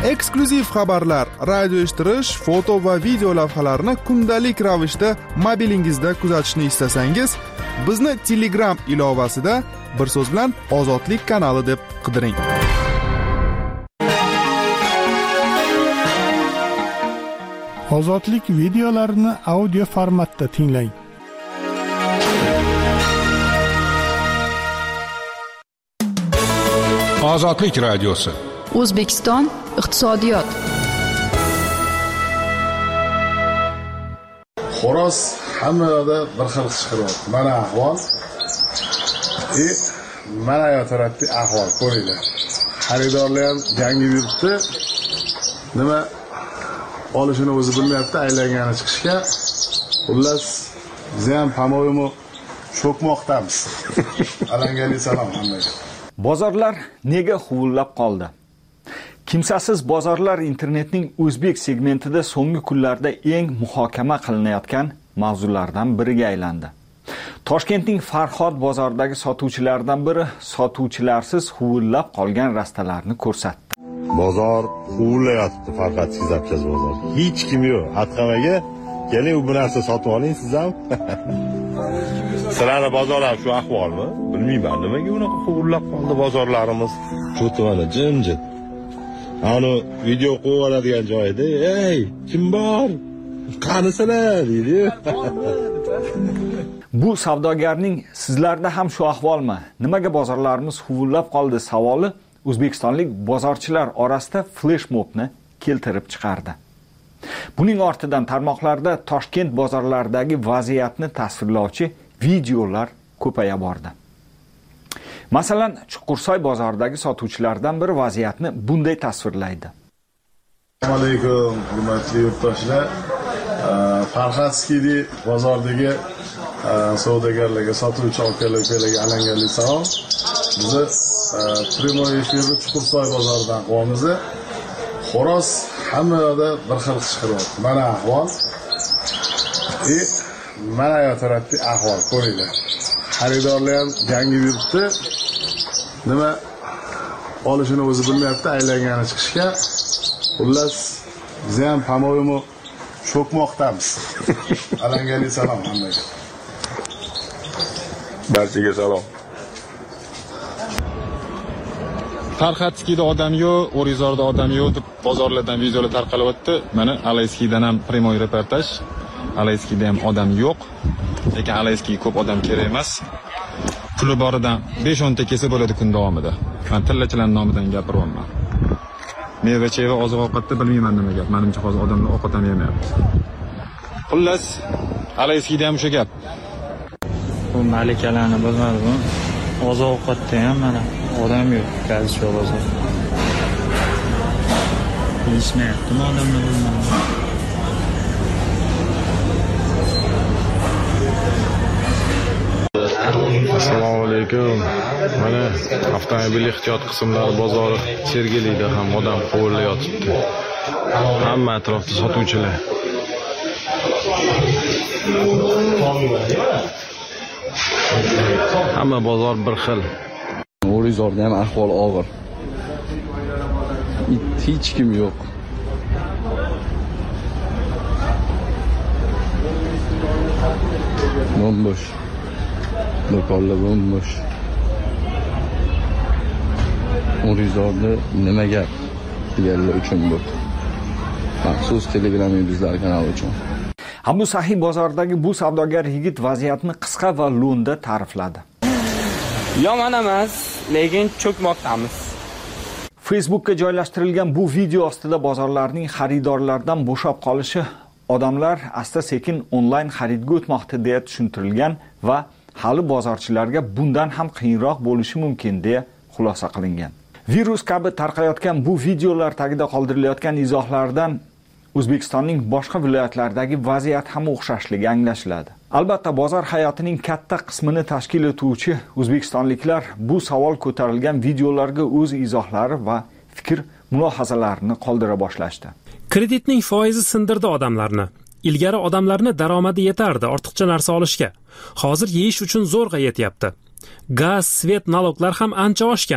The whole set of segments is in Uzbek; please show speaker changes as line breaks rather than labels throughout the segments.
eksklyuziv xabarlar, radio eshittirish, foto va video lavhalarni kundalik ravishda mobilingizda kuzatishni istasangiz, bizni Telegram ilovasida bir so'z bilan Ozodlik kanali deb qidiring.
Ozodlik videolarini audio formatda tinglang.
Ozodlik radiosi.
O'zbekiston iqtisodiyot.
Xo'roz hamma yoqda bir xil chiqaryapti. Mana ahvol. Mana yotarati ahvol ko'ringlar. Xaridorlar ham jangi yuribdi. Nima olishini o'zi bilmayapti, aylangani chiqishga. Xullas, biz ham pamoyimi cho'kmoqdamiz. Alangali salom hammaga.
Bozorlar nega huvullab qoldi? Kimsasiz bozorlar internetning o'zbek segmentida so'nggi kunlarda eng muhokama qilinayotgan mavzulardan biriga aylandi. Toshkentning Farhod bozoridagi sotuvchilardan biri sotuvchilarsiz huvullab qolgan rastalarni ko'rsatdi.
Bozor huvullayotibdi, faqat siz apchaz bozor. Hech kim yo'q. Atqamaga keling, bu narsa sotib oling siz ham. Sizlarning bozor ham shu ahvolmi? Bilmayman, nimaga unaqa huvullab qoldi bozorlarimiz. Shu mana jimjit. Ani video qo'yadigan joyda, "Ey, kim bor? Qanisizlar?" deydi.
Bu savdogarning sizlarda ham shu ahvolmi? Nimaga bozorlarimiz huvullab qoldi savoli o'zbekistonlik bozorchilar orasida flashmobni keltirib chiqardi. Buning ortidan tarmoqlarda Toshkent bozorlaridagi vaziyatni tasvirlovchi videolar ko'paya bordi. Masalan, Chuqursoy bozoridagi sotuvchilardan biri vaziyatni bunday tasvirlaydi.
Assalomu alaykum, hurmatli yurtdoshlar. Farhadskiy bozordagi savdogarlarga, sotuvchi aka-ukalarga alangali salom. Bizni primoy efirni Chuqursoy bozoridan qilyapmiz. Xo'roz hamma yoqda bir xil chiqaryapti. Mana ahvol. Mana yotarati ahvol ko'ringlar. Xaridorlar ham jangi yuribdi. Nima olishini o'zi bilmayapti, aylangani chiqishga. Xullas, biz ham pamoyimi cho'kmoqdamiz. Alangali salom hammaga.
Barchaga salom.
Farhadskiyda odam yo'q, O'rizorda odam yo'q deb bozorlardan videolar tarqalyapti. Mana Alayskiydan ham primoy reportaj. Alayskiyda ham odam yo'q. Lekin Alayskiyga ko'p odam kerak emas. Puli boridan 5-10 ta kelsa bo'ladi kun davomida. Men tillachilar nomidan gapiryapman. Meva-cheva oziq-ovqatda bilmayman nima gap. Menimcha hozir odamlar ovqat ham yemayapti. Xullas, Alayskiyda ham o'sha gap.
Bu malikalarni bilmadi bu. Oziq-ovqatda ham mana odam yo'q, gazchi bozor. Yishmayaptimi odamlar bilmadi.
Assalomu alaykum. Mana avtomobil ehtiyot qismlari bozori Sergelida ham odam quvurlayotibdi. Hamma atrofda sotuvchilar. Hamma bozor bir xil.
O'rizorda ham ahvol og'ir. Hech kim yo'q. Bombosh. Do'konlar bombosh. O'rizorda nima gap deganlar uchun bu. Maxsus Telegram yulduzlar kanali uchun.
Abu Sahiy bozoridagi bu savdogar yigit vaziyatni qisqa va lo'nda ta'rifladi.
Yomon emas, lekin cho'kmoqdamiz.
Facebookga joylashtirilgan bu video ostida bozorlarning xaridorlardan bo'shab qolishi, odamlar asta-sekin onlayn xaridga o'tmoqda deya tushuntirilgan va hali bozorchilarga bundan ham qiyinroq bo'lishi mumkin deya xulosa qilingan. Virus kabi tarqayotgan bu videolar tagida qoldirilayotgan izohlardan O'zbekistonning boshqa viloyatlaridagi vaziyat ham o'xshashligi anglashiladi. Albatta, bozor hayotining katta qismini tashkil etuvchi o'zbekistonliklar bu savol ko'tarilgan videolarga o'z izohlari va fikr mulohazalarini qoldira boshlashdi.
Kreditning foizi sindirdi odamlarni. Ilgari odamlarni daromadi yetardi ortiqcha narsa olishga. Hozir yeyish uchun zo'rg'a yetyapti. Gaz, svet, naloglar ham ancha oshgan.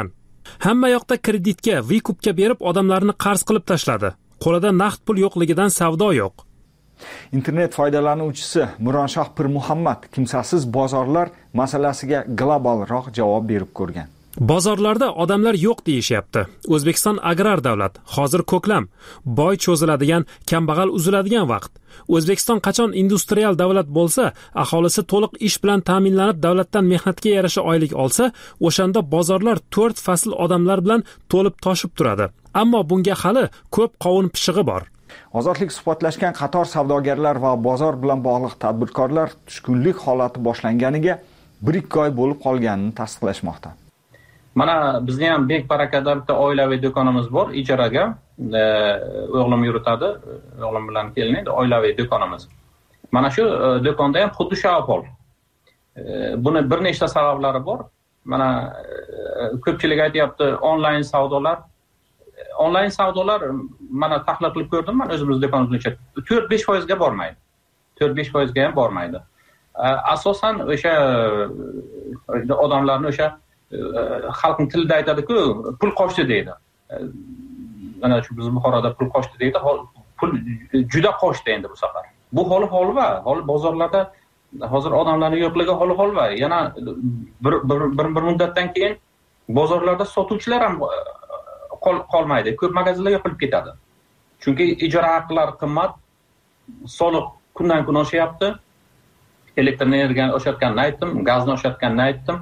Hamma yoqda kreditga, vikupga berib odamlarni qarz qilib tashladi. Qo'lida naqd pul yo'qligidan savdo yo'q.
Internet foydalanuvchisi Mironshoh Pirmuhammad kimsasiz bozorlar masalasiga globalroq javob berib ko'rgan.
Bozorlarda odamlar yo'q deyishyapti. O'zbekiston agrar davlat, hozir ko'klam, boy cho'ziladigan, kambag'al uziladigan vaqt. O'zbekiston qachon industrial davlat bo'lsa, aholisi to'liq ish bilan ta'minlanib, davlatdan mehnatga yarasha oylik olsa, o'shanda bozorlar 4 fasl odamlar bilan to'lib toshib turadi. Ammo bunga hali ko'p qovun pishig'i bor.
Ozodlik suhbatlashgan qator savdogarlar va bozor bilan bog'liq tadbirkorlar tushkunlik holati boshlanganiga 1-2 oy bo'lib qolganini tasdiqlashmoqda.
Mana bizning ham Bek Barakada bitta oilaviy do'konimiz bor, ijaraga. O'g'lim yuritadi, o'g'lim bilan kelinadi, oilaviy do'konimiz. Mana shu do'konda ham xuddi shu ahvol. Buni bir nechta sabablari bor. Mana ko'pchilik aytayapti, onlayn savdolar. Onlayn savdolar mana tahlil qilib ko'rdim, men o'zimiz do'konimizda 4-5% ga bormaydi. 4-5% ga ham bormaydi. Asosan o'sha odamlarni o'sha xalqning tilida aytadi-ku, pul qochdi deydi. Mana shu biz Buxoroda pul qochdi deydi. Pul juda qochdi endi bu safar. Bu holi-holva, holi bozorlarda hozir odamlarning yo'qligi holi-holva. Yana bir muddatdan keyin bozorlarda sotuvchilar ham qolmaydi. Ko'p magazinlar yopilib ketadi. Chunki ijara haqlari qimmat, soliq kundan-kun oshyapti. Elektr energiyani oshayotganini aytdim, gazni oshayotganini aytdim.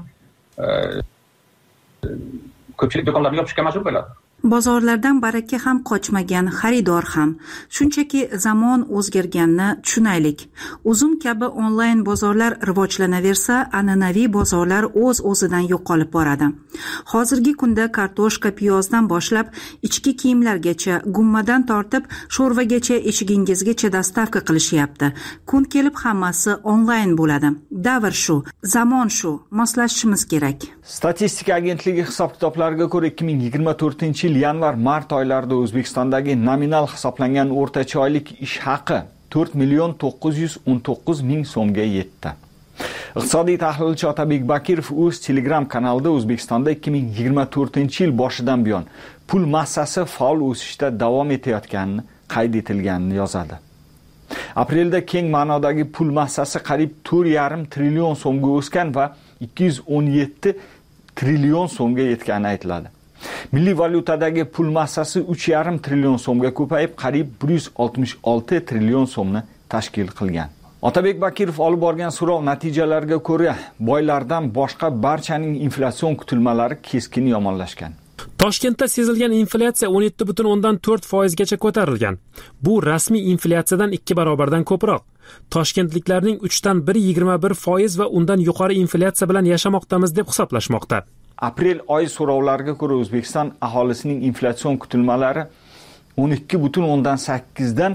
Ko'pchilik do'konlarni yopishga majbur bo'ladi.
Bozorlardan baraka ham qochmagan, xaridor ham. Shunchaki zamon o'zgarganini tushunaylik. Uzum kabi onlayn bozorlar rivojlanaversa, an'anaviy bozorlar o'z-o'zidan yo'qolib boradi. Hozirgi kunda kartoshka, piyozdan boshlab ichki kiyimlargacha, gummadan tortib sho'rvagacha eshigingizgacha dastavka qilishyapti. Kun kelib hammasi onlayn bo'ladi. Davr shu, zamon shu, moslashishimiz kerak.
Statistika agentligi hisob-kitoblariga ko'ra 2024 yanvar-mart oylarida O'zbekistondagi nominal hisoblangan o'rtacha oylik ish haqi 4,919,000 so'mga yetdi. Iqtisodiy tahlilchi Otabek Bakirov o'z Telegram kanalida O'zbekistonda 2024-yil boshidan buyon pul massasi faol o'sishda davom etayotganini qayd etilganini yozadi. Aprelda keng ma'nodagi pul massasi qariyb 4,5 trillion so'mga o'sgan va 217 trillion so'mga yetgani aytiladi. Milliy valyutadagi pul massasi 3,5 trillion so'mga ko'payib, qariyb 166 trillion so'mni tashkil qilgan. Otabek Bakirov olib borgan so'rov natijalariga ko'ra, boylardan boshqa barchaning inflyatsion kutilmalari keskin yomonlashgan.
Toshkentda sezilgan inflyatsiya 17,4% gacha ko'tarilgan. Bu rasmiy inflyatsiyadan 2 barobardan ko'proq. Toshkentliklarning 3dan biri 21% va undan yuqori inflyatsiya bilan yashamoqdamiz deb hisoblashmoqda.
Aprel oyi so'rovlariga ko'ra O'zbekiston aholisining inflyatsion kutilmalari 12,8 dan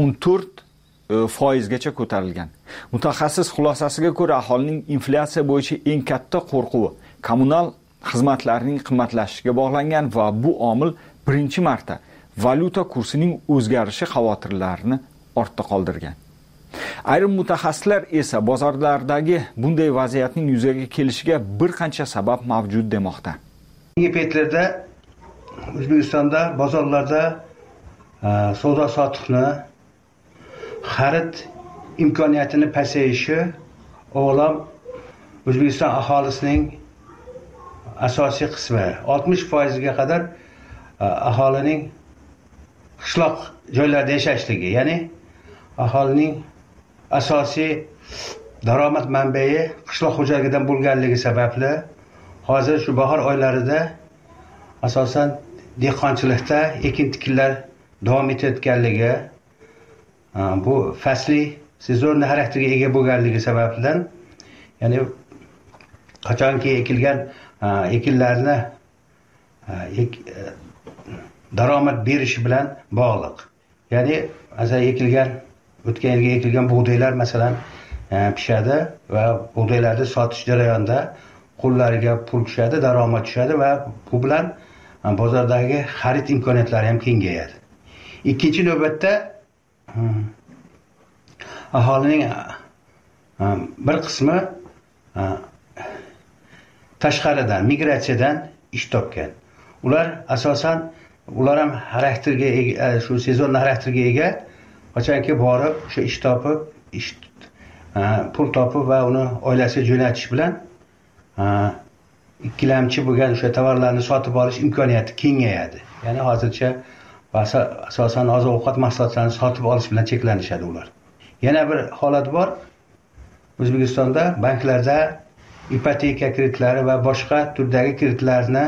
14% gacha ko'tarilgan. Mutaxassis xulosasiga ko'ra aholining inflyatsiya bo'yicha eng katta qo'rquvi kommunal xizmatlarning qimmatlashishiga bog'langan va bu omil birinchi marta valyuta kursining o'zgarishi xavotirlarini ortda qoldirgan. Ayrim mutaxassislar esa bozorlardagi bunday vaziyatning yuzaga kelishiga bir qancha sabab mavjud demoqda.
Keyingi paytlarda O'zbekistonda bozorlarda savdo sotiqni, xarid imkoniyatini pasayishi avvalo O'zbekiston aholisining asosiy qismi 60% ga qadar aholining qishloq joylarda yashashligi, ya'ni aholining asosiy daromad manbai qishloq xo'jaligidan bo'lganligi sababli hozir shu bahor oylarida asosan dehqonchilikda ekin-tikinlar davom etayotganligi, bu fasliy sezonniy xarakterga ega bo'lganligi sababidan, ya'ni qachonki ekilgan ekinlarni daromad berishi bilan bog'liq. Ya'ni masalan o'tgan yilga ekilgan bug'doylar masalan pishadi va bug'doylarni sotish jarayonida qo'llariga pul tushadi, daromad tushadi va bu bilan bozordagi xarid imkoniyatlari ham kengayadi. Ikkinchi navbatda aholining bir qismi tashqaridan, migratsiyadan ish topgan. ular asosan ular ham xarakterga ega, shu sezon xarakterga ega. Qachonki borib o'sha ish topib, pul topib va uni oilasiga jo'natish bilan ikkilamchi bo'lgan o'sha tovarlarni sotib olish imkoniyati kengayadi. Ya'ni hozircha asosan oziq-ovqat mahsulotlarini sotib olish bilan cheklanishadi ular. Yana bir holat bor. O'zbekistonda banklarda ipoteka kreditlari va boshqa turdagi kreditlarni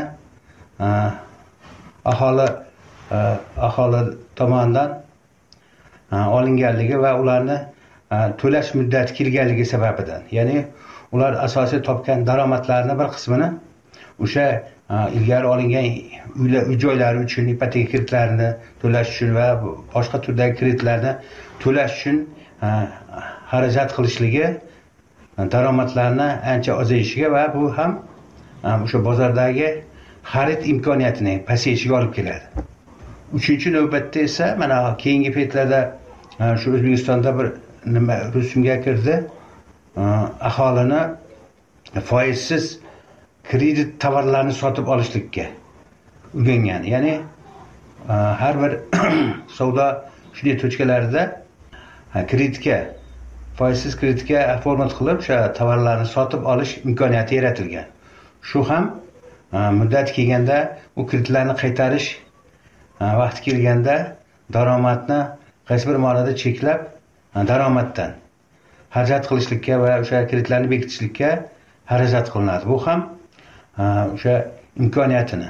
aholi tomonidan olinganligi va ularni to'lash muddati kelganligi sababidan, ya'ni ular asosiy topgan daromadlarini bir qismini o'sha ilgari olingan uy joylari uchun ipoteka kreditlarini to'lash uchun va boshqa turdagi kreditlarni to'lash uchun xarajat qilishligi daromadlarni ancha ozayishiga va bu ham o'sha bozordagi xarid imkoniyatini pasayishiga olib keladi. Uchinchi navbatda esa mana keyingi paytlarda shu O'zbekistonda bir nima rusumga kirdi. Aholini foizsiz kredit tovarlarni sotib olishlikka uringan. Ya'ni har bir savdo shunday to'chkalarida foizsiz kreditga format qilib o'sha tovarlarni sotib olish imkoniyati yaratilgan. Shu ham muddat kelganda u kreditlarni qaytarish vaqti kelganda daromadni qaysi bir ma'noda cheklab daromaddan xarajat qilishlikka va o'sha kreditlarni bekitishlikka xarajat qilinadi. Bu ham o'sha imkoniyatini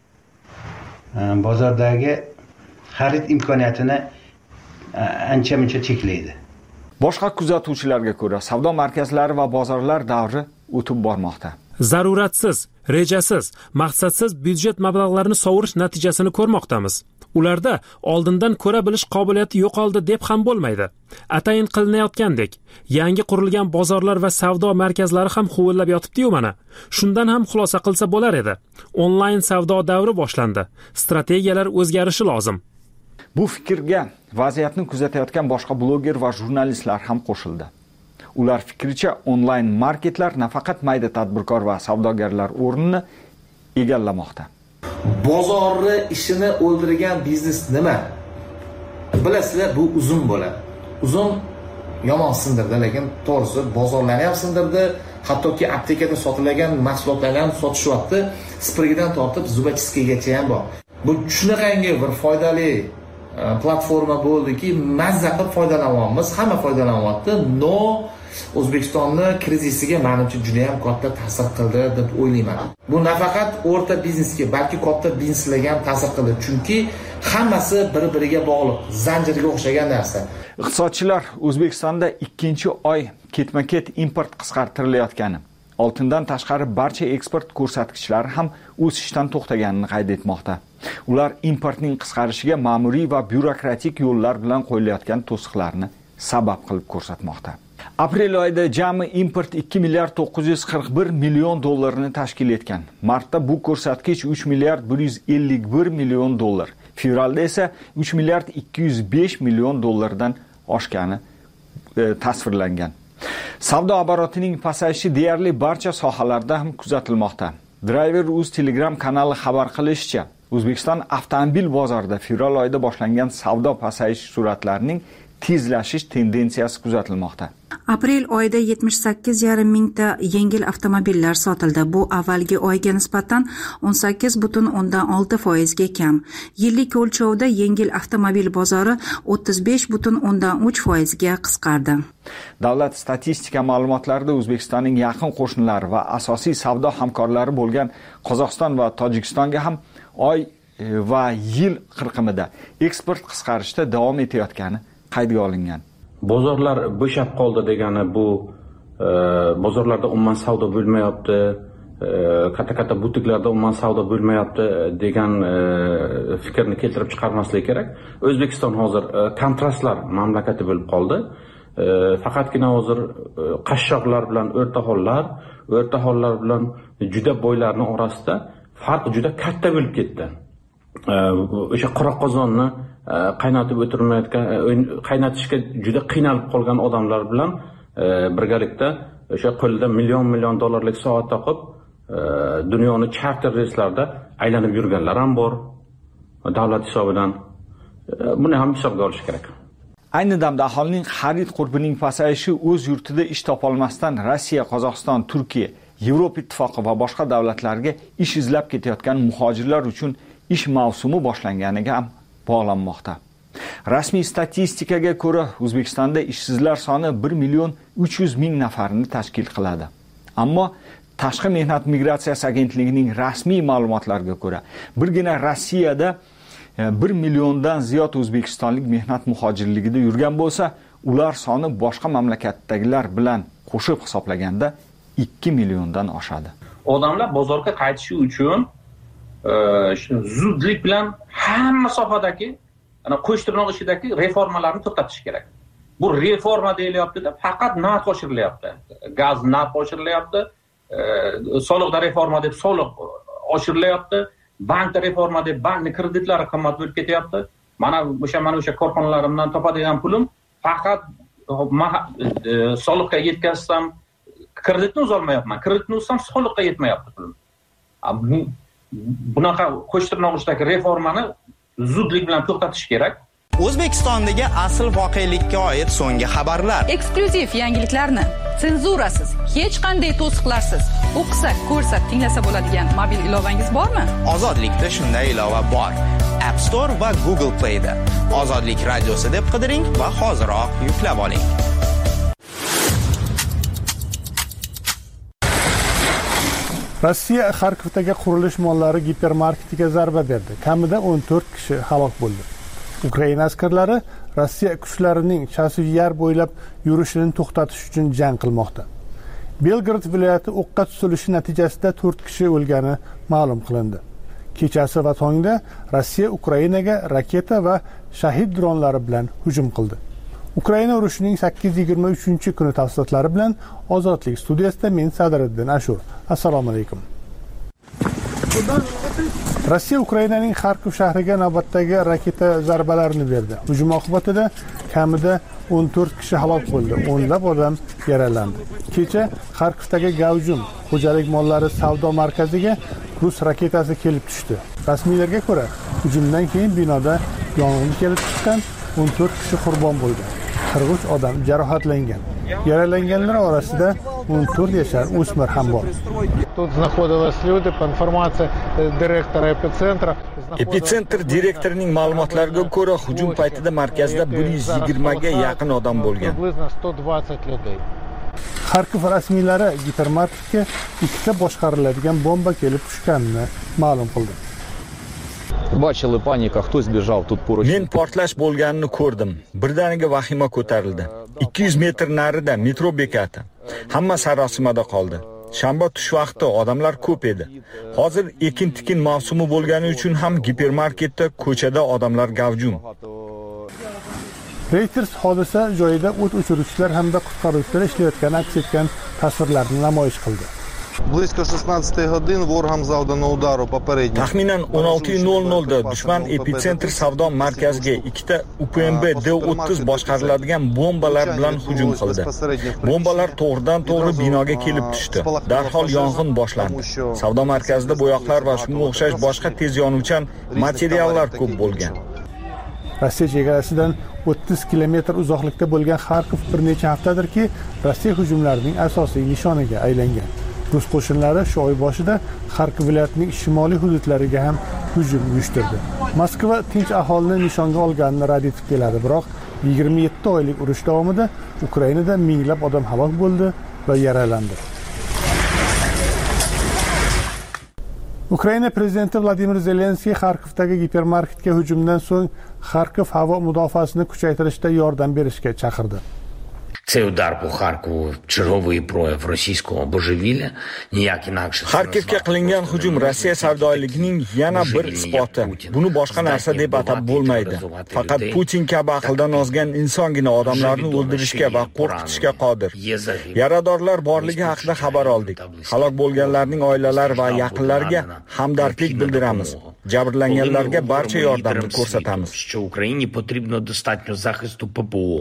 bozordagi xarid imkoniyatini ancha-muncha cheklaydi.
Boshqa kuzatuvchilarga ko'ra, savdo markazlari va bozorlar davri o'tib bormoqda.
Zaruratsiz, rejasiz, maqsadsiz byudjet mablag'larini sovurish natijasini ko'rmoqdamiz. Ularda oldindan ko'ra bilish qobiliyati yo'qoldi deb ham bo'lmaydi. Atayin qilinayotgandek, yangi qurilgan bozorlar va savdo markazlari ham huvillab yotibdi-yu mana. Shundan ham xulosa qilsa bo'lar edi. Onlayn savdo davri boshlandi. Strategiyalar o'zgarishi lozim.
Bu fikrga vaziyatni kuzatayotgan boshqa bloger va jurnalistlar ham qo'shildi. Ular fikricha onlayn marketlar nafaqat mayda tadbirkor va savdogarlar o'rnini egallamoqda.
Bozorni ishini o'ldirgan biznes nima? Bilasizlar, bu uzun bo'ladi. Uzun yomon sindirdi, lekin to'g'risi bozorlarni ham sindirdi. Hattoki aptekada sotilgan mahsulotlarni ham sotishyapti. Spirgidan tortib zubachiskigacha ham bor. Bu shunaqangi bir foydali platforma bo'ldiki, mazza qilib foydalanyapmiz, hamma foydalanyapti. No, O'zbekistonni krizisiga menimcha juda ham katta ta'sir qildi deb o'ylayman. Bu nafaqat o'rta biznesga, balki katta bizneslarga ham ta'sir qildi, chunki hammasi bir-biriga bog'liq, zanjirga o'xshagan narsa.
Iqtisodchilar O'zbekistonda 2-oy ketma-ket import qisqartirilayotgani, oltindan tashqari barcha eksport ko'rsatkichlari ham o'sishdan to'xtaganini qayd etmoqda. Ular importning qisqarishiga ma'muriy va byurokratik yo'llar bilan qo'yilayotgan to'siqlarni sabab qilib ko'rsatmoqda. Aprel oyida jami import 2 milliard 941 million dollarni tashkil etgan. Martda bu ko'rsatkich 3 milliard 151 million dollar. Fevralda esa 3 milliard 205 million dollardan oshgani tasvirlangan. Savdo oborotining pasayishi deyarli barcha sohalarda ham kuzatilmoqda. Driver.uz Telegram kanali xabar qilishicha, O'zbekiston avtomobil bozorida fevral oyida boshlangan savdo pasayish sur'atlarining tezlashish tendensiyasi kuzatilmoqda.
Aprel oyida 78,5 mingta yengil avtomobillar sotildi. Bu avvalgi oyga nisbatan 18,6% kam. Yillik o'lchovda yengil avtomobil bozori 35,3% ga qisqardi.
Davlat statistika ma'lumotlarida O'zbekistonning yaqin qo'shnilari va asosiy savdo hamkorlari bo'lgan Qozog'iston va Tojikistonga ham oy va yil qirqimida eksport qisqarishda davom etayotgani qaydga olingan.
Bozorlar bo'shab qoldi degani bu bozorlarda umuman savdo bo'lmayapti, katta butiklarda umuman savdo bo'lmayapti degan fikrni keltirib chiqarmaslik kerak. O'zbekiston hozir kontrastlar mamlakati bo'lib qoldi. Faqatgina hozir qashshoqlar bilan o'rtahollar bilan juda boylarning orasida farq juda katta bo'lib ketdi. O'sha qora qozonni qaynatib o'tirmayotgan, qaynatishga juda qiynalib qolgan odamlar bilan birgalikda o'sha qo'lida million dollarlik soat taqib dunyoni charter reyslarda aylanib yurganlar ham bor davlat hisobidan. Buni ham hisobga olish kerak.
Ayni damda aholining xarid qurbining pasayishi o'z yurtida ish topolmasdan Rossiya, Qozog'iston, Turkiya, Yevropa ittifoqi va boshqa davlatlarga ish izlab ketayotgan muhojirlar uchun ish mavsumi boshlanganiga ham bog'lanmoqda. Rasmiy statistikaga ko'ra, O'zbekistonda ishsizlar soni 1.300.000 nafarni tashkil qiladi. Ammo Tashqi mehnat migratsiyasi agentligining rasmiy ma'lumotlariga ko'ra, birgina Rossiyada 1 milliondan ziyod o'zbekistonlik mehnat muhojirligida yurgan bo'lsa, ular soni boshqa mamlakatdagilar bilan qo'shib hisoblaganda 2 milliondan oshadi.
Odamlar bozorga qaytishi uchun zudlik bilan hamma sohadagi, ana qo'shtirnoq ichidagi reformalarni to'xtatish kerak. Bu reforma deyilyapti-da, faqat narx oshirilyapti. Gaz narx oshirilyapti, soliqda reforma deb soliq oshirilyapti, bankda reforma deb bankning kreditlari qimmat bo'lib ketyapti. Mana o'sha korxonalarimdan topadigan pulim faqat soliqqa yetkazsam kreditni uzolmayapman. Kreditni uzsam soliqqa yetmayapti pulim. Bunaqa qo'shtirnoqdagi reformani zudlik bilan to'xtatish kerak.
O'zbekistondagi asl voqelikka oid so'nggi xabarlar.
Eksklyuziv yangiliklarni senzurasiz, hech qanday to'siqlarsiz o'qisa, ko'rsa, tinglasa bo'ladigan mobil ilovangiz bormi?
Ozodlikda shunday ilova bor. App Store va Google Play da. Ozodlik radiosi deb qidiring va hoziroq yuklab oling.
Rossiya Xarkovdagi qurilish mollari gipermarketiga zarba berdi. Kamida 14 kishi halok bo'ldi. Ukraina askarlari Rossiya kuchlarining Chasivyar bo'ylab yurishini to'xtatish uchun jang qilmoqda. Belgrad viloyati o'qqa tutilishi natijasida 4 kishi o'lgani ma'lum qilindi. Kechasi va tongda Rossiya Ukrainaga raketa va shahid dronlari bilan hujum qildi. Ukraina urushining 823-kuni tafsilotlari bilan Ozodlik studiyasida men Sadriddin Ashur. Assalomu alaykum. Rossiya Ukrainaning Xarkov shahriga navbatdagi raketa zarbalarini berdi. Hujum oqibatida kamida 14 kishi halok bo'ldi, o'nlab odam yaralandi. Kecha Xarkovdagi Gavjum xo'jalik mollari savdo markaziga rus raketasi kelib tushdi. Rasmiylarga ko'ra, hujumdan keyin binoda yong'in kelib chiqqan, 14 kishi qurbon bo'lgan. 43 odam jarohatlangan. Yaralanganlar orasida 14 yashar o'smir ham bor.
Тут находились люди, по информации директора эпицентра.
Epitsentr direktorining ma'lumotlariga ko'ra, hujum paytida markazda 120 ga yaqin odam bo'lgan.
Xarkov rasmiylari gipermarketga ikkita boshqariladigan bomba kelib tushganini ma'lum qildi.
Bachili panika, кто сбежал тут поруч.
Men portlash bo'lganini ko'rdim. Birdaniga vahima ko'tarildi. 200 metr narida metro bekati. Hamma sarosimada qoldi. Shanba tush vaqti odamlar ko'p edi. Hozir ekin-tikin mavsumi bo'lgani uchun ham gipermarketda, ko'chada odamlar gavjum.
Reuters hodisa joyida o't o'chiruvchilar hamda qutqaruvchilar ishlayotgani aks etgan tasvirlarni namoyish qildi.
Близько 16 годин ворогам завдано удару попередньо.
Taxminan 16:00 da dushman epitsentr savdo markaziga ikkita UPMB D30 boshqariladigan bombalar bilan hujum qildi. Bombalar to'g'ridan-to'g'ri binoga kelib tushdi. Darhol yong'in boshlandi. Savdo markazida bo'yoqlar va shunga o'xshash boshqa tez yonuvchan materiallar ko'p bo'lgan.
Rossiya chegarasidan 30 kilometr uzoqlikda bo'lgan Xarkov bir necha haftadirki Rossiya hujumlarining asosiy nishoniga aylangan. Rus qo'shinlari shu oy boshida Xarkov viloyatining shimoliy hududlariga ham hujum uyushtirdi. Moskva tinch aholini nishonga olganini rad etib keladi, biroq 27 oylik urush davomida Ukrainada minglab odam halok bo'ldi va yaralandi. Ukraina prezidenti Vladimir Zelenskiy Xarkovdagi gipermarketga hujumdan so'ng Xarkov havo mudofaasini kuchaytirishda yordam berishga chaqirdi.
Цей удар по Харкову черговий прояв російського божевілля, ніяк інакше.
Xarkovga qilingan hujum Rossiya savdoyiligining yana bir isboti. Buni boshqa narsa deb atab bo'lmaydi. Faqat Putin kabi aqldan ozgan insongina odamlarni o'ldirishga va qo'rqitishga qodir. Yaradorlar borligi haqida xabar oldik. Halok bo'lganlarning oilalari va yaqinlariga hamdardlik bildiramiz. Jabrlanganlarga barcha yordamni ko'rsatamiz.
Що Україні потрібно достатньо захисту ППО.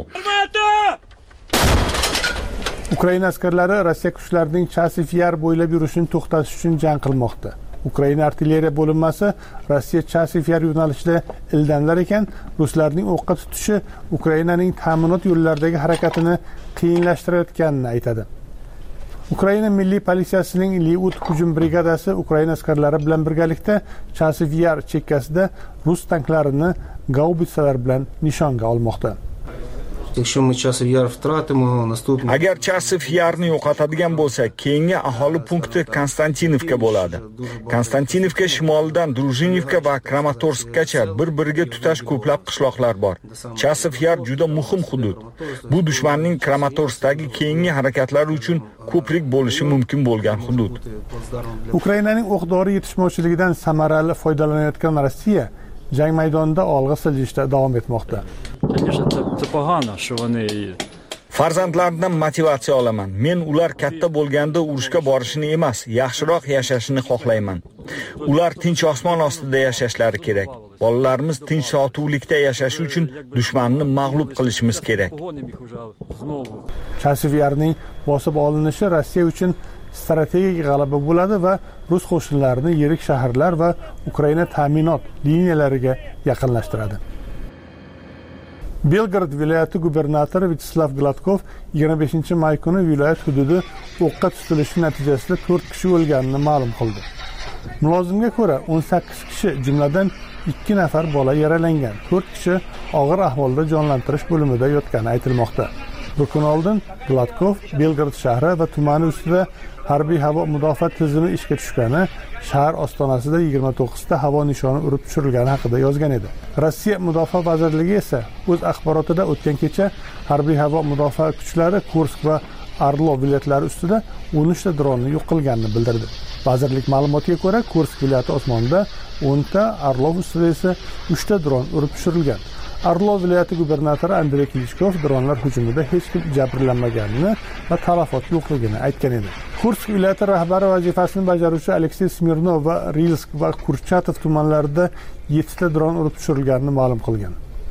Ukraina askarlari Rossiya kuchlarining Chasivyar bo'ylab yurishini to'xtatish uchun jang qilmoqda. Ukraina artilleriya bo'linmasi Rossiya Chasiv Yar yo'nalishida ildamlar ekan, ruslarning o'qqa tutishi Ukrainaning ta'minot yo'llaridagi harakatini qiyinlashtirayotganini aytadi. Ukraina milliy politsiyasining Liud hujum brigadasi Ukraina askarlari bilan birgalikda Chasiv Yar chekkasida rus tanklarini gaubitsalar bilan nishonga olmoqda.
Agar Chasiv Yarni yo'qotadigan bo'lsak, keyingi aholi punkti Konstantinovka bo'ladi. Konstantinovka shimolidan Druzhinivka va Kramatorskgacha bir-biriga tutash ko'plab qishloqlar bor. Chasiv Yar juda muhim hudud. Bu dushmanning Kramatorskdagi keyingi harakatlari uchun ko'prik bo'lishi mumkin bo'lgan hudud.
Ukrainaning o'q-dori yetishmovchiligidan samarali foydalanayotgan Rossiya jang maydonida olg'a siljishda davom etmoqda.
Farzandlarimdan motivatsiya olaman. Men ular katta bo'lganda urushga borishini emas, yaxshiroq yashashini xohlayman. Ular tinch osmon ostida yashashlari kerak. Bolalarimiz tinch sotuvlikda yashashi uchun dushmanni mag'lub qilishimiz kerak.
Chasiv Yarning bosib olinishi Rossiya uchun strategik g'alaba bo'ladi va rus qo'shinlarini yirik shaharlar va Ukraina ta'minot liniyalariga yaqinlashtiradi. Belgorod viloyati gubernatori Vyacheslav Gladkov 25-may kuni viloyat hududi o'qqa tutilishi natijasida 4 kishi o'lganini ma'lum qildi. Mulozimga ko'ra 18 kishi, jumladan 2 nafar bola yaralangan, 4 kishi og'ir ahvolda jonlantirish bo'limida yotgani aytilmoqda. Bir kun oldin Gladkov Belgorod shahri va tumani ustida harbiy havo mudofaa tizimi ishga tushgani, shahar ostonasida 29 ta havo nishoni urib tushirilgani haqida yozgan edi. Rossiya mudofaa vazirligi esa o'z axborotida o'tgan kecha harbiy havo mudofaa kuchlari Kursk va Arlov viloyatlari ustida 13 ta dronni yo'q qilganini bildirdi. Vazirlik ma'lumotiga ko'ra, Kursk viloyati osmonida 10 ta, Arlov ustida esa 3 ta dron urib tushirilgan. Arlov viloyati gubernatori Andrey Klichkov dronlar hujumida hech kim jabrlanmaganini va talafot yo'qligini aytgan edi. Kursk viloyati rahbari vazifasini bajaruvchi Aleksey Smirnov va Rilsk va Kurchatov tumanlarida 7 ta dron urib tushirilganini ma'lum qilgan.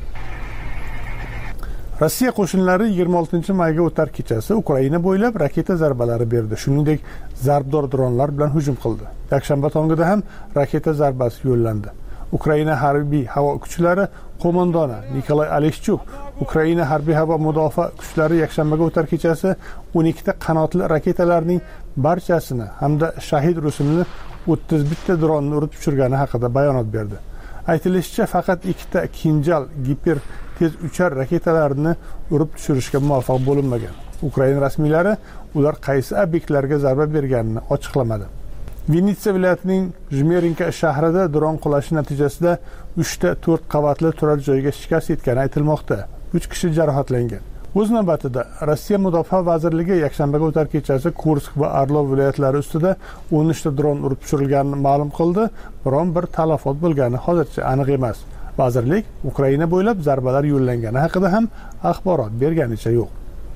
Rossiya qo'shinlari 26-mayga o'tar kechasi Ukraina bo'ylab raketa zarbalari berdi. Shuningdek, zarbdor dronlar bilan hujum qildi. Yakshanba tongida ham raketa zarbasi yo'llandi. Ukraina harbiy havo kuchlari qo'mondoni Nikolay Aleshchuk Ukraina harbiy havo mudofaa kuchlari yakshanbaga o'tar kechasi 12 ta qanotli raketalarning barchasini hamda shahid rusumli 31 ta dronni urib tushirgani haqida bayonot berdi. Aytilishicha, faqat 2 ta Kinjal giper tez uchar raketalarini urib tushirishga muvaffaq bo'linmagan. Ukraina rasmiylari ular qaysi obyektlarga zarba berganini ochiqlamadi. Vinitsa viloyatining Jmerinka shahrida dron qulashi natijasida 3 ta 4 qavatli turar joyga shikast yetgani aytilmoqda. 3 kishi jarohatlangan. O'z navbatida Rossiya Mudofaa vazirligi yakshanbaga o'tar kechasi Kursk va Arlov viloyatlari ustida 13 ta dron urib tushirilganini ma'lum qildi. Biron bir talafot bo'lgani hozircha aniq emas. Vazirlik Ukraina bo'ylab zarbalar yo'llangani haqida ham axborot berganicha yo'q.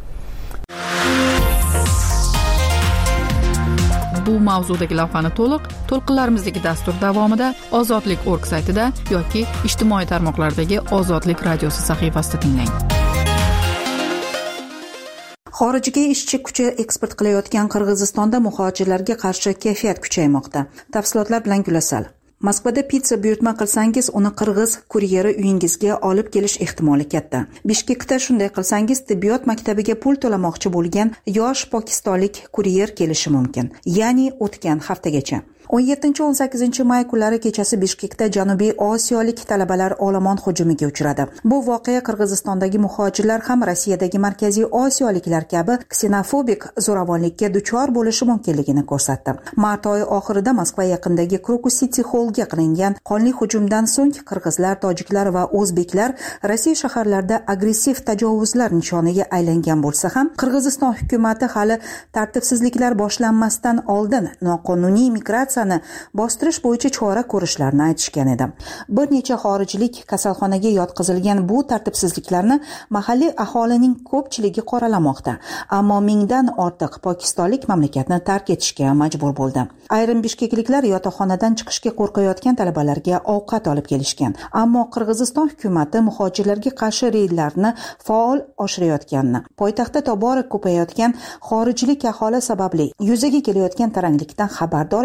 Bu mavzudagi lavhani to'lqinlarimizdagi dastur davomida ozodlik.org saytida yoki ijtimoiy tarmoqlardagi Ozodlik radiosi sahifasida tinglang.
Xorijga ishchi kuchi eksport qilayotgan Qirg'izistonda muhojirlarga qarshi kayfiyat kuchaymoqda. Tafsilotlar bilan Gulasal. Moskvada pitsa buyurtma qilsangiz, uni qirg'iz kuryeri uyingizga olib kelish ehtimoli katta. Bishkekda shunday qilsangiz, tibbiyot maktabiga pul to'lamoqchi bo'lgan yosh pokistonlik kuryer kelishi mumkin. Ya'ni o'tgan haftagacha. 17-18 may kunlari kechasi Bishkekda Janubiy Osiyolik talabalar olomon hujumiga uchradi. Bu voqea Qirg'izistondagi muhojirlar ham Rossiyadagi Markaziy Osiyoliklar kabi ksenofobik zo'ravonlikka duchor bo'lishi mumkinligini ko'rsatdi. Mart oyi oxirida Moskva yaqinidagi Krokus City Hallga qilingan qonli hujumdan so'ng qirg'izlar, tojiklar va o'zbeklar Rossiya shaharlarida agressiv tajovuzlar nishoniga aylangan bo'lsa ham, Qirg'iziston hukumatati hali tartibsizliklar boshlanmasdan oldin noqonuniy migratsiya bostirish bo'yicha chora ko'rishlarini aytishgan edi. Bir necha xorijlik kasalxonaga yotqizilgan bu tartibsizliklarni mahalliy aholining ko'pchiligi qoralamoqda. Ammo mingdan ortiq pokistonlik mamlakatni tark etishga majbur bo'ldi. Ayrim bishkekliklar yotoqxonadan chiqishga qo'rqayotgan talabalarga ovqat olib kelishgan. Ammo Qirg'iziston hukumati muhojirlarga qarshi reydlarni faol oshirayotganini, poytaxtda tobora ko'payayotgan xorijlik aholi sababli yuzaga kelayotgan taranglikdan xabardor ekanligi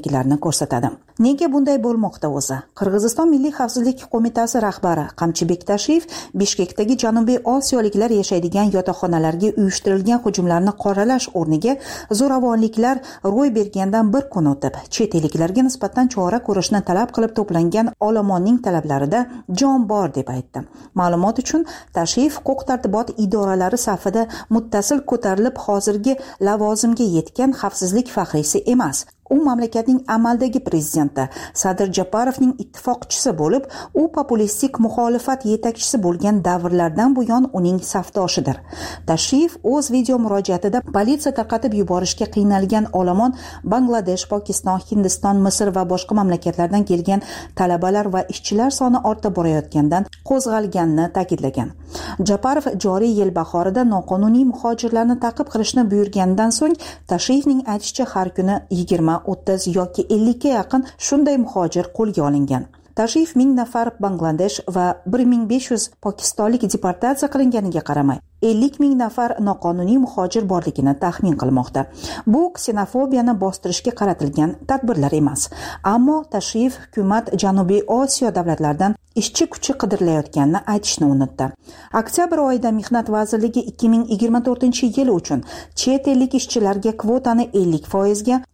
kamchiliklarni ko'rsatadi. Nega bunday bo'lmoqda o'zi? Qirg'iziston Milliy xavfsizlik qo'mitasi rahbari Qamchibek Tashiyev Bishkekdagi Janubiy Osiyoliklar yashaydigan yotoqxonalarga uyushtirilgan hujumlarni qoralash o'rniga zo'ravonliklar ro'y bergandan bir kun o'tib, chet elliklarga nisbatan chora ko'rishni talab qilib to'plangan olomonning talablarida jon bor deb aytdi. Ma'lumot uchun, Tashiyev huquq-tartibot idoralari safida muttasil ko'tarilib hozirgi lavozimga yetgan xavfsizlik faxriysi emas. U mamlakatning amaldagi prezidenti Sadir Japarovning ittifoqchisi bo'lib, u populistik muxolifat yetakchisi bo'lgan davrlardan buyon uning safdoshidir. Tashiyev o'z video murojaatida politsiya tarqatib yuborishga qiynalgan olomon Bangladesh, Pokiston, Hindiston, Misr va boshqa mamlakatlardan kelgan talabalar va ishchilar soni ortib borayotgandan qo'zg'alganini ta'kidlagan. Japarov joriy yil bahorida noqonuniy muhojirlarni ta'qib qilishni buyurgandan so'ng, Tashiyevning aytishicha har kuni 20-30 yoki 50 ga yaqin shunday muhojir qo'lga olingan. Tashiyev 1000 nafar Bangladesh va 1500 pokistonlik deportatsiya qilinganiga qaramay, 50,000 nafar noqonuniy muhojir borligini taxmin qilmoqda. Bu ksenofobiyani bostirishga qaratilgan tadbirlar emas. Ammo Tashiyev hukumat Janubiy Osiyo davlatlaridan ishchi kuchi qidirilayotganini aytishni unutdi. Oktyabr oyida Mehnat vazirligi 2024-yil uchun chet ellik ishchilarga kvotani 50% ga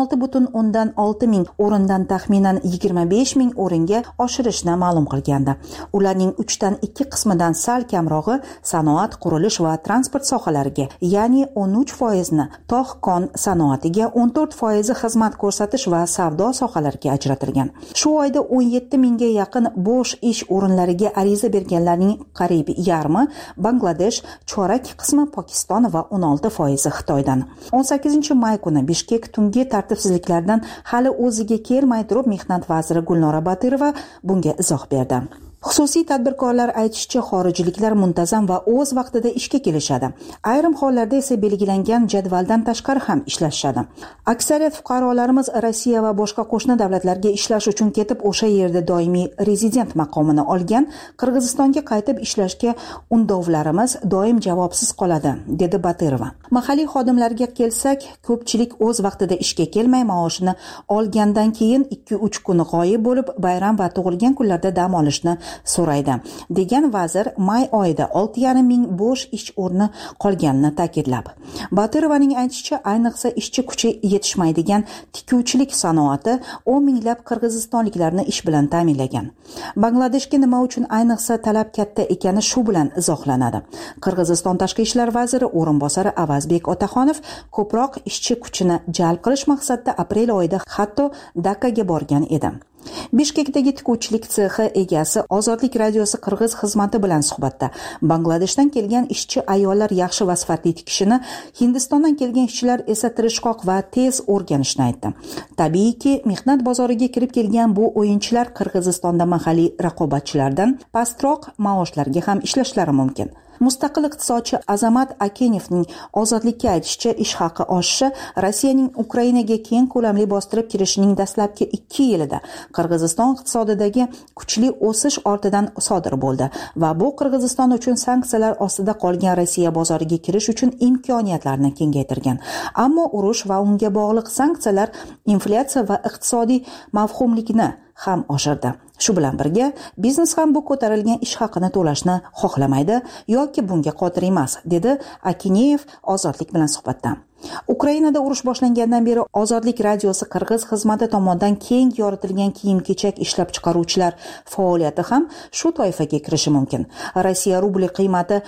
16,6 ming o'rindan taxminan 25 ming o'ringa oshirishni ma'lum qilgandi. Ularning 3dan 2 qismidan sal kamrog'i sanoat, qurilish va transport sohalariga, ya'ni 13% ni tog'-kon sanoatiga, 14% xizmat ko'rsatish va savdo sohalariga ajratilgan. Shu oyda 17 mingga yaqin bo'sh ish o'rinlariga ariza berganlarning qariyb yarmi Bangladesh, chorak qismi Pokiston va 16% Xitoydan. 18-may kuni Bishkek tungi tartibsizliklardan hali o'ziga kelmay turib Mehnat vaziri Gulnora Batirova bunga izoh berdi. Xususiy tadbirkorlar aytishicha, xorijliklar muntazam va o'z vaqtida ishga kelishadi. Ayrim hollarda esa belgilangan jadvaldan tashqari ham ishlashadi. Aksariyat fuqarolarimiz Rossiya va boshqa qo'shni davlatlarga ishlash uchun ketib, o'sha yerda doimiy rezident maqomini olgan, Qirg'izistonga qaytib ishlashga undovlarimiz doim javobsiz qoladi, dedi Batirova. Mahalliy xodimlarga kelsak, ko'pchilik o'z vaqtida ishga kelmay, maoshini olgandan keyin 2-3 kun g'oyib bo'lib, bayram va tug'ilgan kunlarda dam olishni so'raydi, degan vazir may oyida 6,5 ming bo'sh ish o'rni qolganini ta'kidlab. Batirovaning aytishicha, ayniqsa ishchi kuchi yetishmaydigan tikuvchilik sanoati 10 minglab qirg'izistonliklarni ish bilan ta'minlagan. Bangladeshga nima uchun ayniqsa talab katta ekani shu bilan izohlanadi. Qirg'iziston tashqi ishlar vaziri o'rinbosari Avazbek Otaxonov ko'proq ishchi kuchini jalb qilish maqsadida aprel oyida hatto Dakkaga borgan edi. Bishkekdagi tikuvchilik sexi egasi Ozodlik radiosi Qirg'iz xizmati bilan suhbatda Bangladeshdan kelgan ishchi ayollar yaxshi va sifatli tikishini, Hindistondan kelgan ishchilar esa tirishqoq va tez o'rganishni aytdi. Tabiiyki, mehnat bozoriga kirib kelgan bu o'yinchilar Qirg'izistonda mahalliy raqobatchilardan pastroq maoshlarga ham ishlashlari mumkin. Mustaqil iqtisodchi Azamat Akenevning Ozodlikka aytishicha, ish haqi oshishi Rossiyaning Ukrainaga keng ko'lamli bostirib kirishining dastlabki 2 yilida Qirg'iziston iqtisodidagi kuchli o'sish ortidan sodir bo'ldi va bu Qirg'iziston uchun sanksiyalar ostida qolgan Rossiya bozoriga kirish uchun imkoniyatlarni kengaytirgan. Ammo urush va unga bog'liq sanksiyalar inflyatsiya va iqtisodiy mavhumlikni ham oshirdi. Shu bilan birga, biznes ham bu ko'tarilgan ish haqini to'lashni xohlamaydi yoki bunga qodir emas, dedi Akineyev Ozodlik bilan suhbatda. Ukrainada urush boshlangandan beri Ozodlik radiosi Qirg'iz xizmati tomonidan keng yoritilgan kiyim-kechak ishlab chiqaruvchilar faoliyati ham shu toifaga kirishi mumkin. Rossiya rubli qiymati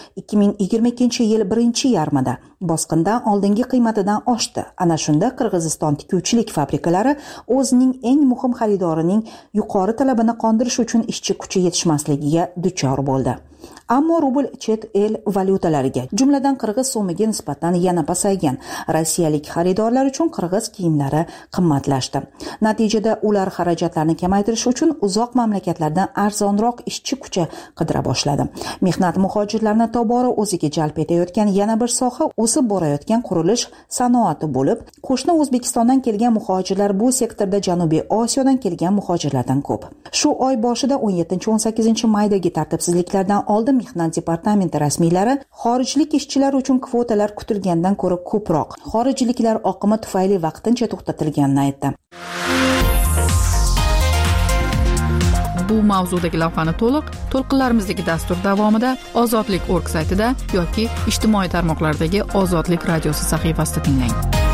2022-yil birinchi yarmida bosqindan oldingi qiymatidan oshdi. Ana shunda Qirg'iziston tikuvchilik fabrikalari o'zining eng muhim xaridorining yuqori talabini qondirish uchun ishchi kuchi yetishmasligiga duchor bo'ldi. Ammo rubl chet el valyutalariga, jumladan qirg'iz so'miga nisbatan yana pasaygan. Rossiyalik xaridorlar uchun qirg'iz kiyimlari qimmatlashdi. Natijada ular xarajatlarni kamaytirish uchun uzoq mamlakatlardan arzonroq ishchi kuchi qidira boshladi. Mehnat muhojirlarni tobora o'ziga jalb etayotgan yana bir soha o'sib borayotgan qurilish sanoati bo'lib, qo'shni O'zbekistondan kelgan muhojirlar bu sektorda Janubiy Osiyodan kelgan muhojirlardan ko'p. Shu oy boshida 17-18 maydagi tartibsizliklardan oldi mehnat departamenti rasmiylari xorijlik ishchilar uchun kvotalar kutilgandan ko'ra ko'proq, xorijliklar oqimi tufayli vaqtincha to'xtatilganini aytdi.
Bu mavzudagi lavhani to'lqinlarimizdagi dastur davomida ozodlik.org saytida yoki ijtimoiy tarmoqlardagi Ozodlik radiosi sahifasida tinglang.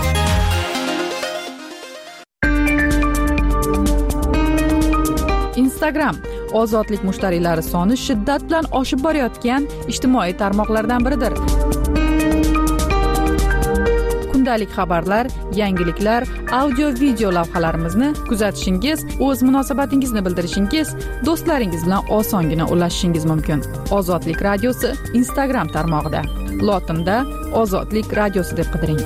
Instagram ozodlik mushtariylari soni shiddat bilan oshib borayotgan ijtimoiy tarmoqlardan biridir. Kundalik xabarlar, yangiliklar, audio-video lavhalarimizni kuzatishingiz, o'z munosabatingizni bildirishingiz, do'stlaringiz bilan osongina ulashishingiz mumkin. Ozodlik radiosi Instagram tarmog'ida. Lotinda Ozodlik radiosi deb qidiring.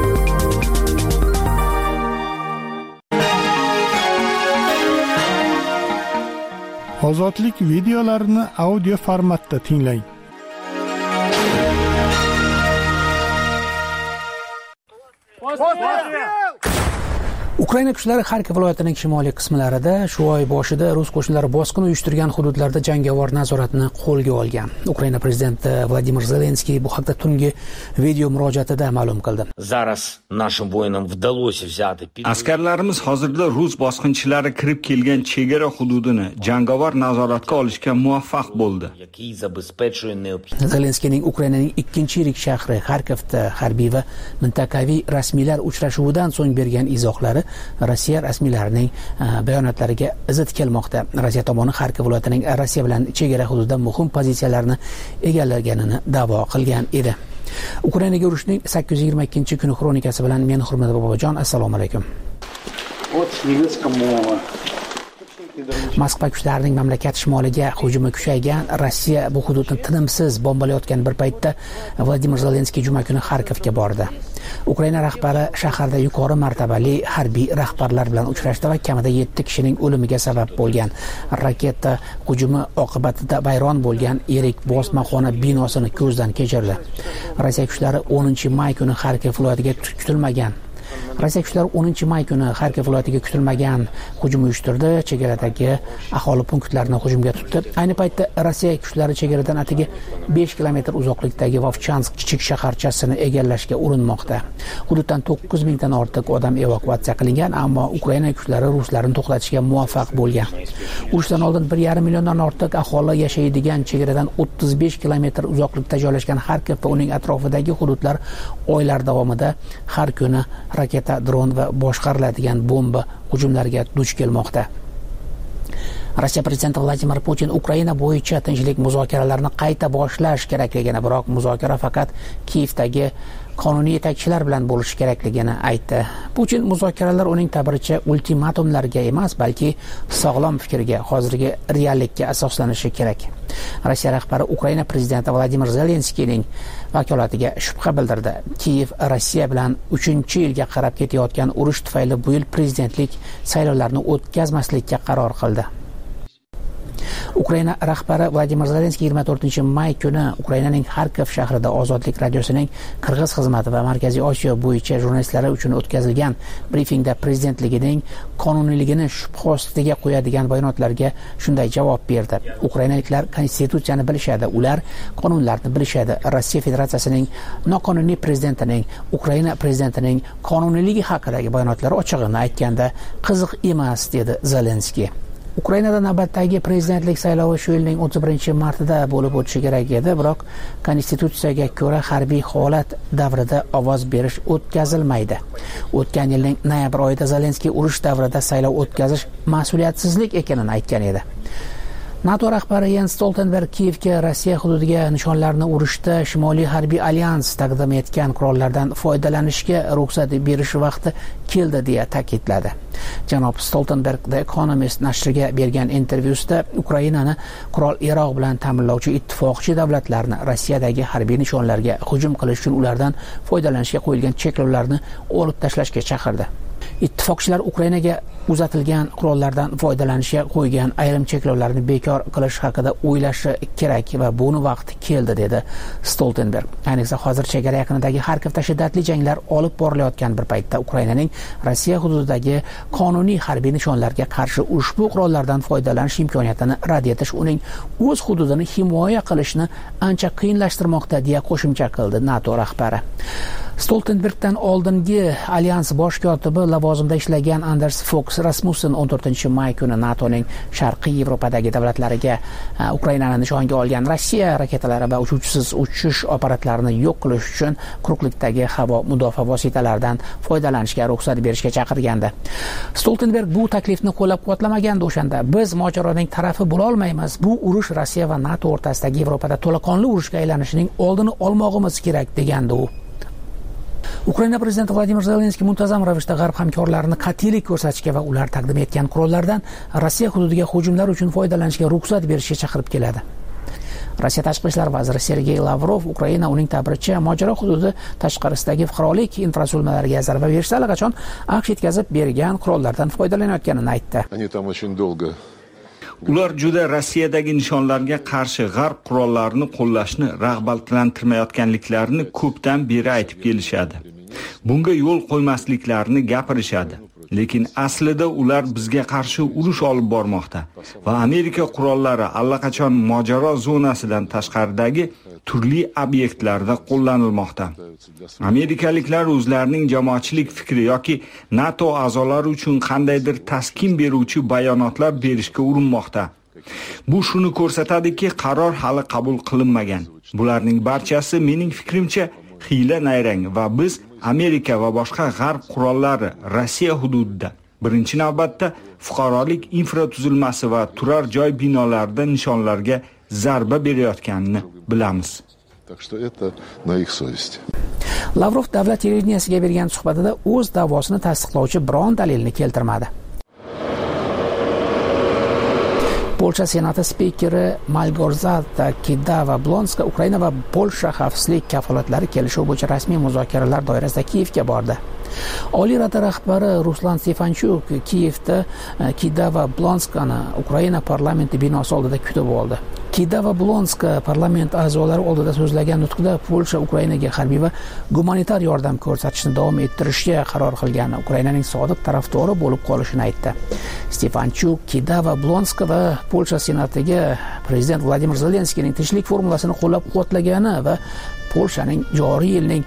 Ozodlik videolarini audio formatda tinglang.
Ukraina kuchlari Xarkov viloyatining shimoliy qismlarida shu oy boshida rus qo'shinlari bosqin uyushtirgan hududlarda jangovar nazoratni qo'lga olgan. Ukraina prezidenti Vladimir Zelenskiy bu haqda tungi video murojaatida ma'lum qildi.
Askarlarimiz hozirda rus bosqinchilari kirib kelgan chegara hududini jangovar nazoratga olishga muvaffaq bo'ldi.
Zelenskiyning Ukrainaning ikkinchi yirik shahri Xarkovda harbiy va mintaqaviy rasmiylar uchrashuvidan so'ng bergan izohlari Rossiya rasmiylarining bayonotlariga zid kelmoqda. Rossiya tomoni Xarkov viloyatining Rossiya bilan chegara hududida muhim pozitsiyalarni egallaganini da'vo qilgan edi. Ukrainaga urushning 822-kuni xronikasi bilan men Hurmat Bobojon, assalomu alaykum. Moskva kuchlarining mamlakat shimoliga hujumi kuchaygan. Rossiya bu hududni tinimsiz bombalayotgan bir paytda Vladimir Zelenskiy juma kuni Xarkovga bordi. Ukraina rahbari shaharda yuqori martabali harbiy rahbarlar bilan uchrashdi va kamida 7 kishining o'limiga sabab bo'lgan raketa hujumi oqibatida vayron bo'lgan yirik bosmaxona binosini ko'zdan kechirdi. Rossiya kuchlari 10-may kuni Xarkov viloyatiga kutilmagan hujum uyushtirdi. Chegaradagi aholi punktlarini hujumga tutdi. Ayni paytda Rossiya kuchlari chegaradan atigi 5 kilometr uzoqlikdagi Vovchansk kichik shaharchasini egallashga urinmoqda. Hududdan 9000 dan ortiq odam evakuatsiya qilingan, ammo Ukraina kuchlari ruslarni to'xtatishga muvaffaq bo'lgan. Urushdan oldin 1,5 milliondan ortiq aholi yashaydigan chegaradan 35 kilometr uzoqlikda joylashgan Xarkov va uning atrofidagi hududlar oylar davomida har kuni raketa, dron va boshqariladigan bomba hujumlariga duch kelmoqda. Rossiya prezidenti Vladimir Putin Ukraina bo'yicha tinchlik muzokaralarini qayta boshlash kerakligini, biroq muzokara faqat Kiyevdagi qonuniy yetakchilar bilan bo'lishi kerakligini aytdi. Putin muzokaralar uning ta'biricha ultimatumlarga emas, balki sog'lom fikrga, hozirgi reallikka asoslanishi kerak. Rossiya rahbari Ukraina prezidenti Vladimir Zelenskiyning vakolatiga shubha bildirdi. Kiyev Rossiya bilan 3-yilga qarab ketayotgan urush tufayli bu yil prezidentlik saylovlarini o'tkazmaslikka qaror qildi. Ukraina rahbari Vladimir Zelenskiy 24-may kuni Ukrainaning Xarkov shahrida Ozodlik radiosining Qirg'iz xizmati va Markaziy Osiyo bo'yicha jurnalistlari uchun o'tkazilgan brifingda prezidentligining qonuniyligini shubha ostiga qo'yadigan bayonotlarga shunday javob berdi. Ukrainaliklar konstitutsiyani bilishadi, ular qonunlarni bilishadi. Rossiya Federatsiyasining noqonuniy prezidentining Ukraina prezidentining qonuniyligi haqidagi bayonotlari ochig'ini aytganda qiziq emas, dedi Zelenskiy. Ukrainada navbatdagi prezidentlik saylovi shu yilning 31-martida bo'lib o'tishi kerak edi, biroq konstitutsiyaga ko'ra harbiy holat davrida ovoz berish o'tkazilmaydi. O'tgan yilning noyabr oyida Zelenskiy urush davrida saylov o'tkazish mas'uliyatsizlik ekanini aytgan edi. NATO rahbari Jens Stoltenberg Kiyevga Rossiya hududiga nishonlarni urishda Shimoliy harbiy alyans taqdim etgan qurollardan foydalanishga ruxsat berish vaqti keldi deya ta'kidladi. Janob Stoltenberg The Economist nashriga bergan intervyusida Ukrainani qurol-yarog' bilan ta'minlovchi ittifoqchi davlatlarni Rossiyadagi harbiy nishonlarga hujum qilish uchun ulardan foydalanishga qo'yilgan cheklovlarni olib tashlashga chaqirdi. Ittifoqchilar Ukrainaga uzatilgan qurollardan foydalanishga qo'ygan ayrim cheklovlarni bekor qilish haqida o'ylashi kerak va buni vaqti keldi, dedi Stoltenberg. Ayniqsa hozir chegara yaqinidagi Xarkovda shiddatli janglar olib borilayotgan bir paytda Ukrainaning Rossiya hududidagi qonuniy harbiy nishonlarga qarshi ushbu qurollardan foydalanish imkoniyatini rad etish uning o'z hududini himoya qilishni ancha qiyinlashtirmoqda, deya qo'shimcha qildi NATO rahbari. Stoltenbergdan oldingi alyans bosh kotibi lavozimida ishlagan Anders Fogh Rasmussen 14-may kuni NATOning Sharqiy Yevropadagi davlatlariga Ukrainani nishonga olgan Rossiya raketalari va uchuvchisiz uchish apparatlarini yo'q qilish uchun quruqlikdagi havo mudofaa vositalaridan foydalanishga ruxsat berishga chaqirgandi. Stoltenberg bu taklifni qo'llab-quvvatlamagandi o'shanda. Biz mojaroning tarafi bo'la olmaymiz. Bu urush Rossiya va NATO o'rtasidagi Yevropada to'laqonli urushga aylanishining oldini olmog'imiz kerak, degandi u. Ukraina prezidenti Vladimir Zelenskiy muntazam ravishda g'arb hamkorlarini qat'iylik ko'rsatishga va ular taqdim etgan qurollardan Rossiya hududiga hujumlar uchun foydalanishga ruxsat berishga chaqirib keladi. Rossiya tashqi ishlar vaziri Sergey Lavrov Ukraina uning ta'biricha mojaro hududi tashqarisidagi fuqarolik infratuzilmalariga zarba berishda allaqachon AQSh yetkazib bergan qurollardan foydalanayotganini aytdi.
Ular juda Rossiyadagi nishonlarga qarshi g'arb qurollarini qo'llashni rag'batlantirmayotganliklarini ko'pdan beri aytib kelishadi. Bunga yo'l qo'ymasliklarini gapirishadi. Lekin aslida ular bizga qarshi urush olib bormoqda va Amerika qurollari allaqachon mojaro zonasidan tashqaridagi turli obyektlarda qo'llanilmoqda. Amerikaliklar o'zlarining jamoatchilik fikri yoki NATO a'zolari uchun qandaydir taskin beruvchi bayonotlar berishga urinmoqda. Bu shuni ko'rsatadiki, qaror hali qabul qilinmagan. Bularning barchasi mening fikrimcha hiyla-nayrang va biz Amerika va boshqa g'arb qurollari Rossiya hududida birinchi navbatda fuqarolik infratuzilmasi va turar joy binolarida nishonlarga zarba berayotganini bilamiz.
Lavrov davlat televideniyasiga bergan suhbatida o'z da'vosini tasdiqlovchi biron dalilni keltirmadi. Polsha Senati spikeri Malgorzata Kidawa-Blonska Ukraina va Polsha xavfsizlik kafolatlari kelishuvi bo'yicha rasmiy muzokaralar doirasida Kiyevga bordi. Oliy Rada rahbari Ruslan Stefanchuk Kiyevda Kidawa-Blonskani Ukraina parlamenti binosi oldida kutib oldi. Kidawa-Blonska parlament a'zolari oldida so'zlagan nutqida Polsha Ukrainaga harbiy va gumanitar yordam ko'rsatishni davom ettirishga qaror qilgan Ukrainaning sodiq tarafdori bo'lib qolishini aytdi. Stefanchuk Kidawa-Blonska va Polsha senatiga prezident Vladimir Zelenskiyning tinchlik formulasini qo'llab-quvvatlagani va Polshaning joriy yilning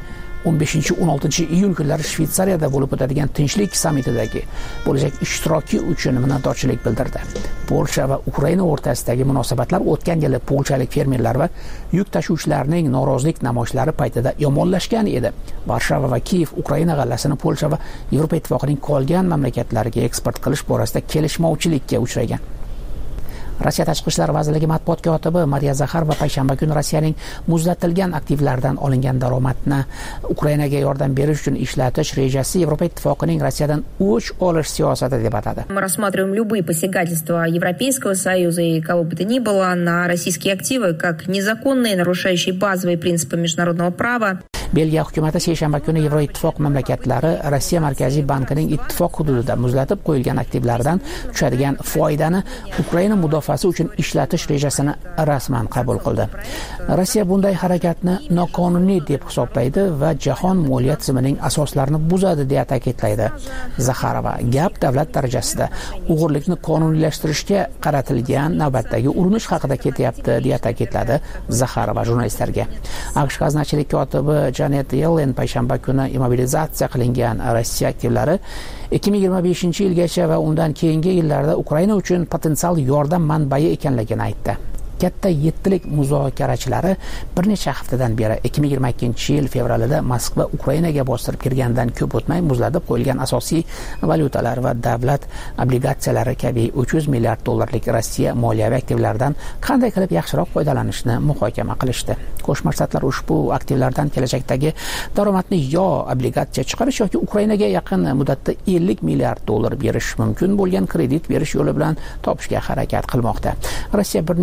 15-16 iyul kunlari Shveysariyada bo'lib o'tadigan tinchlik sammitidagi bo'lajak ishtiroki uchun minnatdorchilik bildirdi. Polsha va Ukraina o'rtasidagi munosabatlar o'tgan yili polshalik fermerlar va yuk tashuvchilarning norozilik namoyishlari paytida yomonlashgan edi. Varshava va Kiyev Ukraina g'allasini Polsha va Yevropa ittifoqining qolgan mamlakatlariga eksport qilish borasida kelishmovchilikka uchragan. Rossiya tashqi ishlar vazirligi matbuot kotibi Mariya Zakharova payshanba kuni Rossiyaning muzlatilgan aktivlardan olingan daromadni Ukrainaga yordam berish uchun ishlatish rejasi Yevropa ittifoqining Rossiyadan o'ch olish siyosati deb atadi.
Мы рассматриваем любые посягательства Европейского Союза и кого бы то ни было на российские активы как незаконные, нарушающие базовые принципы международного права.
Belgiya hukumati seshanba kuni Yevroittifoq mamlakatlari Rossiya Markaziy bankining ittifoq hududida muzlatib qo'yilgan aktivlardan tushadigan foydani Ukraina mudofaasi uchun ishlatish rejasini rasman qabul qildi. Rossiya bunday harakatni noqonuniy deb hisoblaydi va jahon moliya tizimining asoslarini buzadi deya ta'kidlaydi Zakharova. Gap davlat darajasida o'g'irlikni qonuniylashtirishga qaratilgan navbatdagi urinish haqida ketyapti deya ta'kidladi Zakharova jurnalistlarga. AQSh g'aznachilik kotibi Janet Yellen payshanba kuni immobilizatsiya qilingan Rossiya aktivlari 2025-yilgacha va undan keyingi yillarda Ukraina uchun potensial yordam manbai ekanligini aytdi. Katta yettilik muzokarachilari bir necha haftadan beri 2022-yil fevralida Moskva Ukrainaga bostirib kirgandan ko'p o'tmay muzlatib qo'yilgan asosiy valyutalar va davlat obligatsiyalari kabi 300 milliard dollarlik Rossiya moliyaviy aktivlaridan qanday qilib yaxshiroq foydalanishni muhokama qilishdi. Qo'shma Shtatlar ushbu aktivlardan kelajakdagi daromadni yo obligatsiya chiqarish yoki Ukrainaga yaqin muddatda 50 milliard dollar berish mumkin bo'lgan kredit berish yo'li bilan topishga harakat qilmoqda. Rossiya bir necha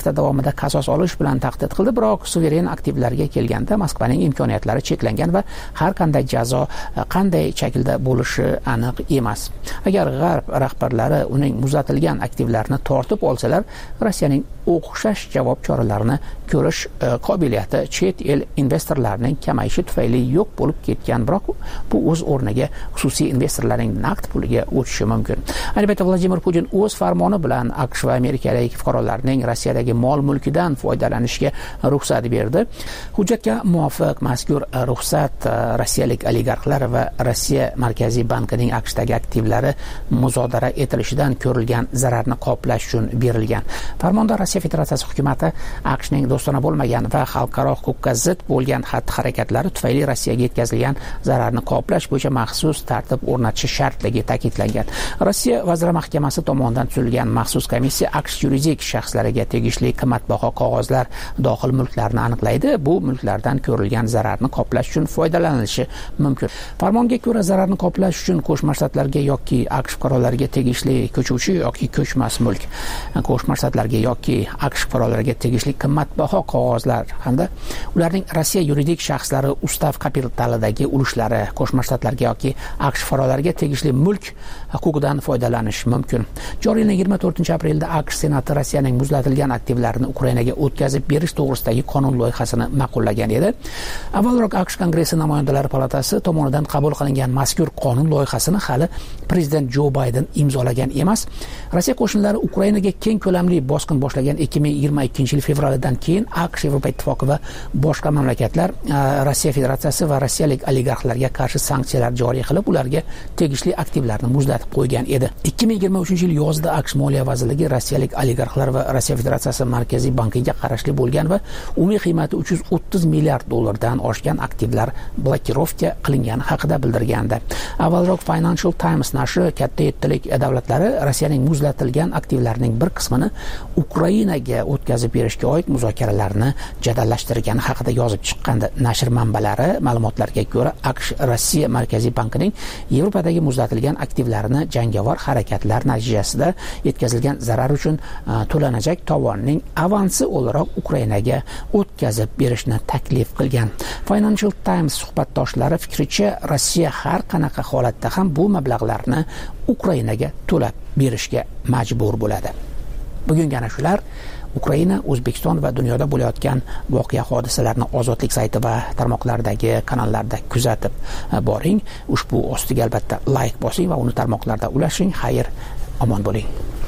hafta davomida qasos olish bilan tahdid qildi, biroq suveren aktivlarga kelganda Moskvaning imkoniyatlari cheklangan va har qanday jazo qanday shaklda bo'lishi aniq emas. Agar G'arb rahbarlari uning muzlatilgan aktivlarini tortib olsalar, Rossiyaning o'xshash javob choralarini ko'rish qobiliyati chet el investorlarining kamayishi tufayli yo'q bo'lib ketgan, biroq bu o'z o'rniga xususiy investorlarning naqd puliga o'tishi mumkin. Ayni paytda Vladimir Putin o'z farmoni bilan AQSh va amerikalik fuqarolarning Rossiyadagi mol-mulkidan foydalanishga ruxsat berdi. Hujjatga muvofiq mazkur ruxsat rossiyalik oligarxlar va Rossiya Markaziy bankining AQShdagi aktivlari muzodara etilishidan ko'rilgan zararni qoplash uchun berilgan. Farmonda Rossiya Federatsiyasi hukumati AQShning do'stona bo'lmagan va xalqaro huquqqa zid bo'lgan xatti-harakatlari tufayli Rossiyaga yetkazilgan zararni qoplash bo'yicha maxsus tartib o'rnatishi shartligi ta'kidlangan. Rossiya Vazirlar Mahkamasi tomonidan tuzilgan maxsus komissiya AQSh yuridik shaxslariga tegishli qimmatbaho qog'ozlar dohil mulklarni aniqlaydi. Bu mulklardan ko'rilgan zararni qoplash uchun foydalanilishi mumkin. Farmonga ko'ra zararni qoplash uchun Qo'shma Shtatlarga yoki AQSh fuqarolariga tegishli ko'chuvchi yoki ko'chmas mulk, Qo'shma Shtatlarga yoki AQSh fuqarolariga tegishli qimmatbaho qog'ozlar hamda ularning Rossiya yuridik shaxslari ustav kapitalidagi ulushlari, Qo'shma Shtatlarga yoki AQSh fuqarolariga tegishli mulk huquqidan foydalanish mumkin. Joriy yilning 24-aprelda AQSh Senati Rossiyaning muzlatilgan aktivlarini Ukrainaga o'tkazib berish to'g'risidagi qonun loyihasini ma'qullagan edi. Avvalroq AQSh Kongressi namoyandalari palatasi tomonidan qabul qilingan mazkur qonun loyihasini hali prezident Jo Bayden imzolagan emas. Rossiya qo'shinlari Ukrainaga keng ko'lamli bosqin boshlagan 2022 yil fevralidan keyin AQSh, Yevropa Ittifoqi va boshqa mamlakatlar Rossiya Federatsiyasi va rossiyalik oligarxlarga qarshi sanksiyalar joriy qilib, ularga tegishli aktivlarni muzlatib qo'ygan edi. 2023 yil yozida AQSh Moliya vazirligi rossiyalik oligarxlar va Rossiya Federatsiyasi Markaziy bankiga qarashli bo'lgan va umumiy qiymati 330 milliard dollardan oshgan aktivlar blokirovka qilingani haqida bildirgandi. Avvalroq Financial Times nashri katta yettilik davlatlari Rossiyaning muzlatilgan aktivlarining bir qismini Ukrainaga o'tkazib berishga oid muzokaralarni jadallashtirgani haqida yozib chiqqandi. Nashr manbalari ma'lumotlariga ko'ra, AQSh Rossiya Markaziy bankining Yevropadagi muzlatilgan aktivlarini jangovar harakatlar natijasida yetkazilgan zarar uchun to'lanajak tovonning avansi o'laroq Ukrainaga o'tkazib berishni taklif qilgan. Financial Times suhbatdoshlari fikricha, Rossiya har qanaqa holatda ham bu mablag'larni Ukrainaga to'lab berishga majbur bo'ladi. Bugungi ana shular. Ukraina, O'zbekiston va dunyoda bo'layotgan voqea hodisalarni Ozodlik sayti va tarmoqlardagi kanallarda kuzatib boring. Ushbu ostiga albatta like bosing va uni tarmoqlarda ulashing. Xayr, omon bo'ling.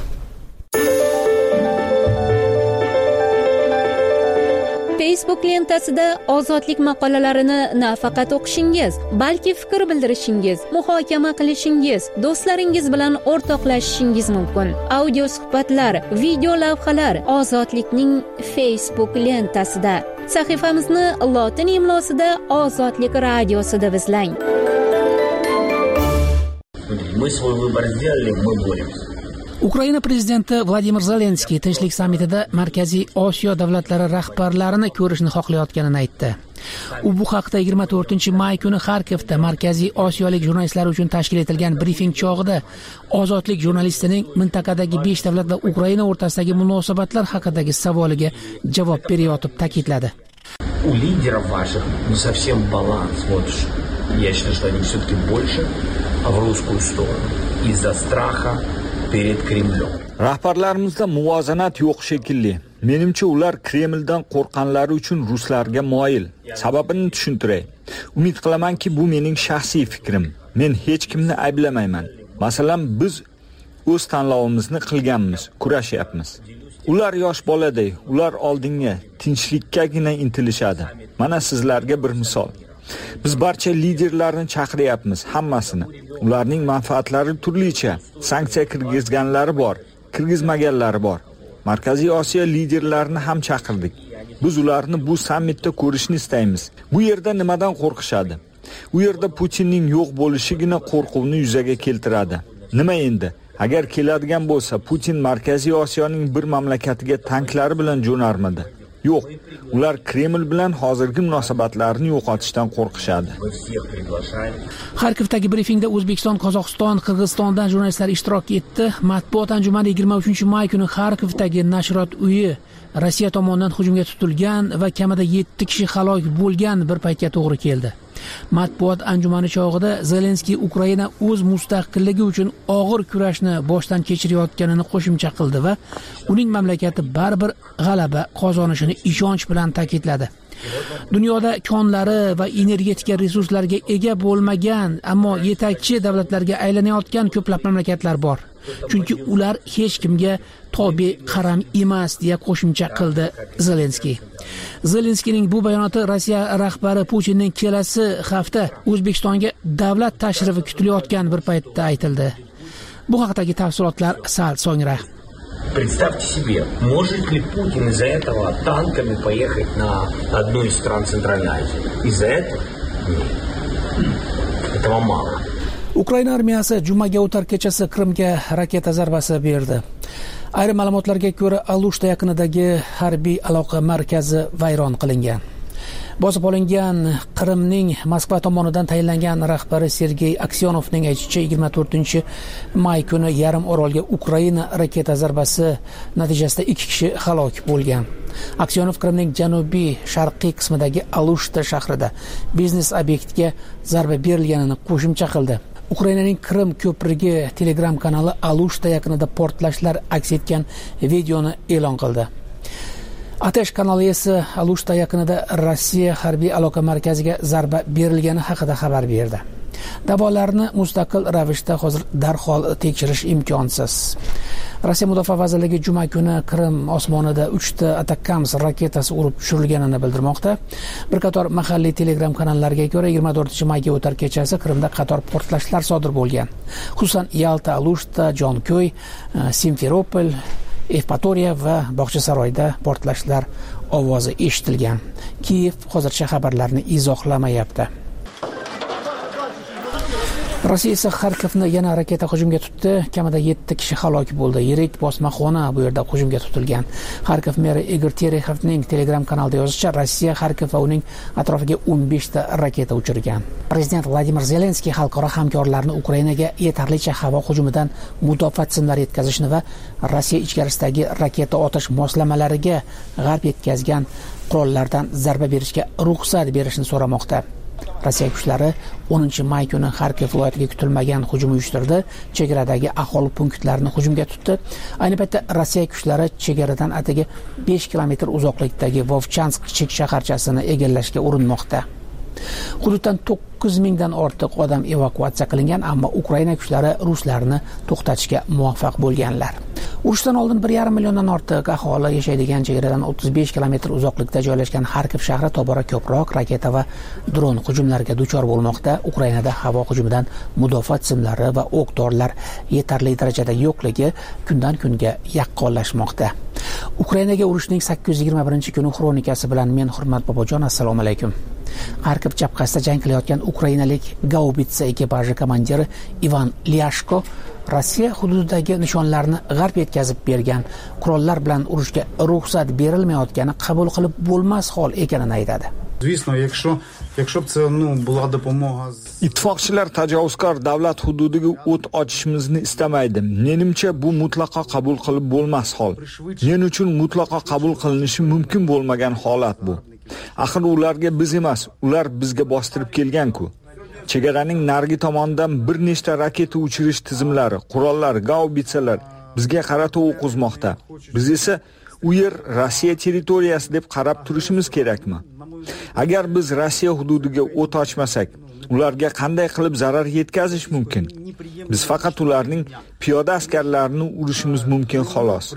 Facebook lentasida ozodlik maqolalarini nafaqat o'qishingiz, balki fikr bildirishingiz, muhokama qilishingiz, do'stlaringiz bilan o'rtoqlashishingiz mumkin. Audio suhbatlar, video lavhalar Ozodlikning Facebook lentasida. Sahifamizni lotin imlosida Ozodlik radiosida izlang.
Мы свой выбор сделали, мы боремся.
Ukraina prezidenti Vladimir Zelenskiy Tinchlik sammitida Markaziy Osiyo davlatlari rahbarlarini ko'rishni xohlayotganini aytdi. U bu haqda 24-may kuni Xarkovda Markaziy Osiyolik jurnalistlar uchun tashkil etilgan brifing chog'ida Ozodlik jurnalistining mintaqadagi 5 davlat va Ukraina o'rtasidagi munosabatlar haqidagi savoliga javob berayotib ta'kidladi.
У лидеров ваших не совсем баланс. Вот я считаю, что они все-таки больше в русскую сторону из-за страха перед Кремлем.
Rahbarlarimizda muvozanat yo'q shekilli. Menimcha ular Kremldan qo'rqqanlari uchun ruslarga moyil. Sababini tushuntiray. Umid qilamanki, bu mening shaxsiy fikrim. Men hech kimni ayblamayman. Masalan, biz o'z tanlovimizni qilganmiz, kurashyapmiz. Ular yosh boladay, ular oldinga, tinchlikkagina intilishadi. Mana sizlarga bir misol. Biz barcha liderlarni chaqiryapmiz, hammasini. Ularning manfaatlari turlicha. Sanksiya kirgizganlari bor, kirgizmaganlari bor. Markaziy Osiyo liderlarini ham chaqirdik. Biz ularni bu sammitda ko'rishni istaymiz. Bu yerda nimadan qo'rqishadi? U yerda Putinning yo'q bo'lishigina qo'rquvni yuzaga keltiradi. Nima endi? Agar keladigan bo'lsa, Putin Markaziy Osiyoning bir mamlakatiga tanklari bilan jo'narmidi. Yo'q, ular Kreml bilan hozirgi munosabatlarni yo'qotishdan qo'rqishadi.
Xarkovdagi brifingda O'zbekiston, Qozog'iston, Qirg'izistondan jurnalistlar ishtirok etdi. Matbuot anjumani 23-may kuni Xarkovdagi nashriyot uyi Rossiya tomonidan hujumga tutilgan va kamida 7 kishi halok bo'lgan bir paytga to'g'ri keldi. Matbuot anjumani chog'ida Zelenskiy Ukraina o'z mustaqilligi uchun og'ir kurashni boshdan kechirayotganini qo'shimcha qildi va uning mamlakati baribir g'alaba qozonishini ishonch bilan ta'kidladi. Dunyoda konlari va energetika resurslariga ega bo'lmagan, ammo yetakchi davlatlarga aylanayotgan ko'plab mamlakatlar bor. Chunki ular hech kimga tobe qaram emas, deya qo'shimcha qildi Zelenskiy. Zelenskiyning bu bayonoti Rossiya rahbari Putinning kelasi hafta O'zbekistonga davlat tashrifi kutilayotgan bir paytda aytildi. Bu haqdagi tafsilotlar sal so'ngra.
Представьте себе, может ли Путин из-за этого танками поехать на одну из стран Центральной Азии? Из-за этого? Нет. Этого мало.
Ukraina armiyasi jumaga o'tar kechasi Qrimga raketa zarbasi berdi. Ayrim ma'lumotlarga ko'ra, Alushta yaqinidagi harbiy aloqa markazi vayron qilingan. Bosib olingan Qrimning Moskva tomonidan tayinlangan rahbari Sergey Aksyonovning aytishicha 24-may kuni yarim orolga Ukraina raketa zarbasi natijasida 2 kishi halok bo'lgan. Aksyonov Qrimning janubiy sharqiy qismidagi Alushta shahrida biznes obyektga zarba berilganini qo'shimcha qildi. Ukrainaning Qrim ko'prigi Telegram kanali Alushta yaqinida portlashlar aks etgan videoni e'lon qildi. Atesh kanali esa Alushta yaqinida Rossiya harbiy aloqa markaziga zarba berilgani haqida xabar berdi. Da'volarni mustaqil ravishda hozir darhol tekshirish imkonsiz. Rossiya Mudofaa vazirligi juma kuni Qrim osmonida 3 ta Atakams raketasi urib tushirilganini bildirmoqda. Bir qator mahalliy Telegram kanallariga ko'ra 24-mayga o'tar kechasi Qrimda qator portlashlar sodir bo'lgan. Xususan Yalta, Alushta, Jonkoy, Simferopol, Evpatoriya va Bog'chasaroyda portlashlar ovozi eshitilgan. Kiyev hozircha xabarlarni izohlamayapti. Rossiya esa Xarkovni yana raketa hujumiga tutdi. Kamida 7 kishi halok bo'ldi. Yirik bosmaxona bu yerda hujumga tutilgan. Xarkov meri Igor Terexovning Telegram kanalida yozishicha, Rossiya Xarkov va uning atrofiga 15 ta raketa uchirgan. Prezident Vladimir Zelenskiy xalqaro hamkorlarni Ukrainaga yetarlicha havo hujumidan mudofaa tizimlari yetkazishni va Rossiya ichkarisidagi raketa otish moslamalariga g'arb yetkazgan qurollardan zarba berishga ruxsat berishni so'ramoqda. Rossiya kuchlari 10-may kuni Xarkov viloyatiga kutilmagan hujum uyushtirdi. Chegaradagi aholi punktlarini hujumga tutdi. Ayni paytda Rossiya kuchlari chegaradan atigi 5 kilometr uzoqlikdagi Vovchansk kichik shaharchasini egallashga urinmoqda. Hududdan 9,000 dan ortiq odam evakuatsiya qilingan, ammo Ukraina kuchlari ruslarni to'xtatishga muvaffaq bo'lganlar. Urushdan oldin 1,5 milliondan ortiq aholi yashaydigan chegaradan 35 kilometr uzoqlikda joylashgan Xarkov shahri tobora ko'proq raketa va dron hujumlariga duchor bo'lmoqda. Ukrainada havo hujumidan mudofaa tizimlari va o'q-dorilar yetarli darajada yo'qligi kundan kunga yaqqonlashmoqda. Ukrainaga urushning 821-kuni xronikasi bilan men Hurmat Bobojon, assalomu alaykum. Xarkov chapqasida jang qilayotgan ukrainalik Gaubitsa ekipaji komandiri Ivan Lyashko Rossiya hududidagi nishonlarni g'arb yetkazib bergan qurollar bilan urushga ruxsat berilmayotgani qabul qilib bo'lmas hol ekanini aytadi.
Ittifoqchilar tajovuzkor davlat hududiga o't ochishimizni istamaydi. Menimcha bu mutlaqo qabul qilib bo'lmas hol. Men uchun mutlaqo qabul qilinishi mumkin bo'lmagan holat bu. Axir ularga biz emas, ular bizga bostirib kelgan-ku. Chegaraning narigi tomonidan bir nechta raketa uchirish tizimlari, qurollar, gaubitsalar bizga qarata o'q uzmoqda. Biz esa u yer Rossiya territoriyasi deb qarab turishimiz kerakmi? Agar biz Rossiya hududiga o't ochmasak, ularga qanday qilib zarar yetkazish mumkin? Biz faqat ularning piyoda askarlarini urishimiz mumkin xolos.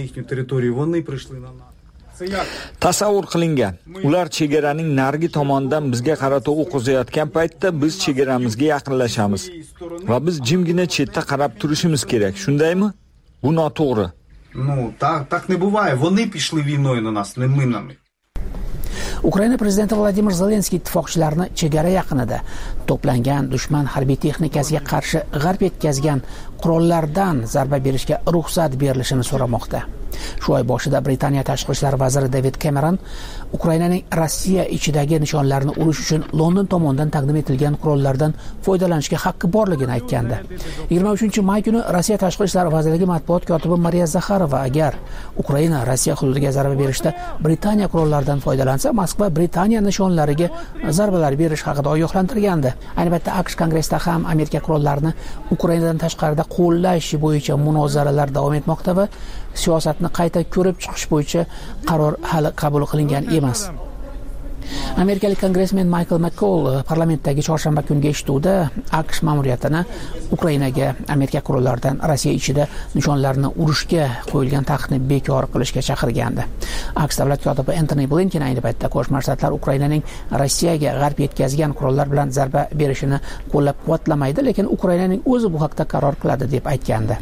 Tasavvur qilingan, ular chegaraning narigi tomonidan bizga qarata o'q uzayotgan paytda biz chegaramizga yaqinlashamiz va biz jimgina chetda qarab turishimiz kerak, shundaymi? Bu noto'g'ri.
Так не буває. Вони пішли війною на нас, не ми на них.
Ukraina prezidenti Vladimir Zelenskiy ittifoqchilarni chegara yaqinida to'plangan dushman harbiy texnikasiga qarshi g'arb yetkazgan qurollardan zarba berishga ruxsat berilishini so'ramoqda. Shu oy boshida Britaniya tashqi ishlar vaziri David Cameron Ukrainaning Rossiya ichidagi nishonlarni urish uchun London tomonidan taqdim etilgan qurollardan foydalanishga haqqi borligini aytgandi. 23-may kuni Rossiya tashqi ishlar vazirligi matbuot kotibi Mariya Zakharova agar Ukraina Rossiya hududiga zarba berishda Britaniya qurollaridan foydalansa, Moskva Britaniya nishonlariga zarbalar berish haqida ogohlantirgandi. Ayni paytda AQSh kongressida ham Amerika qurollarini Ukrainadan tashqarida qo'llash bo'yicha munozaralar davom etmoqda va siyosatni qayta ko'rib chiqish bo'yicha qaror hali qabul qilingan emas. Amerikalik kongressmen Michael McCall parlamentdagi chorshanba kungi eshituvda AQSh ma'muriyatini Ukrainaga Amerika qurollaridan Rossiya ichida nishonlarni urishga qo'yilgan taqiqni bekor qilishga chaqirgandi. AQSh davlat kotibi Antony Blinken ayni paytda Qo'shma Shtatlar Ukrainaning Rossiyaga g'arb yetkazgan qurollar bilan zarba berishini qo'llab-quvvatlamaydi, lekin Ukrainaning o'zi bu haqda qaror qiladi deb aytgandi.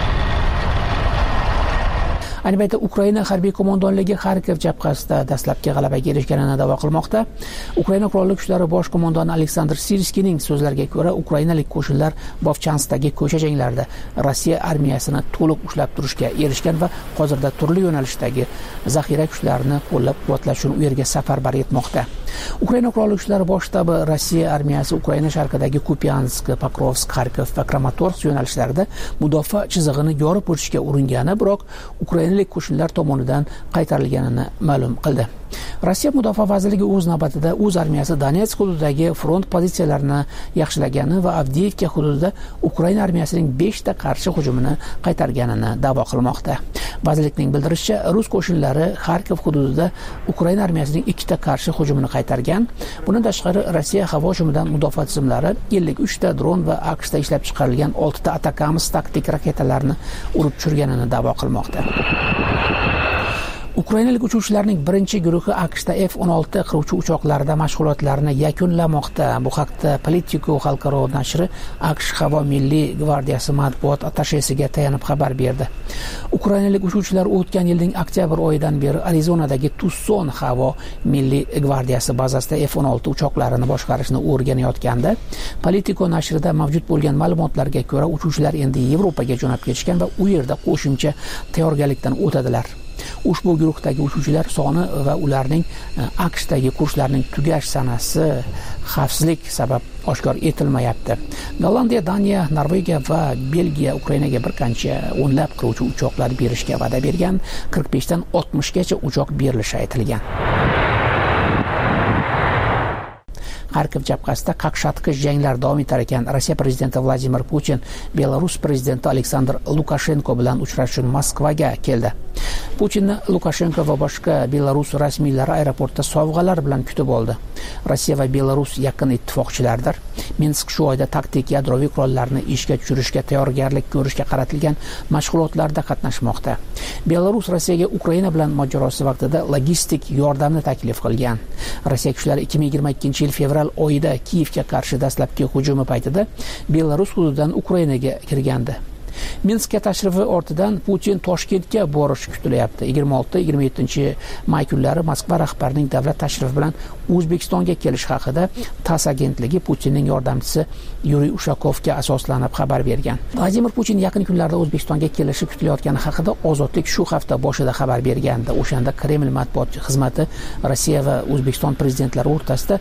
Ayni paytda Ukraina harbiy qo'mondonligi Kharkiv jabhasida dastlabki g'alabaga erishganini da'vo qilmoqda. Ukraina qurolli kuchlari bosh qo'mondoni Aleksandr Sirskiyning so'zlariga ko'ra, ukrainalik qo'shinlar Vovchansdagi ko'cha janglarida Rossiya armiyasini to'liq ushlab turishga erishgan va hozirda turli yo'nalishdagi zaxira kuchlarini qo'llab-quvvatlash uchun u yerga safarbar etmoqda. Ukraina qurolli kuchlari bosh shtabi Rossiya armiyasi Ukraina sharqidagi Kupiansk, Pokrovsk, Kharkiv va Kramatorsk yo'nalishlarida mudofaa chizig'ini yorib o'tishga uringani, biroq ukrainalik qo'shinlar tomonidan qaytarilganini ma'lum qildi. Rossiya mudofaa vazirligi o'z navbatida o'z armiyasi Donetsk hududidagi front pozitsiyalarini yaxshilagani va Avdiivka hududida Ukraina armiyasining 5 ta qarshi hujumini qaytarganini da'vo qilmoqda. Vazirlikning bildirishicha, rus qo'shinlari Kharkiv hududida Ukraina armiyasining 2 ta qarshi hujumini qaytargan. Bundan tashqari Rossiya havo hujumidan mudofaa tizimlari 53 ta dron va AQShda ishlab chiqarilgan 6 ta Atacams taktik raketalarini urib tushirganini da'vo qilmoqda. Ukrainalik uchuvchilarning birinchi guruhi AQShda F-16 qiruvchi uchoqlarida mashg'ulotlarini yakunlamoqda. Bu haqda Politico xalqaro nashri AQSh havo milliy gvardiyasi matbuot attashesiga tayanib xabar berdi. Ukrainalik uchuvchilar o'tgan yilning oktyabr oyidan beri Arizonadagi Tucson havo milliy gvardiyasi bazasida F-16 uchoqlarini boshqarishni o'rganayotganda, Politico nashrida mavjud bo'lgan ma'lumotlarga ko'ra, uchuvchilar endi Yevropaga jo'nab ketishgan va u yerda qo'shimcha tayyorgarlikdan o'tadilar. Ushbu guruhdagi uchuvchilar soni va ularning AQShdagi kurslarning tugash sanasi xavfsizlik sabab oshkor etilmayapti. Gollandiya, Daniya, Norvegiya va Belgiya Ukrainaga bir qancha o'nlab qiruvchi uchoqlar berishga va'da bergan. 45 dan 60 gacha uchoq berilishi aytilgan. Kharkiv jabhasida qaqshatqich janglar davom etar ekan. Rossiya prezidenti Vladimir Putin Belarus prezidenti Aleksandr Lukashenko bilan uchrashish uchun Moskvaga keldi. Putinni Lukashenko va boshqa Belarus rasmiylari aeroportda sovg'alar bilan kutib oldi. Rossiya va Belarus yaqin ittifoqchilardir. Minsk shu oyda taktik yadroviy qurollarni ishga tushirishga tayyorgarlik ko'rishga qaratilgan mashg'ulotlarda qatnashmoqda. Belarus Rossiyaga Ukraina bilan mojarosi vaqtida logistik yordamni taklif qilgan. Rossiya kuchlari 2022-yil fevral oyida Kiyevga qarshi dastlabki hujumi paytida Belarus hududidan Ukrainaga kirgandi. Minskka tashrifi ortidan Putin Toshkentga borish kutilyapti. 26-27 may kunlari Moskva rahbarining davlat tashrifi bilan O'zbekistonga kelish haqida TASS agentligi Putinning yordamchisi Yuriy Ushakovga asoslanib xabar bergan. Vladimir Putin yaqin kunlarda O'zbekistonga kelishi kutilayotgani haqida Ozodlik shu hafta boshida xabar bergandi. O'shanda Kreml matbuot xizmati Rossiya va O'zbekiston prezidentlari o'rtasida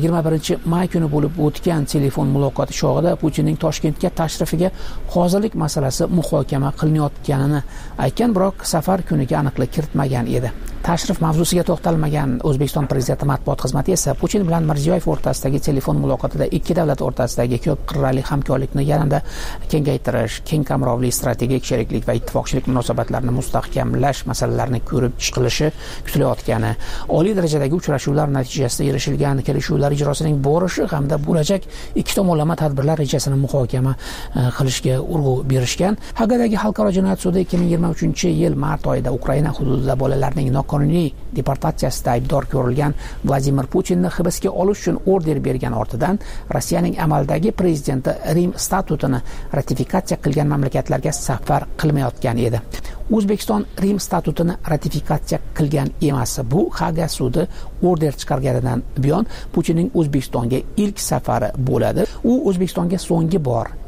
21-may kuni bo'lib o'tgan telefon muloqoti chog'ida Putinning Toshkentga tashrifiga hozirlik masalasi muhokama qilinayotganini aytgan, biroq safar kuniga aniqlik kiritmagan edi. Tashrif mavzusiga to'xtalmagan O'zbekiston prezidenti matbuot xizmati esa Putin bilan Mirziyoyev o'rtasidagi telefon muloqotida ikki davlat o'rtasidagi ko'p qirrali hamkorlikni yanada kengaytirish, keng qamrovli strategik sheriklik va ittifoqchilik munosabatlarini mustahkamlash masalalarini ko'rib chiqilishi kutilayotgani, oliy darajadagi uchrashuvlar natijasida erishilgan kelishuvlar ijrosining borishi hamda bo'lajak ikki tomonlama tadbirlar rejasini muhokama qilishga urg'u berishgan. Hagadagi xalqaro jinoyat sudi 2023-yil mart oyida Ukraina hududida bolalarning qonuniy deportatsiyasida aybdor ko'rilgan Vladimir Putinni hibsga olish uchun order bergan ortidan Rossiyaning amaldagi prezidenti Rim statutini ratifikatsiya qilgan mamlakatlarga safar qilmayotgan edi. O'zbekiston Rim statutini ratifikatsiya qilgan emas. Bu Haga sudi order chiqarganidan buyon Putinning O'zbekistonga ilk safari bo'ladi. U O'zbekistonga so'nggi bor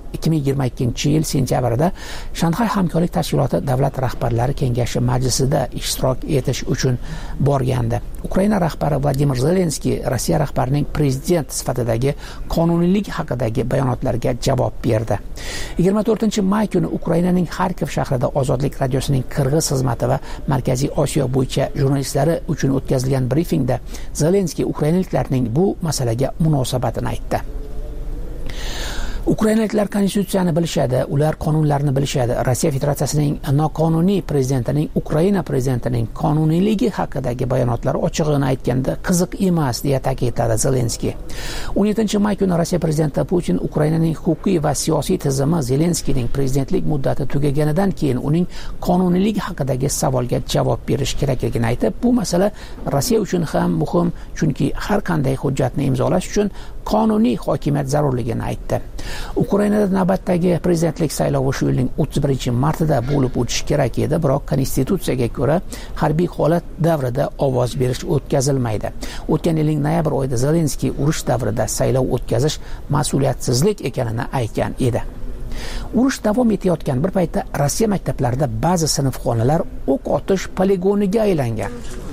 2022 yil sentyabrida Shanxay hamkorlik tashkiloti davlat rahbarlari kengashi majlisida ishtirok etish uchun borgandi. Ukraina rahbari Vladimir Zelenskiy Rossiya rahbarining prezident sifatidagi qonuniylik haqidagi bayonotlariga javob berdi. 24-may kuni Ukrainaning Xarkov shahrida Ozodlik radiosining Qirg'iz xizmati va Markaziy Osiyo bo'yicha jurnalistlari uchun o'tkazilgan brifingda Zelenskiy ukrainaliklarning bu masalaga munosabatini aytdi. Ukrainaliklar konstitutsiyani bilishadi, ular qonunlarni bilishadi. Rossiya Federatsiyasining noqonuniy prezidentining Ukraina prezidentining qonuniyligi haqidagi bayonotlar ochig'ini aytganda qiziq emas, deya ta'kidladi Zelenskiy. 17-may kuni Rossiya prezidenti Putin Ukrainaning huquqiy va siyosiy tizimi Zelenskiyning prezidentlik muddati tugaganidan keyin uning qonuniyligi haqidagi savolga javob berish kerakligini aytib, bu masala Rossiya uchun ham muhim, chunki har qanday hujjatni imzolash uchun qonuniy hokimiyat zarurligini aytdi. Ukrainada navbatdagi prezidentlik saylovi shu yilning 31-martida bo'lib o'tishi kerak edi, biroq konstitutsiyaga ko'ra harbiy holat davrida ovoz berish o'tkazilmaydi. O'tgan yilning noyabr oyida Zelenskiy urush davrida saylov o'tkazish mas'uliyatsizlik ekanini aytgan edi. Urush davom etayotgan bir paytda Rossiya maktablarida ba'zi sinfxonalar o'q otish poligoniga aylangan.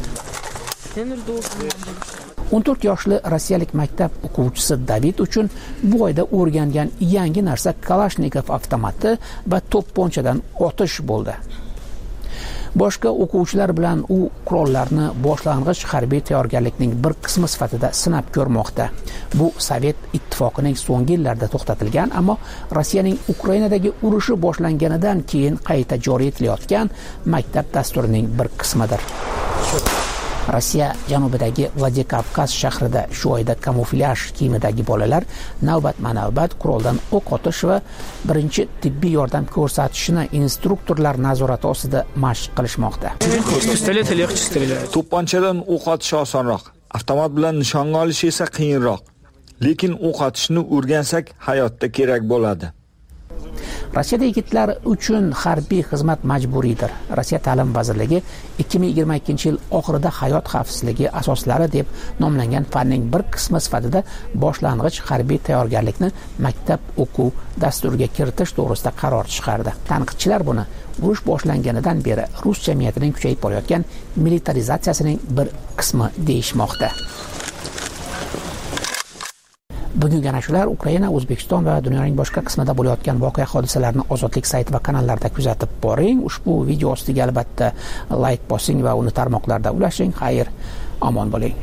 14 yoshli rossiyalik maktab o'quvchisi David uchun bu oyda o'rgangan yangi narsa Kalashnikov avtomati va to'pponchadan otish bo'ldi. Boshqa o'quvchilar bilan u qurollarni boshlang'ich harbiy tayyorgarlikning bir qismi sifatida sinab ko'rmoqda. Bu Sovet ittifoqining so'nggi yillarda to'xtatilgan, ammo Rossiyaning Ukrainadagi urushi boshlanganidan keyin qayta joriy etilayotgan maktab dasturining bir qismidir. Rossiya janubidagi Vladikavkaz shahrida shu oyda kamuflyaj kiyimidagi bolalar navbatma-navbat quroldan o'q otish va birinchi tibbiy yordam ko'rsatishni instruktorlar nazorati ostida mashq qilishmoqda.
To'pponchadan o'q otish osonroq, avtomat bilan nishonga olish esa qiyinroq. Lekin o'q otishni o'rgansak hayotda kerak bo'ladi.
Rossiyada yigitlar uchun harbiy xizmat majburiydir. Rossiya ta'lim vazirligi 2022-yil oxirida hayot xavfsizligi asoslari deb nomlangan fanning bir qismi sifatida boshlang'ich harbiy tayyorgarlikni maktab o'quv dasturiga kiritish to'g'risida qaror chiqardi. Tanqidchilar buni urush boshlanganidan beri rus jamiyatining kuchayib borayotgan militarizatsiyasining bir qismi deyishmoqda. Bugungi ana shular Ukraina, O'zbekiston va dunyoning boshqa qismida bo'layotgan voqea hodisalarni Ozodlik sayti va kanallarida kuzatib boring. Ushbu video ostiga albatta like bosing va uni tarmoqlarda ulashing. Xayr, omon bo'ling.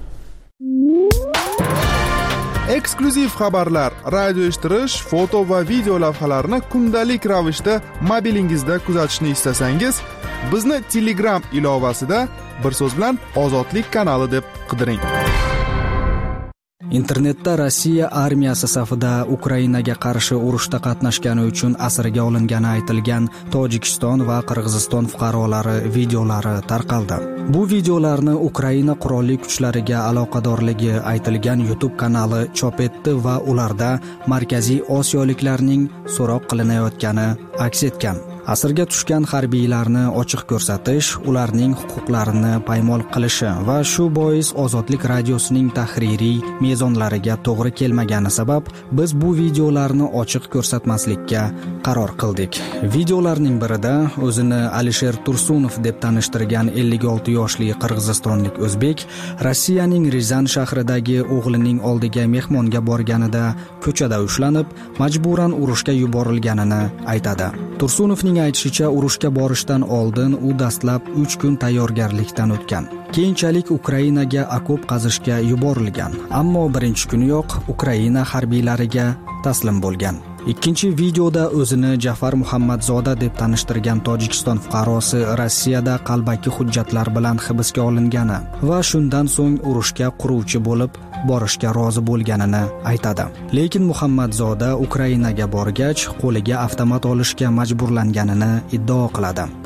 Eksklyuziv xabarlar, radio eshittirish, foto va video lavhalarni kundalik ravishda mobilingizda kuzatishni istasangiz, bizni Telegram ilovasida bir so'z bilan Ozodlik kanali deb qidiring.
Internetda Rossiya armiyasi safida Ukrainaga qarshi urushda qatnashgani uchun asirga olingani aytilgan Tojikiston va Qirg'iziston fuqarolari videolari tarqaldi. Bu videolarni Ukraina qurolli kuchlariga aloqadorligi aytilgan YouTube kanali chop etdi va ularda Markaziy Osiyoliklarning so'roq qilinayotgani aks etgan. Asirga tushgan harbiylarni ochiq ko'rsatish, ularning huquqlarini paymol qilishi va shu bois Ozodlik radiosining tahririy mezonlariga to'g'ri kelmagani sabab biz bu videolarni ochiq ko'rsatmaslikka qaror qildik. Videolarning birida o'zini Alisher Tursunov deb tanishtirgan 56 yoshli qirg'izistonlik o'zbek Rossiyaning Rizan shahridagi o'g'lining oldiga mehmonga borganida ko'chada ushlanib, majburan urushga yuborilganini aytadi. Tursunovning aytishicha, urushga borishdan oldin u dastlab 3 kun tayyorgarlikdan o'tgan. Keyinchalik Ukrainaga okop qazishga yuborilgan, ammo birinchi kuniyoq Ukraina harbiylariga taslim bo'lgan. Ikkinchi videoda o'zini Jafar Muhammadzoda deb tanishtirgan Tojikiston fuqarosi Rossiyada qalbaki hujjatlar bilan hibsga olingani va shundan so'ng urushga quruvchi bo'lib borishga rozi bo'lganini aytadi. Lekin Muhammadzoda Ukrainaga borgach, qo'liga avtomat olishga majburlanganini iddao qiladi.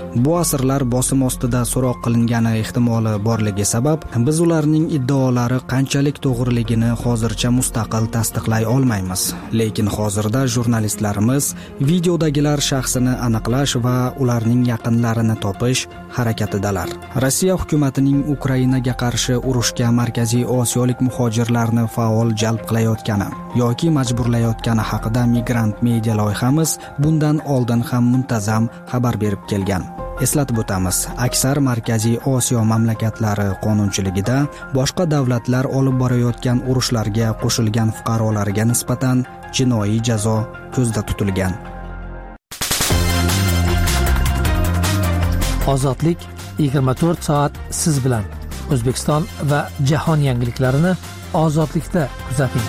Bu asrlar bosim ostida so'roq qilingani ehtimoli borligi sabab biz ularning iddaolari qanchalik to'g'riligini hozircha mustaqil tasdiqlay olmaymiz. Lekin hozirda jurnalistlarimiz videodagilar shaxsini aniqlash va ularning yaqinlarini topish harakatidalar. Rossiya hukumatining Ukrainaga qarshi urushga Markaziy Osiyolik muhojirlarni faol jalb qilayotgani yoki majburlayotgani haqida Migrant media loyihamiz bundan oldin ham muntazam xabar berib kelgan. Eslatib o'tamiz, aksar Markaziy Osiyo mamlakatlari qonunchiligida boshqa davlatlar olib borayotgan urushlarga qo'shilgan fuqarolariga nisbatan jinoiy jazo ko'zda tutilgan.
Ozodlik 24 soat siz bilan. O'zbekiston va jahon yangiliklarini ozodlikda kuzating.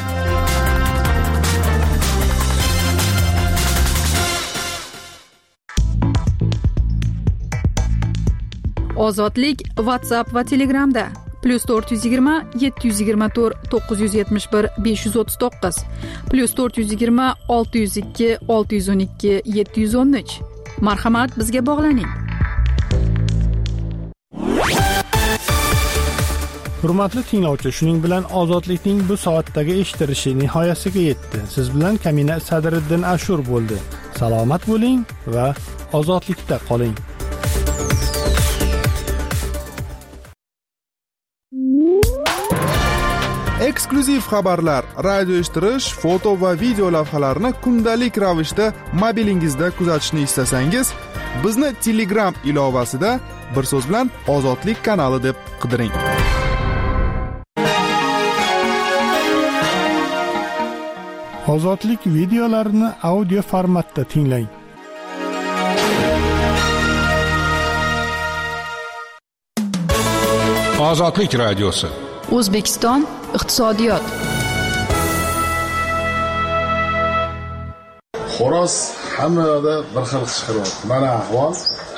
Ozodlik WhatsApp va Telegramda +420 724 971 539 +420 602 612 713. Marhamat, bizga bog'laning.
Hurmatli tinglovchi, shuning bilan ozodlikning bu soatdagi eshittirishi nihoyasiga yetdi. Siz bilan Kamina Sadriddin Ashur bo'ldi. Salomat bo'ling va ozodlikda qoling.
Eksklyuziv xabarlar, radio eshittirish, foto va video lavhalarni kundalik ravishda mobilingizda kuzatishni istasangiz, bizni Telegram ilovasida bir so'z bilan Ozodlik kanali deb qidiring.
Ozodlik videolarini audio formatda tinglang.
Ozodlik radiosi.
O'zbekiston iqtisodiyot.
Xo'roz hamma yoqda bir xil qichqiryapti. Mana ahvol.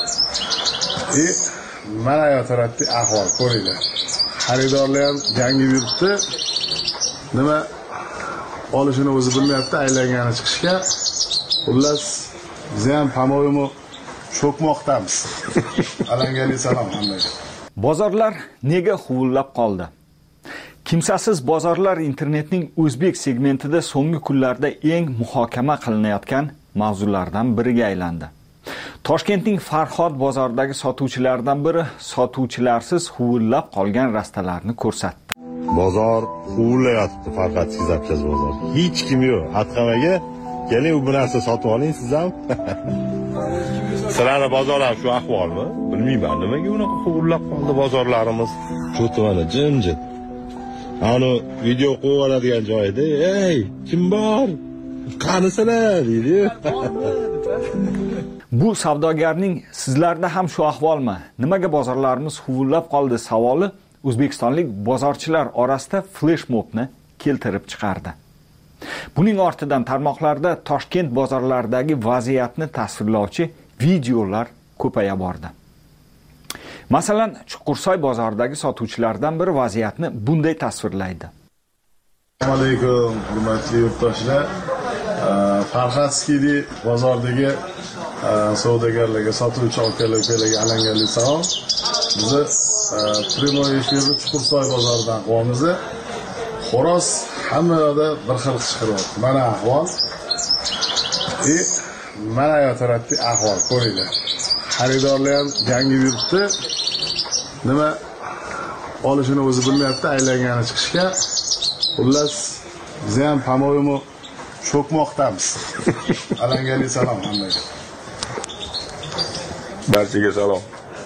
Mana yotarati ahvol ko'ringlar. Xaridorlar ham jangi yuribdi. Nima olishini o'zi bilmayapti, aylangani chiqishga. Xullas, biz ham pamoyimi cho'kmoqdamiz. Alangali salom hammaga.
Bozorlar nega huvullab qoldi? Kimsasiz bozorlar internetning o'zbek segmentida so'nggi kunlarda eng muhokama qilinayotgan mavzulardan biriga aylandi. Toshkentning Farhod bozoridagi sotuvchilardan biri sotuvchilarsiz huvullab qolgan rastalarni ko'rsatdi.
Bozor huvullayotibdi, faqat siz apsiz bozor. Hech kim yo'q. Atqamaga keling, bu narsa sotib oling siz ham. Sizlarning bozor ham shu ahvolmi? Bilmayman, nimaga unaqa huvullab qoldi bozorlarimiz. Cho'tmani jimjit. Ana video qo'yib oladigan joyda, "Ey, kim bor? Qanisizlar?" deydi.
Bu savdogarning sizlarda ham shu ahvolmi? Nimaga bozorlarimiz huvullab qoldi savoli o'zbekistonlik bozorchilar orasida flash mobni keltirib chiqardi. Buning ortidan tarmoqlarda Toshkent bozorlaridagi vaziyatni tasvirlovchi videolar ko'paya bordi. Masalan, Chuqursoy bozoridagi sotuvchilardan biri vaziyatni bunday tasvirlaydi.
Assalomu alaykum, hurmatli yurtdoshlar. Farhadskiy bozordagi savdogarlarga, sotuvchi aka-ukalarga alangali salom. Bizni primoy efirni Chuqursoy bozoridan qilyapmiz. Xo'roz hamma yoqda bir xil qichqiryapti. Mana ahvol. Mana yotarati ahvol ko'ringlar. Xaridorlar ham jangi yuribdi. Nima olishini o'zi bilmayapti, aylangani chiqishga. Xullas, biz ham pamoyimi cho'kmoqdamiz. Alangali salom hammaga.
Barchaga salom.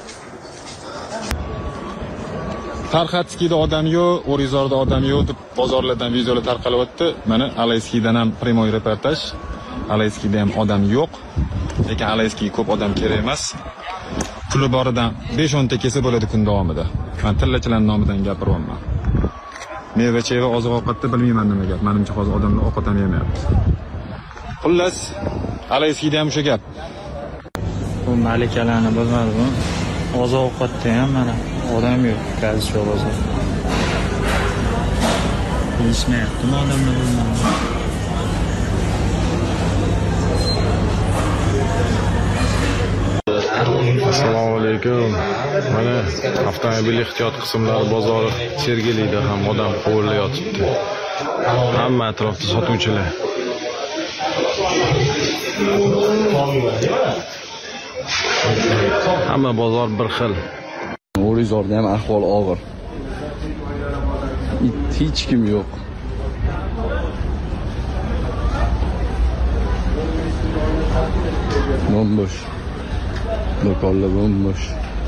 Farhadskiyda odam yo'q, O'rizorda odam yo'q deb bozorlardan videolar tarqalyapti. Mana Alayskiydan ham primoy reportaj. Alayskiyda ham odam yo'q. Lekin Alayskiyga ko'p odam kerak emas. Puli boridan 5-10 ta kelsa bo'ladi kun davomida. Men tillachilar nomidan gapiryapman. Meva-cheva oziq-ovqatda bilmayman nima gap. Menimcha hozir odamlar ovqat ham yemayapti. Xullas, Alayskiyda ham o'sha gap.
Bu malikalarni bilmadim. Oziq-ovqatda ham mana odam yo'q, gazchi bozor. Yeyishmayaptimi odamlar bilmadim.
Assalomu alaykum. Mana avtomobil ehtiyot qismlari bozori Sergelida ham odam qo'llayotibdi. Hamma atrofda sotuvchilar. Hamma bozor bir xil.
O'rizorda ham ahvol og'ir. Hech kim yo'q. Bombosh. Do'konlar bombosh.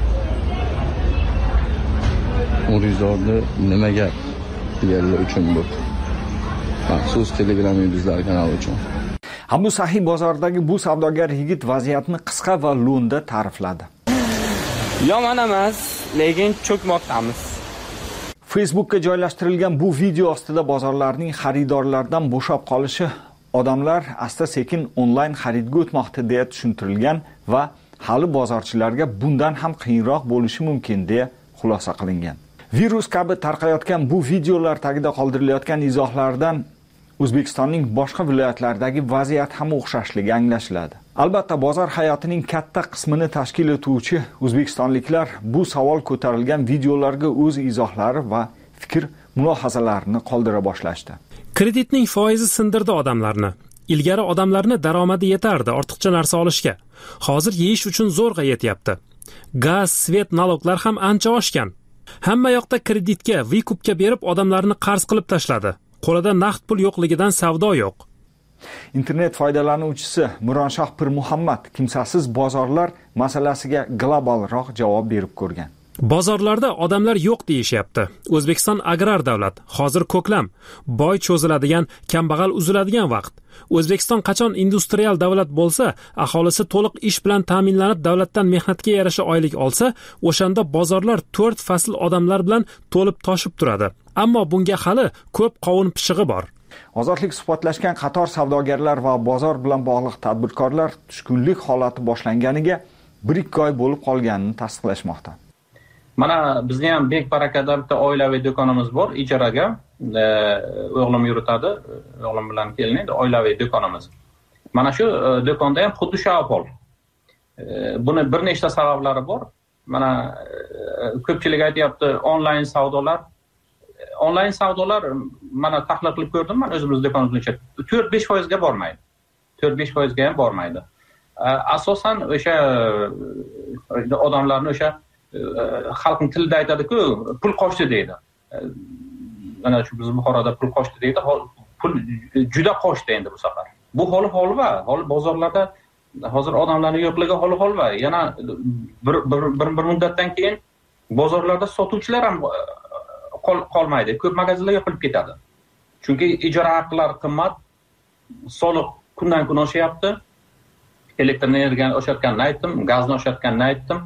O'rizorda nima gap deganlar uchun bu. Maxsus Telegram yulduzlar kanali uchun.
Abu Sahiy bozoridagi bu savdogar yigit vaziyatni qisqa va lo'nda ta'rifladi.
Yomon emas, lekin cho'kmoqdamiz.
Facebook'ga joylashtirilgan bu video ostida bozorlarning xaridorlardan bo'shab qolishi, odamlar asta-sekin onlayn xaridga o'tmoqda deya tushuntirilgan va hali bozorchilarga bundan ham qiyinroq bo'lishi mumkin deya xulosa qilingan. Virus kabi tarqayotgan bu videolar tagida qoldirilayotgan izohlardan O'zbekistonning boshqa viloyatlaridagi vaziyat ham o'xshashligi anglashiladi. Albatta, bozor hayotining katta qismini tashkil etuvchi o'zbekistonliklar bu savol ko'tarilgan videolarga o'z izohlari va fikr mulohazalarini qoldira boshlashdi.
Kreditning foizi sindirdi odamlarni. Ilgari odamlarni daromadi yetardi ortiqcha narsa olishga. Hozir yeyish uchun zo'rg'a yetyapti. Gaz, svet, naloglar ham ancha oshgan. Hamma yoqda kreditga, vikupga berib odamlarni qarz qilib tashladi. Qo'lida naqd pul yo'qligidan savdo yo'q.
Internet foydalanuvchisi Mironshoh Pirmuhammad kimsasiz bozorlar masalasiga globalroq javob berib ko'rgan.
Bozorlarda odamlar yo'q deyishyapti. O'zbekiston agrar davlat, hozir ko'klam, boy cho'ziladigan, kambag'al uziladigan vaqt. O'zbekiston qachon industrial davlat bo'lsa, aholisi to'liq ish bilan ta'minlanib, davlatdan mehnatga yarasha oylik olsa, o'shanda bozorlar 4 fasl odamlar bilan to'lib toshib turadi. Ammo bunga hali ko'p qovun pishig'i bor.
Ozodlik suhbatlashgan qator savdogarlar va bozor bilan bog'liq tadbirkorlar tushkunlik holati boshlanganiga 1-2 oy bo'lib qolganini tasdiqlashmoqda.
Mana bizning ham Bek Barakada bitta oilaviy do'konimiz bor, ijaraga. O'g'lim yuritadi, o'g'lim bilan kelinadi, oilaviy do'konimiz. Mana shu do'konda ham xuddi shu ahvol. Buni bir nechta sabablari bor. Mana ko'pchilik aytayapti, onlayn savdolar. Onlayn savdolar mana tahlil qilib ko'rdim, men o'zimiz do'konimizda 4-5% ga bormaydi. 4-5% ga ham bormaydi. Asosan o'sha odamlarni o'sha xalqning tilida aytadi-ku, pul qochdi deydi. Mana shu biz Buxoroda pul qochdi deydi, pul juda qochdi endi bu safar. Bu holva, bozorlarda hozir odamlarning yo'qligi holva. Yana bir muddatdan keyin bozorlarda sotuvchilar ham qolmaydi. Ko'p magazinlar yopilib ketadi. Chunki ijara haqlari qimmat, soliq kundan-kun oshyapti. Elektr energiyani oshayotganini aytdim, gazni oshayotganini aytdim.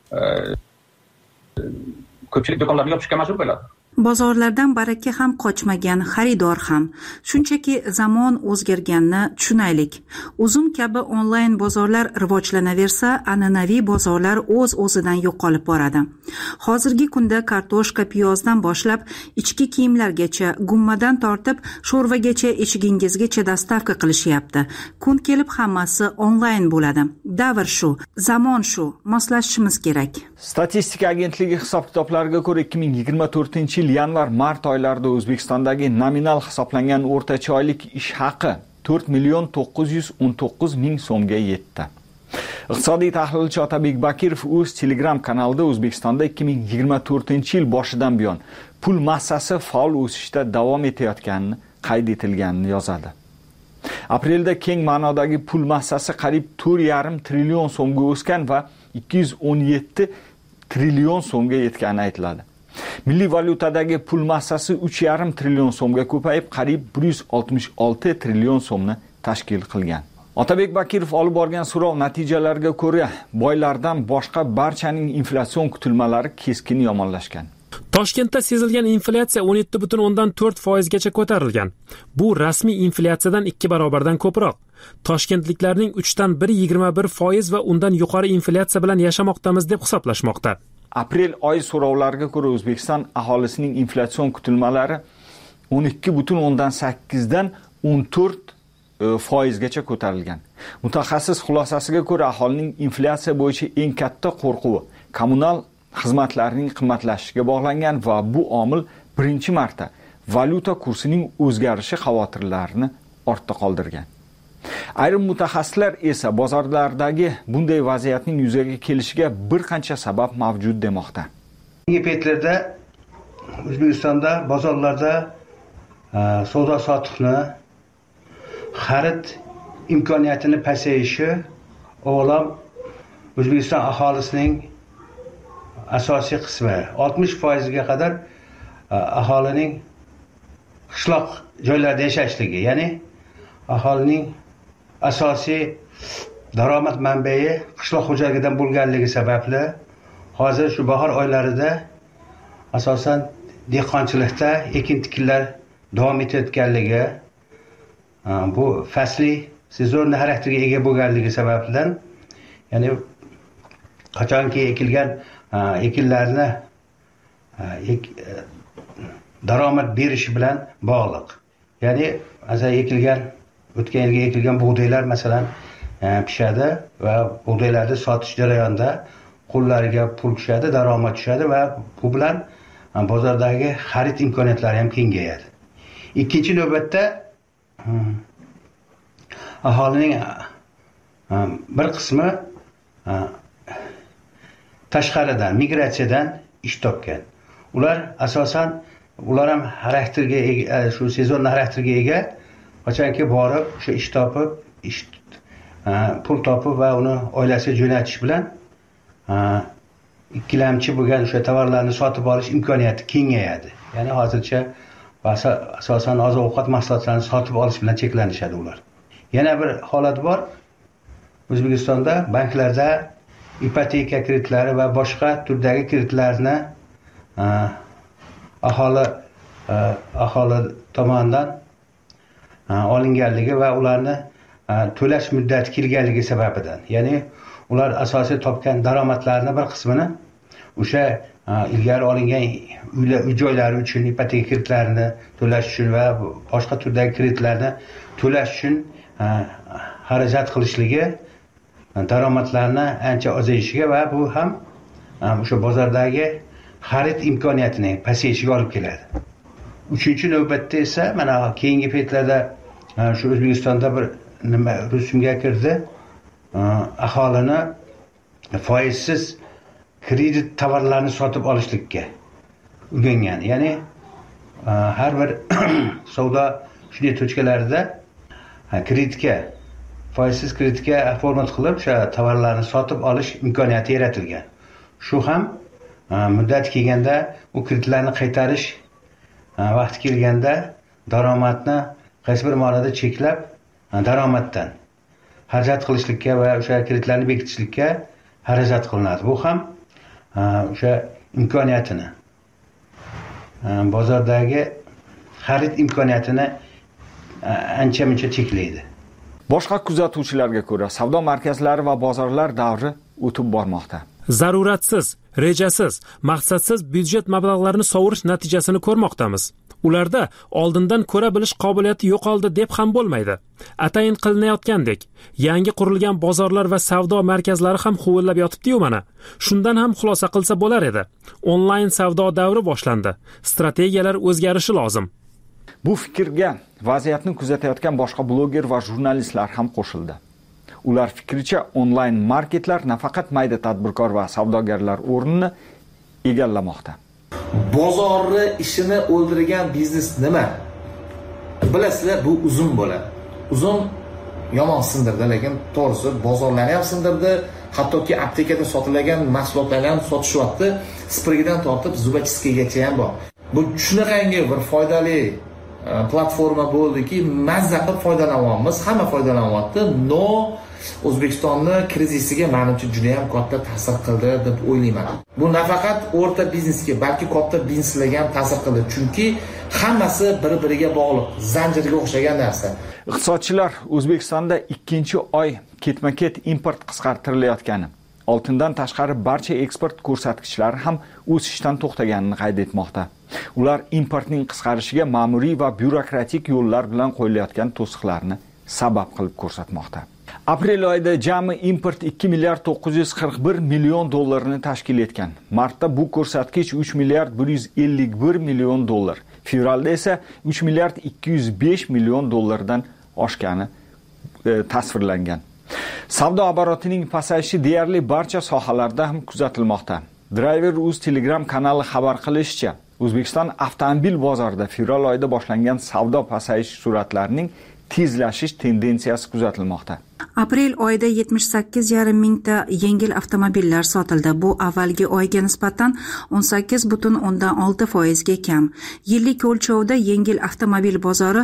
Ko'pchilik do'konlarni yopishga majbur bo'ladi.
Bozorlardan baraka ham qochmagan, xaridor ham. Shunchaki zamon o'zgarganini tushunaylik. Uzum kabi onlayn bozorlar rivojlanaversa, an'anaviy bozorlar o'z-o'zidan yo'qolib boradi. Hozirgi kunda kartoshka, piyozdan boshlab ichki kiyimlargacha, gummadan tortib sho'rvagacha eshigingizgacha dastavka qilishyapti. Kun kelib hammasi onlayn bo'ladi. Davr shu, zamon shu, moslashishimiz kerak.
Statistika agentligi hisob-kitoblariga ko'ra 2024-yil yanvar-mart oylarida O'zbekistondagi nominal hisoblangan o'rtacha oylik ish haqi 4.919.000 so'mga yetdi. Iqtisodiy tahlilchi Otabek Bakirov o'z Telegram kanalida O'zbekistonda 2024-yil boshidan buyon pul massasi faol o'sishda davom etayotganini qayd etilganini yozadi. Aprelda keng ma'nodagi pul massasi qariyb 4,5 trillion so'mga o'sgan va 217 trillion so'mga yetgani aytiladi. Milliy valyutadagi pul massasi 3,5 trillion so'mga ko'payib, qariyb 166 trillion so'mni tashkil qilgan. Otabek Bakirov olib borgan so'rov natijalariga ko'ra, boylardan boshqa barchaning inflyatsion kutilmalari keskin yomonlashgan.
Toshkentda sezilgan inflyatsiya 17.4% gacha ko'tarilgan. Bu rasmiy inflyatsiyadan 2 barobardan ko'proq. Toshkentliklarning 3dan biri 21% va undan yuqori inflyatsiya bilan yashamoqdamiz deb hisoblashmoqda.
Aprel oy so'rovlariga ko'ra O'zbekiston aholisining inflyatsion kutilmalari 12.8 dan 14% gacha ko'tarilgan. Mutaxassis xulosasiga ko'ra, aholining inflyatsiya bo'yicha eng katta qo'rquvi kommunal xizmatlarning qimmatlashishiga bog'langan va bu omil birinchi marta valyuta kursining o'zgarishi xavotirlarini ortda qoldirgan. Ayrim mutaxassislar esa bozorlardagi bunday vaziyatning yuzaga kelishiga bir qancha sabab mavjud demoqda.
Keyingi paytlarda O'zbekistonda bozorlarda savdo sotiqni, xarid imkoniyatini pasayishi avvalo O'zbekiston aholisining asosiy qismi 60% ga qadar aholining qishloq joylarda yashashligi, ya'ni aholining asosiy daromad manbai qishloq xo'jaligidan bo'lganligi sababli hozir shu bahor oylarida asosan dehqonchilikda ekin-tikinlar davom etayotganligi, bu fasli sezon xarakteriga ega bo'lganligi sababidan, ya'ni qachonki ekilgan ekinlarni daromad berishi bilan bog'liq. Ya'ni o'tgan yilga ekilgan bug'doylar masalan pishadi va bug'doylarni sotish jarayonida qo'llariga pul tushadi, daromad tushadi va bu bilan bozordagi xarid imkoniyatlari ham kengayadi. Ikkinchi navbatda aholining bir qismi tashqaridan, migratsiyadan ish topgan. Ular asosan ham xarakterga ega, shu sezon xarakterga ega, qachonki borib o'sha ish topib, pul topib va uni oilasiga jo'natish bilan ikkilamchi bo'lgan o'sha tovarlarni sotib olish imkoniyati kengayadi. Ya'ni hozircha asosan oziq-ovqat mahsulotlarini sotib olish bilan cheklanishadi ular. Yana bir holat bor. O'zbekistonda banklarda ipoteka kreditlari va boshqa turdagi kreditlarni aholi tomonidan olinganligi va ularni to'lash muddati kelganligi sababidan, ya'ni ular asosiy topgan daromadlarning bir qismini o'sha ilgari olingan uy joylari uchun ipoteka kreditlarini to'lash uchun va boshqa turdagi kreditlarni to'lash uchun xarajat qilishligi daromadlarni ancha ozayishiga va bu ham o'sha bozordagi xarid imkoniyatining pasayishiga olib keladi. Uchinchi navbatda esa mana keyingi paytlarda shu O'zbekistonda bir nima rusumga kirdi, aholini foizsiz kredit tovarlarni sotib olishlikka uringan. Ya'ni har bir savdo shunday tochkalarida foizsiz kreditga format qilib o'sha tovarlarni sotib olish imkoniyati yaratilgan. Shu ham muddat kelganda u kreditlarni qaytarish vaqti kelganda daromadni qaysi bir ma'noda cheklab daromaddan xarajat qilishlikka va o'sha kreditlarni bekitishlikka xarajat qilinadi. Bu ham o'sha imkoniyatini, bozordagi xarid imkoniyatini ancha-muncha cheklaydi.
Boshqa kuzatuvchilarga ko'ra, savdo markazlari va bozorlar davri o'tib bormoqda.
Zaruratsiz, rejasiz, maqsadsiz byudjet mablag'larini sovurish natijasini ko'rmoqdamiz. Ularda oldindan ko'ra bilish qobiliyati yo'qoldi deb ham bo'lmaydi. Atayin qilinayotgandek, yangi qurilgan bozorlar va savdo markazlari ham huvillab yotibdi-yu mana. Shundan ham xulosa qilsa bo'lar edi. Onlayn savdo davri boshlandi. Strategiyalar o'zgarishi lozim.
Bu fikrga vaziyatni kuzatayotgan boshqa bloger va jurnalistlar ham qo'shildi. Ular fikricha, onlayn marketlar nafaqat mayda tadbirkor va savdogarlar o'rnini egallamoqda.
Bozorni ishini o'ldirgan biznes nima? Bilasizlar, bu uzun bo'ladi. Uzun yomon sindirdi, lekin to'g'risi bozorlarni ham sindirdi, hattoki aptekada sotiladigan mahsulotlarni ham sotish vaqti spirgidan tortib zubachiskagacha ham bor. Bu shunaqangi bir foydali platforma bo'ldiki, mazza qilib foydalanyapmiz, hamma foydalanyapti. O'zbekistonni krizisiga menimcha juda ham katta ta'sir qildi deb o'ylayman. Bu nafaqat o'rta biznesga, balki katta bizneslarga ham ta'sir qildi, chunki hammasi bir-biriga bog'liq, zanjirga o'xshagan narsa.
Iqtisodchilar O'zbekistonda ikkinchi oy ketma-ket import qisqartirilayotgani, oltindan tashqari barcha eksport ko'rsatkichlari ham o'sishdan to'xtaganini qayd etmoqda. Ular importning qisqarishiga ma'muriy va byurokratik yo'llar bilan qo'yilayotgan to'siqlarni sabab qilib ko'rsatmoqda. Aprel oyida jami import 2 milliard 941 million dollarni tashkil etgan. Martda bu ko'rsatkich 3 milliard 151 million dollar. Fevralda esa 3 milliard 205 million dollardan oshgani tasvirlangan. Savdo oborotining pasayishi deyarli barcha sohalarda ham kuzatilmoqda. Driver.uz Telegram kanali xabar qilishicha, O'zbekiston avtomobil bozorida fevral oyida boshlangan savdo pasayish sur'atlarining tezlashish tendensiyasi kuzatilmoqda.
Aprel oyida 78,5 mingta yengil avtomobillar sotildi. Bu avvalgi oyga nisbatan 18,6% ga kam. Yillik o'lchovda yengil avtomobil bozori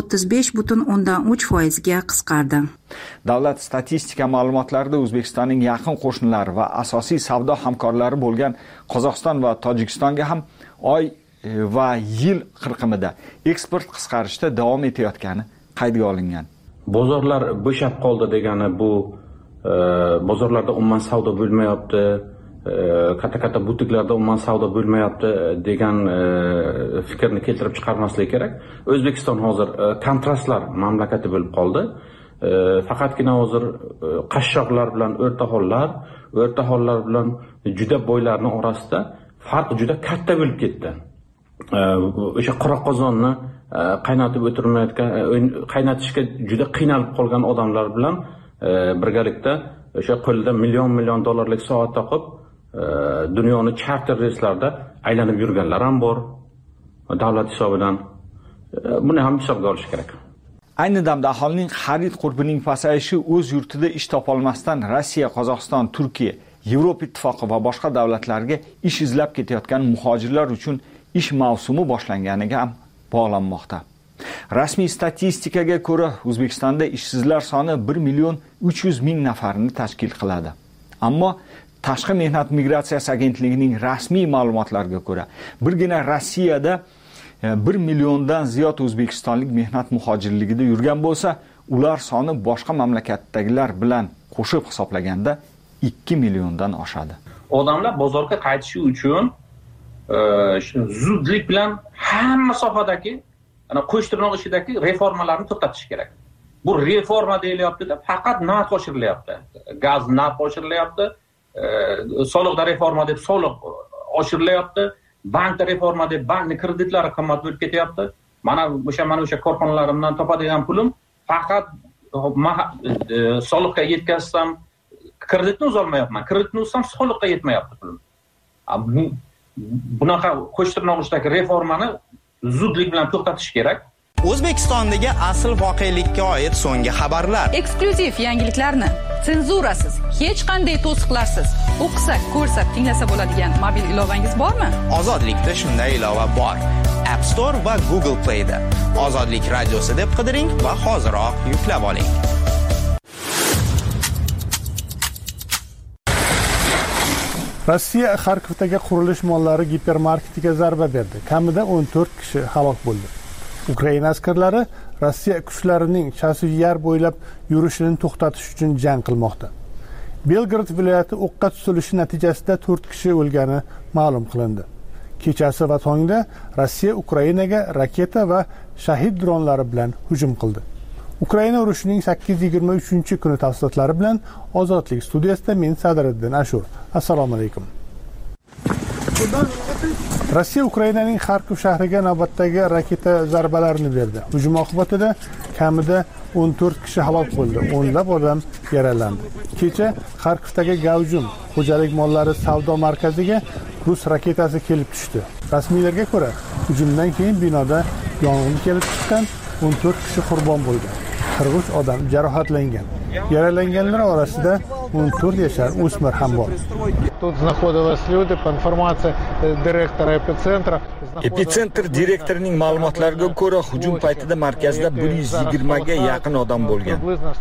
35,3% ga qisqardi.
Davlat statistika ma'lumotlarida O'zbekistonning yaqin qo'shnilari va asosiy savdo hamkorlari bo'lgan Qozog'iston va Tojikistonga ham oy va yil qirqimida eksport qisqarishda davom etayotgani qaydga olingan.
Bozorlar bo'shab qoldi degani bu bozorlarda umuman savdo bo'lmayapti, katta butiklarda umuman savdo bo'lmayapti degan fikrni keltirib chiqarmaslik kerak. O'zbekiston hozir kontrastlar mamlakati bo'lib qoldi. Faqatgina hozir qashshoqlar bilan o'rtahollar bilan juda boylarning orasida farq juda katta bo'lib ketdi. O'sha qora qozonni qaynatib o'tirmayotgan, qaynatishga juda qiynalib qolgan odamlar bilan birgalikda o'sha qo'lida million dollarlik soat taqib dunyoni charter reyslarda aylanib yurganlar ham bor davlat hisobidan. Buni ham hisobga olish kerak.
Ayni damda aholining xarid qurbining pasayishi o'z yurtida ish topolmasdan Rossiya, Qozog'iston, Turkiya, Yevropa ittifoqi va boshqa davlatlarga ish izlab ketayotgan muhojirlar uchun ish mavsumi boshlanganiga ham bog'lanmoqda. Rasmiy statistikaga ko'ra, O'zbekistonda ishsizlar soni 1,3 million nafarni tashkil qiladi. Ammo Tashqi mehnat migratsiyasi agentligining rasmiy ma'lumotlariga ko'ra, birgina Rossiyada 1 milliondan ziyod o'zbekistonlik mehnat muhojirligida yurgan bo'lsa, ular soni boshqa mamlakatdagilar bilan qo'shib hisoblaganda 2 milliondan oshadi.
Odamlar bozorga qaytishi uchun zudlik bilan hamma sohadagi, qo'sh tirnoq ichidagi reformalarni to'xtatish kerak. Bu reforma deyilyapti-da, faqat narx oshirilyapti. Gaz narx oshirilyapti, soliqda reforma deb soliq oshirilyapti, bankda reforma deb bankning kreditlari qimmat bo'lib ketyapti. Mana o'sha korxonalarimdan topadigan pulim faqat soliqqa yetkazsam kreditni uzolmayapman. Kreditni uzsam soliqqa yetmayapti pulim. Bunaqa qo'sh tirnoq ichidagi reformani zudlik bilan to'xtatish kerak.
O'zbekistondagi asl voqelikka oid so'nggi xabarlar.
Eksklyuziv yangiliklarni senzurasiz, hech qanday to'siqlarsiz o'qisa, ko'rsa, tinglasa bo'ladigan mobil ilovangiz bormi?
Ozodlikda shunday ilova bor. App Store va Google Play da. Ozodlik radiosi deb qidiring va hoziroq yuklab oling.
Rossiya Xarkovdagi qurilish mollari gipermarketiga zarba berdi. Kamida 14 kishi halok bo'ldi. Ukraina askarlari Rossiya kuchlarining Chasiv-Yar bo'ylab yurishini to'xtatish uchun jang qilmoqda. Belgrad viloyati o'qqa tutilishi natijasida 4 kishi o'lgani ma'lum qilindi. Kechasi va tongda Rossiya Ukrainaga raketa va shahid dronlari bilan hujum qildi. Ukraina urushining 823-kuni tafsilotlari bilan Ozodlik studiyasida men Sadriddin Ashur. Assalomu alaykum. Rossiya Ukrainaning Xarkov shahriga navbatdagi raketa zarbalarini berdi. Hujum oqibatida kamida 14 kishi halok bo'ldi, o'nlab odam yaralandi. Kecha Xarkovdagi Gavjum xo'jalik mollari savdo markaziga rus raketasi kelib tushdi. Rasmiylarga ko'ra, hujumdan keyin binoda yong'in kelib chiqqan, 14 kishi qurbon bo'lgan. 40 odam jarohatlangan. Yaralanganlar orasida 14 yashar o'smir ham bor.
Тут находились люди, по информации директора эпицентра.
Epitsentr direktorining ma'lumotlariga ko'ra, hujum paytida markazda 120 ga yaqin odam bo'lgan.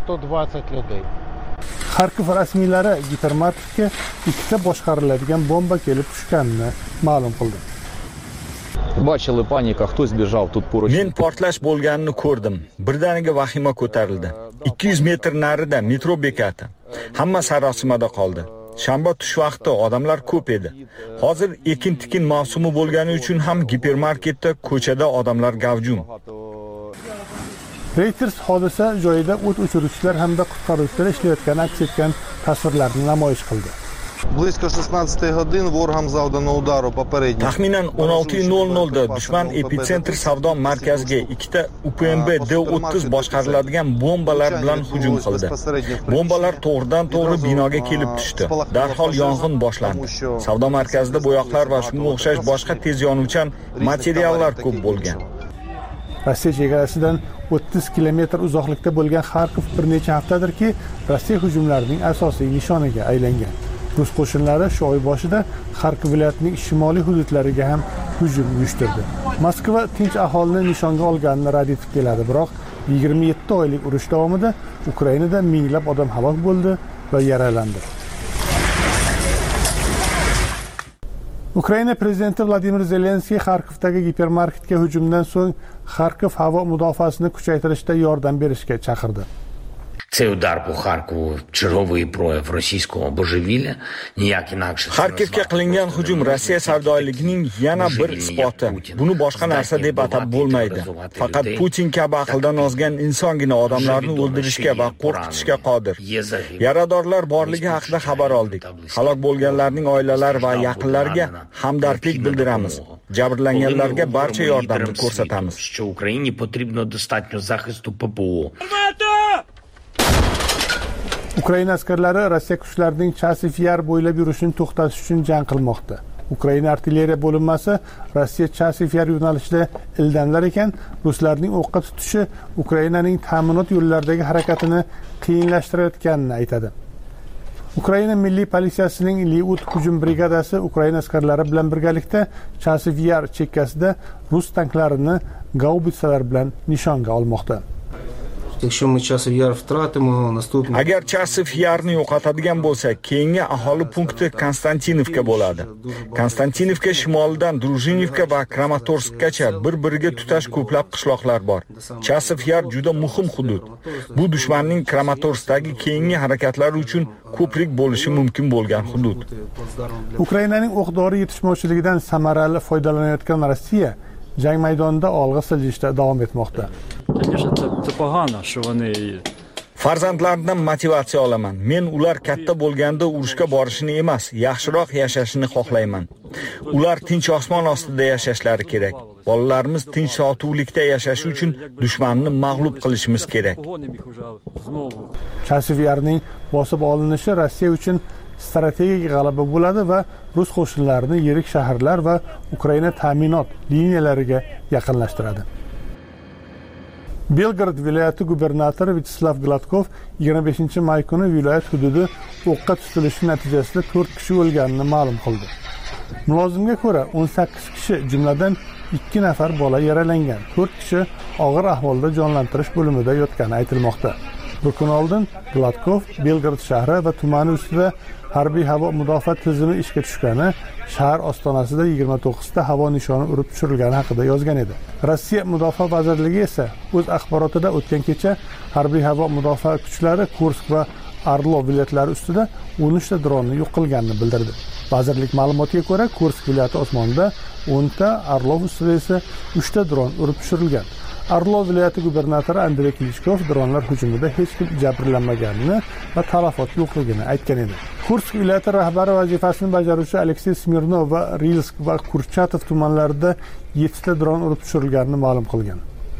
Xarkov rasmiylari gipermarketga ikkita boshqariladigan bomba kelib tushganini ma'lum qildi.
Bachili panika, кто сбежал тут поруч.
Men portlash bo'lganini ko'rdim. Birdaniga vahima ko'tarildi. 200 metr narida metro bekati. Hamma sarosimada qoldi. Shanba tush vaqti odamlar ko'p edi. Hozir ekin-tikin mavsumi bo'lgani uchun ham gipermarketda, ko'chada odamlar gavjum.
Reuters hodisa joyida o't o'chiruvchilar hamda qutqaruvchilar ishlayotgani aks etgan tasvirlarni namoyish qildi.
Близко 16 годин ворогам завдано удару попередньо.
Taxminan 16:00 da dushman epitsentr savdo markaziga ikkita UPMB D30 boshqariladigan bombalar bilan hujum qildi. Bombalar to'g'ridan-to'g'ri binoga kelib tushdi. Darhol yong'in boshlandi. Savdo markazida bo'yoqlar va shunga o'xshash boshqa tez yonuvchan materiallar ko'p bo'lgan.
Rossiya chegarasidan 30 kilometr uzoqlikda bo'lgan Xarkov bir necha haftadirki Rossiya hujumlarining asosiy nishoniga aylangan. Rus qo'shinlari shu oy boshida Xarkov viloyatining shimoliy hududlariga ham hujum uyushtirdi. Moskva tinch aholini nishonga olganini rad etib keladi, biroq 27 oylik urush davomida Ukrainada minglab odam halok bo'ldi va yaralandi. Ukraina prezidenti Vladimir Zelenskiy Xarkovdagi gipermarketga hujumdan so'ng Xarkov havo mudofaasini kuchaytirishda yordam berishga chaqirdi.
Цей удар по Харкову черговий прояв російського божевілля, ніяк інакше.
Xarkovga qilingan hujum Rossiya savdoyligining yana bir isboti. Buni boshqa narsa deb atab bo'lmaydi. Faqat Putin kabi aqldan ozgan insongina odamlarni o'ldirishga va qo'rqitishga qodir. Yaradorlar borligi haqida xabar oldik. Halok bo'lganlarning oilalari va yaqinlariga hamdardlik bildiramiz. Jabrlanganlarga barcha yordamni ko'rsatamiz.
Що Україні потрібно достатньо захисту ППО.
Ukraina askarlari Rossiya kuchlarining Chasiv Yar bo'ylab yurishini to'xtatish uchun jang qilmoqda. Ukraina artilleriya bo'linmasi Rossiya Chasiv Yar yo'nalishida ildamlar ekan, ruslarning o'qqa tutishi Ukrainaning ta'minot yo'llaridagi harakatini qiyinlashtirayotganini aytadi. Ukraina milliy politsiyasining Liud hujum brigadasi Ukraina askarlari bilan birgalikda Chasiv Yar chekkasida rus tanklarini gaubitsalar bilan nishonga olmoqda.
Agar Chasiv Yarni yo'qotadigan bo'lsak, keyingi aholi punkti Konstantinovka bo'ladi. Konstantinovka shimolidan Druzhinivka va Kramatorskgacha bir-biriga tutash ko'plab qishloqlar bor. Chasiv Yar juda muhim hudud. Bu dushmanning Kramatorskdagi keyingi harakatlari uchun ko'prik bo'lishi mumkin bo'lgan hudud.
Ukrainaning o'q-dori yetishmovchiligidan samarali foydalanayotgan Rossiya jang maydonida olg'a siljishda davom etmoqda.
Farzandlarimdan motivatsiya olaman. Men ular katta bo'lganda urushga borishini emas, yaxshiroq yashashini xohlayman. Ular tinch osmon ostida yashashlari kerak. Bolalarimiz tinch sotuvlikda yashashi uchun dushmanni mag'lub qilishimiz kerak.
Chasiv Yarning bosib olinishi Rossiya uchun strategik g'alaba bo'ladi va rus qo'shinlarini yirik shaharlar va Ukraina ta'minot liniyalariga yaqinlashtiradi. Belgorod viloyati gubernatori Vyacheslav Gladkov 25-may kuni viloyat hududi o'qqa tutilishi natijasida 4 kishi o'lganini ma'lum qildi. Mulozimga ko'ra 18 kishi, jumladan 2 nafar bola yaralangan. 4 kishi og'ir ahvolda jonlantirish bo'limida yotgani aytilmoqda. Bir kun oldin Gladkov Belgorod shahri va tumani ustida harbiy havo mudofaa tizimi ishga tushgani, shahar ostonasida 29 ta havo nishoni urib tushirilgani haqida yozgan edi. Rossiya mudofaa vazirligi esa o'z axborotida o'tgan kecha harbiy havo mudofaa kuchlari Kursk va Arlov viloyatlari ustida 13 ta dronni yo'q qilganini bildirdi. Vazirlik ma'lumotiga ko'ra, Kursk viloyati osmonida 10 ta, Arlov ustida esa 3 ta dron urib tushirilgan. Arlov viloyati gubernatori Andrey Klichkov dronlar hujumida hech kim jabrlanmaganini va talafot yo'qligini aytgan edi. Kursk viloyati rahbari vazifasini bajaruvchi Aleksey Smirnov va Rilsk va Kurchatov tumanlarida 7 ta dron urib tushirilganini ma'lum qilgan.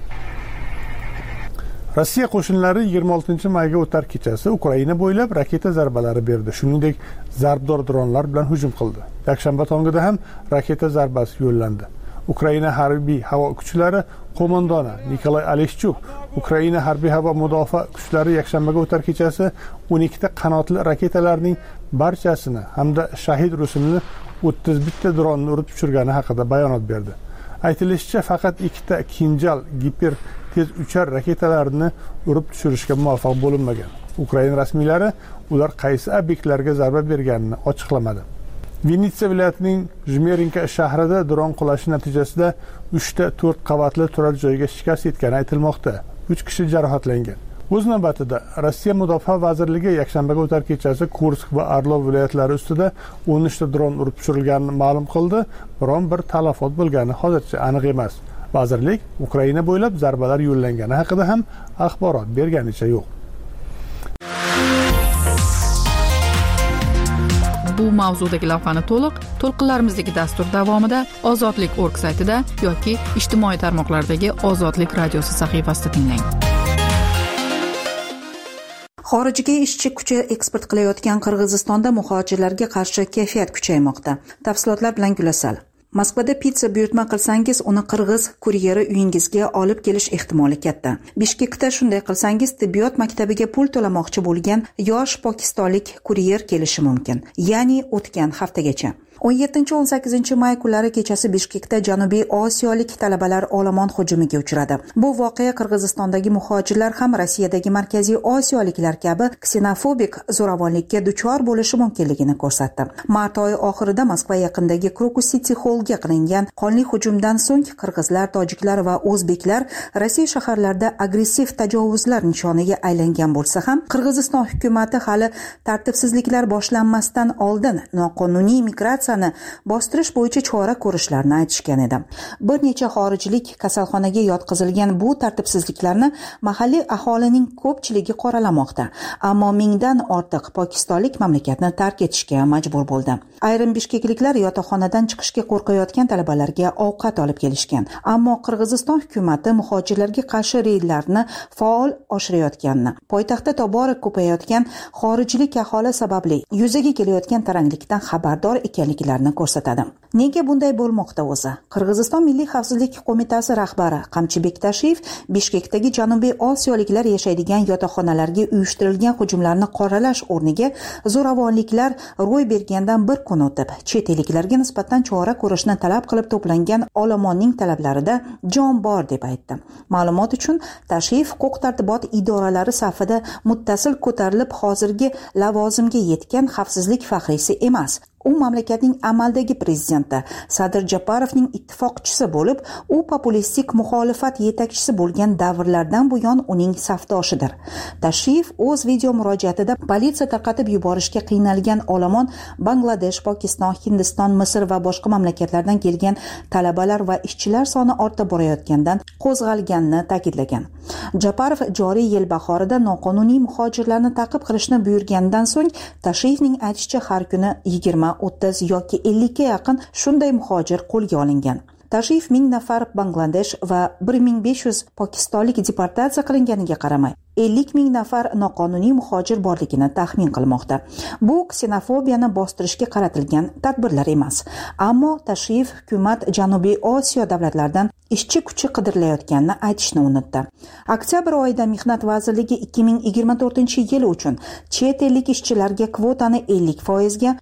Rossiya qo'shinlari 26-mayga o'tar kechasi Ukraina bo'ylab raketa zarbalari berdi. Shuningdek, zarbdor dronlar bilan hujum qildi. Yakshanba tongida ham raketa zarbasi yo'llandi. Ukraina harbiy havo kuchlari qo'mondoni Nikolay Aleshchuk Ukraina harbiy havo mudofaa kuchlari yakshanbaga o'tar kechasi 12 ta qanotli raketalarning barchasini hamda shahid rusumli 31 ta dronni urib tushirgani haqida bayonot berdi. Aytilishicha, faqat 2 ta Kinjal giper tez uchar raketalarni urib tushirishga muvaffaq bo'linmagan. Ukraina rasmiylari ular qaysi obyektlarga zarba berganini ochiqlamadi. Vinitsa viloyatining Jmerinka shahrida dron qulashi natijasida 3 ta 4 qavatli turar joyga shikast yetgani aytilmoqda. 3 kishi jarohatlangan. O'z navbatida Rossiya Mudofaa vazirligi yakshanbaga o'tar kechasi Kursk va Arlov viloyatlari ustida 13 ta dron urib tushirilganini ma'lum qildi. Biron bir talafot bo'lgani hozircha aniq emas. Vazirlik Ukraina bo'ylab zarbalar yo'llangani haqida ham axborot berganicha yo'q.
Bu mavzudagi lavhani to'lqinlarimizdagi dastur davomida Ozodlik.org saytida yoki ijtimoiy tarmoqlardagi Ozodlik radiosi sahifasida tinglang.
Xorijga ishchi kuchi eksport qilayotgan Qirg'izistonda muhojirlarga qarshi kayfiyat kuchaymoqda. Tafsilotlar bilan Gulasal. Moskvada pitsa buyurtma qilsangiz, uni qirg'iz kuryeri uyingizga olib kelish ehtimoli katta. Bishkekda shunday qilsangiz, tibbiyot maktabiga pul to'lamoqchi bo'lgan yosh pokistonlik kuryer kelishi mumkin. Ya'ni o'tgan haftagacha. 17-18 may kunlari kechasi Bishkekda Janubiy Osiyolik talabalar olomon hujumiga uchradi. Bu voqea Qirg'izistondagi muhojirlar ham Rossiyadagi Markaziy Osiyoliklar kabi ksenofobik zo'ravonlikka duchor bo'lishi mumkinligini ko'rsatdi. Mart oyi oxirida Moskva yaqinidagi Krokus City Hallga qilingan qonli hujumdan so'ng qirg'izlar, tojiklar va o'zbeklar Rossiya shaharlarida agressiv tajovuzlar nishoniga aylangan bo'lsa ham, Qirg'iziston hukumatı hali tartibsizliklar boshlanmasdan oldin noqonuniy migratsiya bostirish bo'yicha chora ko'rishlarini aytishgan edi. Bir necha xorijlik kasalxonaga yotqizilgan bu tartibsizliklarni mahalliy aholining ko'pchiligi qoralamoqda, ammo mingdan ortiq pokistonlik mamlakatni tark etishga majbur bo'ldi. Ayrim bishkekliklar yotoqxonadan chiqishga qo'rqayotgan talabalarga ovqat olib kelishgan, ammo Qirg'iziston hukumati muhojirlarga qarshi reydlarni faol oshirayotganini, poytaxtda tobora ko'payayotgan xorijlik aholi sababli yuzaga kelayotgan taranglikdan xabardor ekanligini ko'rsatadi. Nega bunday bo'lmoqda o'zi? Qirg'iziston Milliy xavfsizlik qo'mitasi rahbari Qamchibek Tashiyev Bishkekdagi Janubiy Osiyoliklar yashaydigan yotoqxonalarga uyushtirilgan hujumlarni qoralash o'rniga zo'ravonliklar ro'y bergandan bir kun o'tib, chet elliklarga nisbatan chora ko'rishni talab qilib to'plangan olomonning talablarida jon bor deb aytdi. Ma'lumot uchun, Tashiyev huquq-tartibot idoralari safida muttasil ko'tarilib hozirgi lavozimga yetgan xavfsizlik faxriysi emas. U mamlakatning amaldagi prezidenti Sadir Japarovning ittifoqchisi bo'lib, u populistik muxolifat yetakchisi bo'lgan davrlardan buyon uning safdoshidir. Tashiyev o'z video murojaatida politsiya tarqatib yuborishga qiynalgan olomon Bangladesh, Pokiston, Hindiston, Misr va boshqa mamlakatlardan kelgan talabalar va ishchilar soni ortib borayotgandan qo'zg'alganini ta'kidlagan. Japarov joriy yil bahorida noqonuniy muhojirlarni ta'qib qilishni buyurgandan so'ng, Tashiyevning aytishicha har kuni 20-30 yoki 50 ga yaqin shunday muhojir qo'lga olingan. Tashiyev 1000 nafar Bangladesh va 1500 pokistonlik deportatsiya qilinganiga qaramay, 50,000 nafar noqonuniy muhojir borligini taxmin qilmoqda. Bu ksenofobiyani bostirishga qaratilgan tadbirlar emas. Ammo Tashiyev hukumat Janubiy Osiyo davlatlaridan ishchi kuchi qidirilayotganini aytishni unutdi. Oktyabr oyida Mehnat vazirligi 2024-yil uchun chet ellik ishchilarga kvotani 50% ga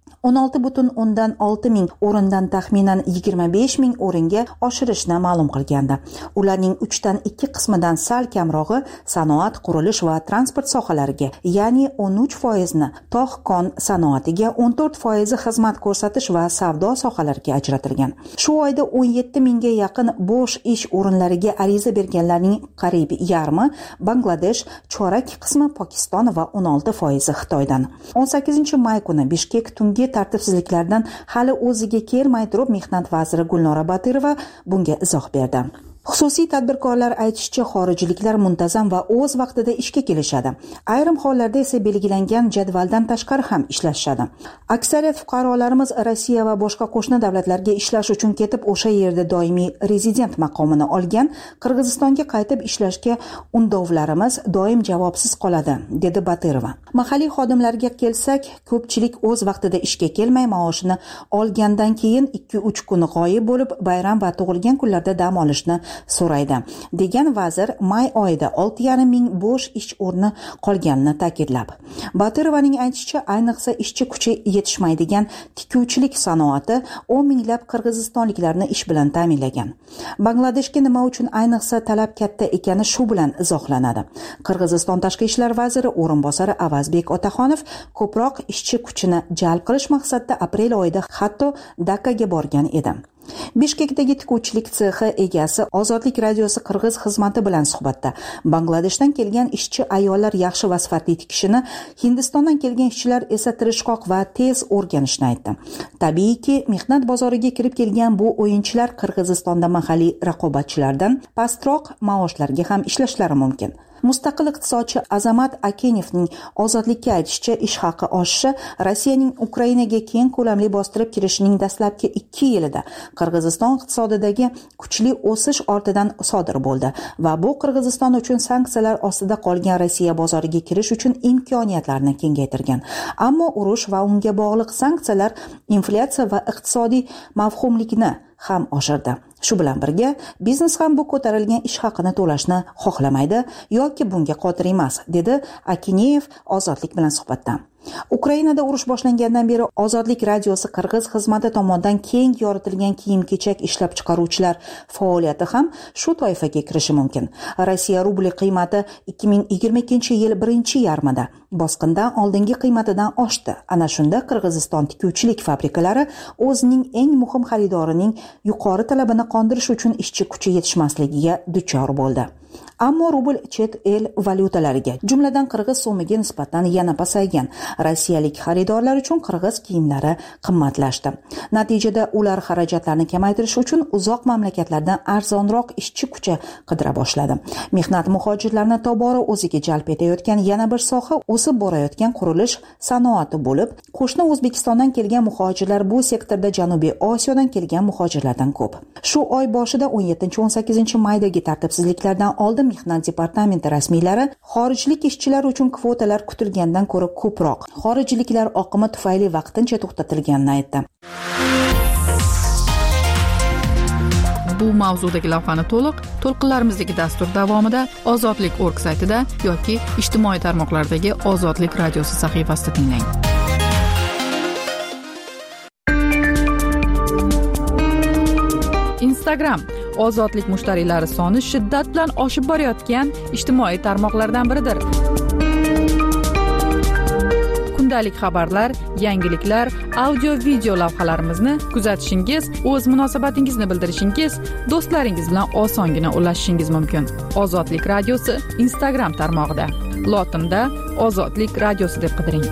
16,6 ming o'rindan taxminan 25 ming o'ringa oshirishni ma'lum qilgandi. Ularning 3 dan 2 qismidan sal kamrog'i sanoat, qurilish va transport sohalariga, ya'ni 13% ni tog'-kon sanoatiga, 14% xizmat ko'rsatish va savdo sohalariga ajratilgan. Shu oyda 17 mingga yaqin bo'sh ish o'rinlariga ariza berganlarning qariyb yarmi Bangladesh, chorak qismi Pokiston va 16% Xitoydan. 18 may kuni Bishkek tungi tartibsizliklardan hali o'ziga kelmay turib, Mehnat vaziri Gulnora Batirova bunga izoh berdi. Xususiy tadbirkorlar aytishicha, xorijliklar muntazam va o'z vaqtida ishga kelishadi. Ayrim hollarda esa belgilangan jadvaldan tashqari ham ishlashadi. Aksariyat fuqarolarimiz Rossiya va boshqa qo'shni davlatlarga ishlash uchun ketib, o'sha yerda doimiy rezident maqomini olgan, Qirg'izistonga qaytib ishlashga undovlarimiz doim javobsiz qoladi, dedi Batirova. Mahalliy xodimlarga kelsak, ko'pchilik o'z vaqtida ishga kelmay, maoshini olgandan keyin 2-3 kun g'oyib bo'lib, bayram va tug'ilgan kunlarda dam olishni so'raydi, degan vazir may oyida 6,5 ming bo'sh ish o'rni qolganini ta'kidlab. Batirovaning aytishicha, ayniqsa ishchi kuchi yetishmaydigan tikuvchilik sanoati 10 minglab qirg'izistonliklarni ish bilan ta'minlagan. Bangladeshga nima uchun ayniqsa talab katta ekani shu bilan izohlanadi. Qirg'iziston tashqi ishlar vaziri o'rinbosari Avazbek Otaxonov ko'proq ishchi kuchini jalb qilish maqsadida aprel oyida hatto Dakkaga borgan edi. Bishkekdagi tikuvchilik sexi egasi Ozodlik radiosi qirg'iz xizmati bilan suhbatda Bangladeshdan kelgan ishchi ayollar yaxshi va sifatli tikishini, Hindistondan kelgan ishchilar esa tirishqoq va tez o'rganishni aytdi. Tabiiyki, mehnat bozoriga kirib kelgan bu o'yinchilar Qirg'izistonda mahalliy raqobatchilardan pastroq maoshlarga ham ishlashlari mumkin. Mustaqil iqtisodchi Azamat Akenevning Ozodlikka aytishicha, ish haqi oshishi Rossiyaning Ukrainaga keng ko'lamli bostirib kirishining dastlabki 2 yilida Qirg'iziston iqtisodidagi kuchli o'sish ortidan sodir bo'ldi va bu Qirg'iziston uchun sanksiyalar ostida qolgan Rossiya bozoriga kirish uchun imkoniyatlarni kengaytirgan. Ammo urush va unga bog'liq sanksiyalar inflyatsiya va iqtisodiy mavhumlikni ham oshirdi. Shu bilan birga, biznes ham bu ko'tarilgan ish haqini to'lashni xohlamaydi yoki bunga qodir emas, dedi Akineyev Ozodlik bilan suhbatda. Ukrainada urush boshlangandan beri Ozodlik radiosi qirg'iz xizmati tomonidan keng yoritilgan kiyim-kechak ishlab chiqaruvchilar faoliyati ham shu toifaga kirishi mumkin. Rossiya rubli qiymati 2022-yil birinchi yarmida bosqindan oldingi qiymatidan oshdi. Ana shunda Qirg'iziston tikuvchilik fabrikalari o'zining eng muhim xaridorining yuqori talabini qondirish uchun ishchi kuchi yetishmasligiga duchor bo'ldi. Ammo rubl chet el valyutalariga, jumladan qirg'iz so'miga nisbatan yana pasaygan. Rossiyalik xaridorlar uchun qirg'iz kiyimlari qimmatlashdi. Natijada ular xarajatlarni kamaytirish uchun uzoq mamlakatlardan arzonroq ishchi kuchi qidira boshladi. Mehnat muhojirlarini tobora o'ziga jalb etayotgan yana bir soha o'sib borayotgan qurilish sanoati bo'lib, qo'shni O'zbekistondan kelgan muhojirlar bu sektorda Janubiy Osiyodan kelgan muhojirlardan ko'p. Shu oy boshida 17-18 maydagi tartibsizliklardan oldin Mehnat departamenti rasmiylari xorijlik ishchilar uchun kvotalar kutilgandan ko'ra ko'proq xorijliklar oqimi tufayli vaqtincha to'xtatilganini aytdi.
Bu mavzudagi lavhani to'lqinlarimizdagi dastur davomida Ozodlik.org saytida yoki ijtimoiy tarmoqlardagi Ozodlik radiosi sahifasida tinglang. Instagram Ozodlik mushtariylari soni shiddat bilan oshib borayotgan ijtimoiy tarmoqlardan biridir. Kundalik xabarlar, yangiliklar, audio-video lavhalarimizni kuzatishingiz, o'z munosabatingizni bildirishingiz, do'stlaringiz bilan osongina ulashishingiz mumkin. Ozodlik radiosi Instagram tarmog'ida. Lotinda Ozodlik radiosi deb qidiring.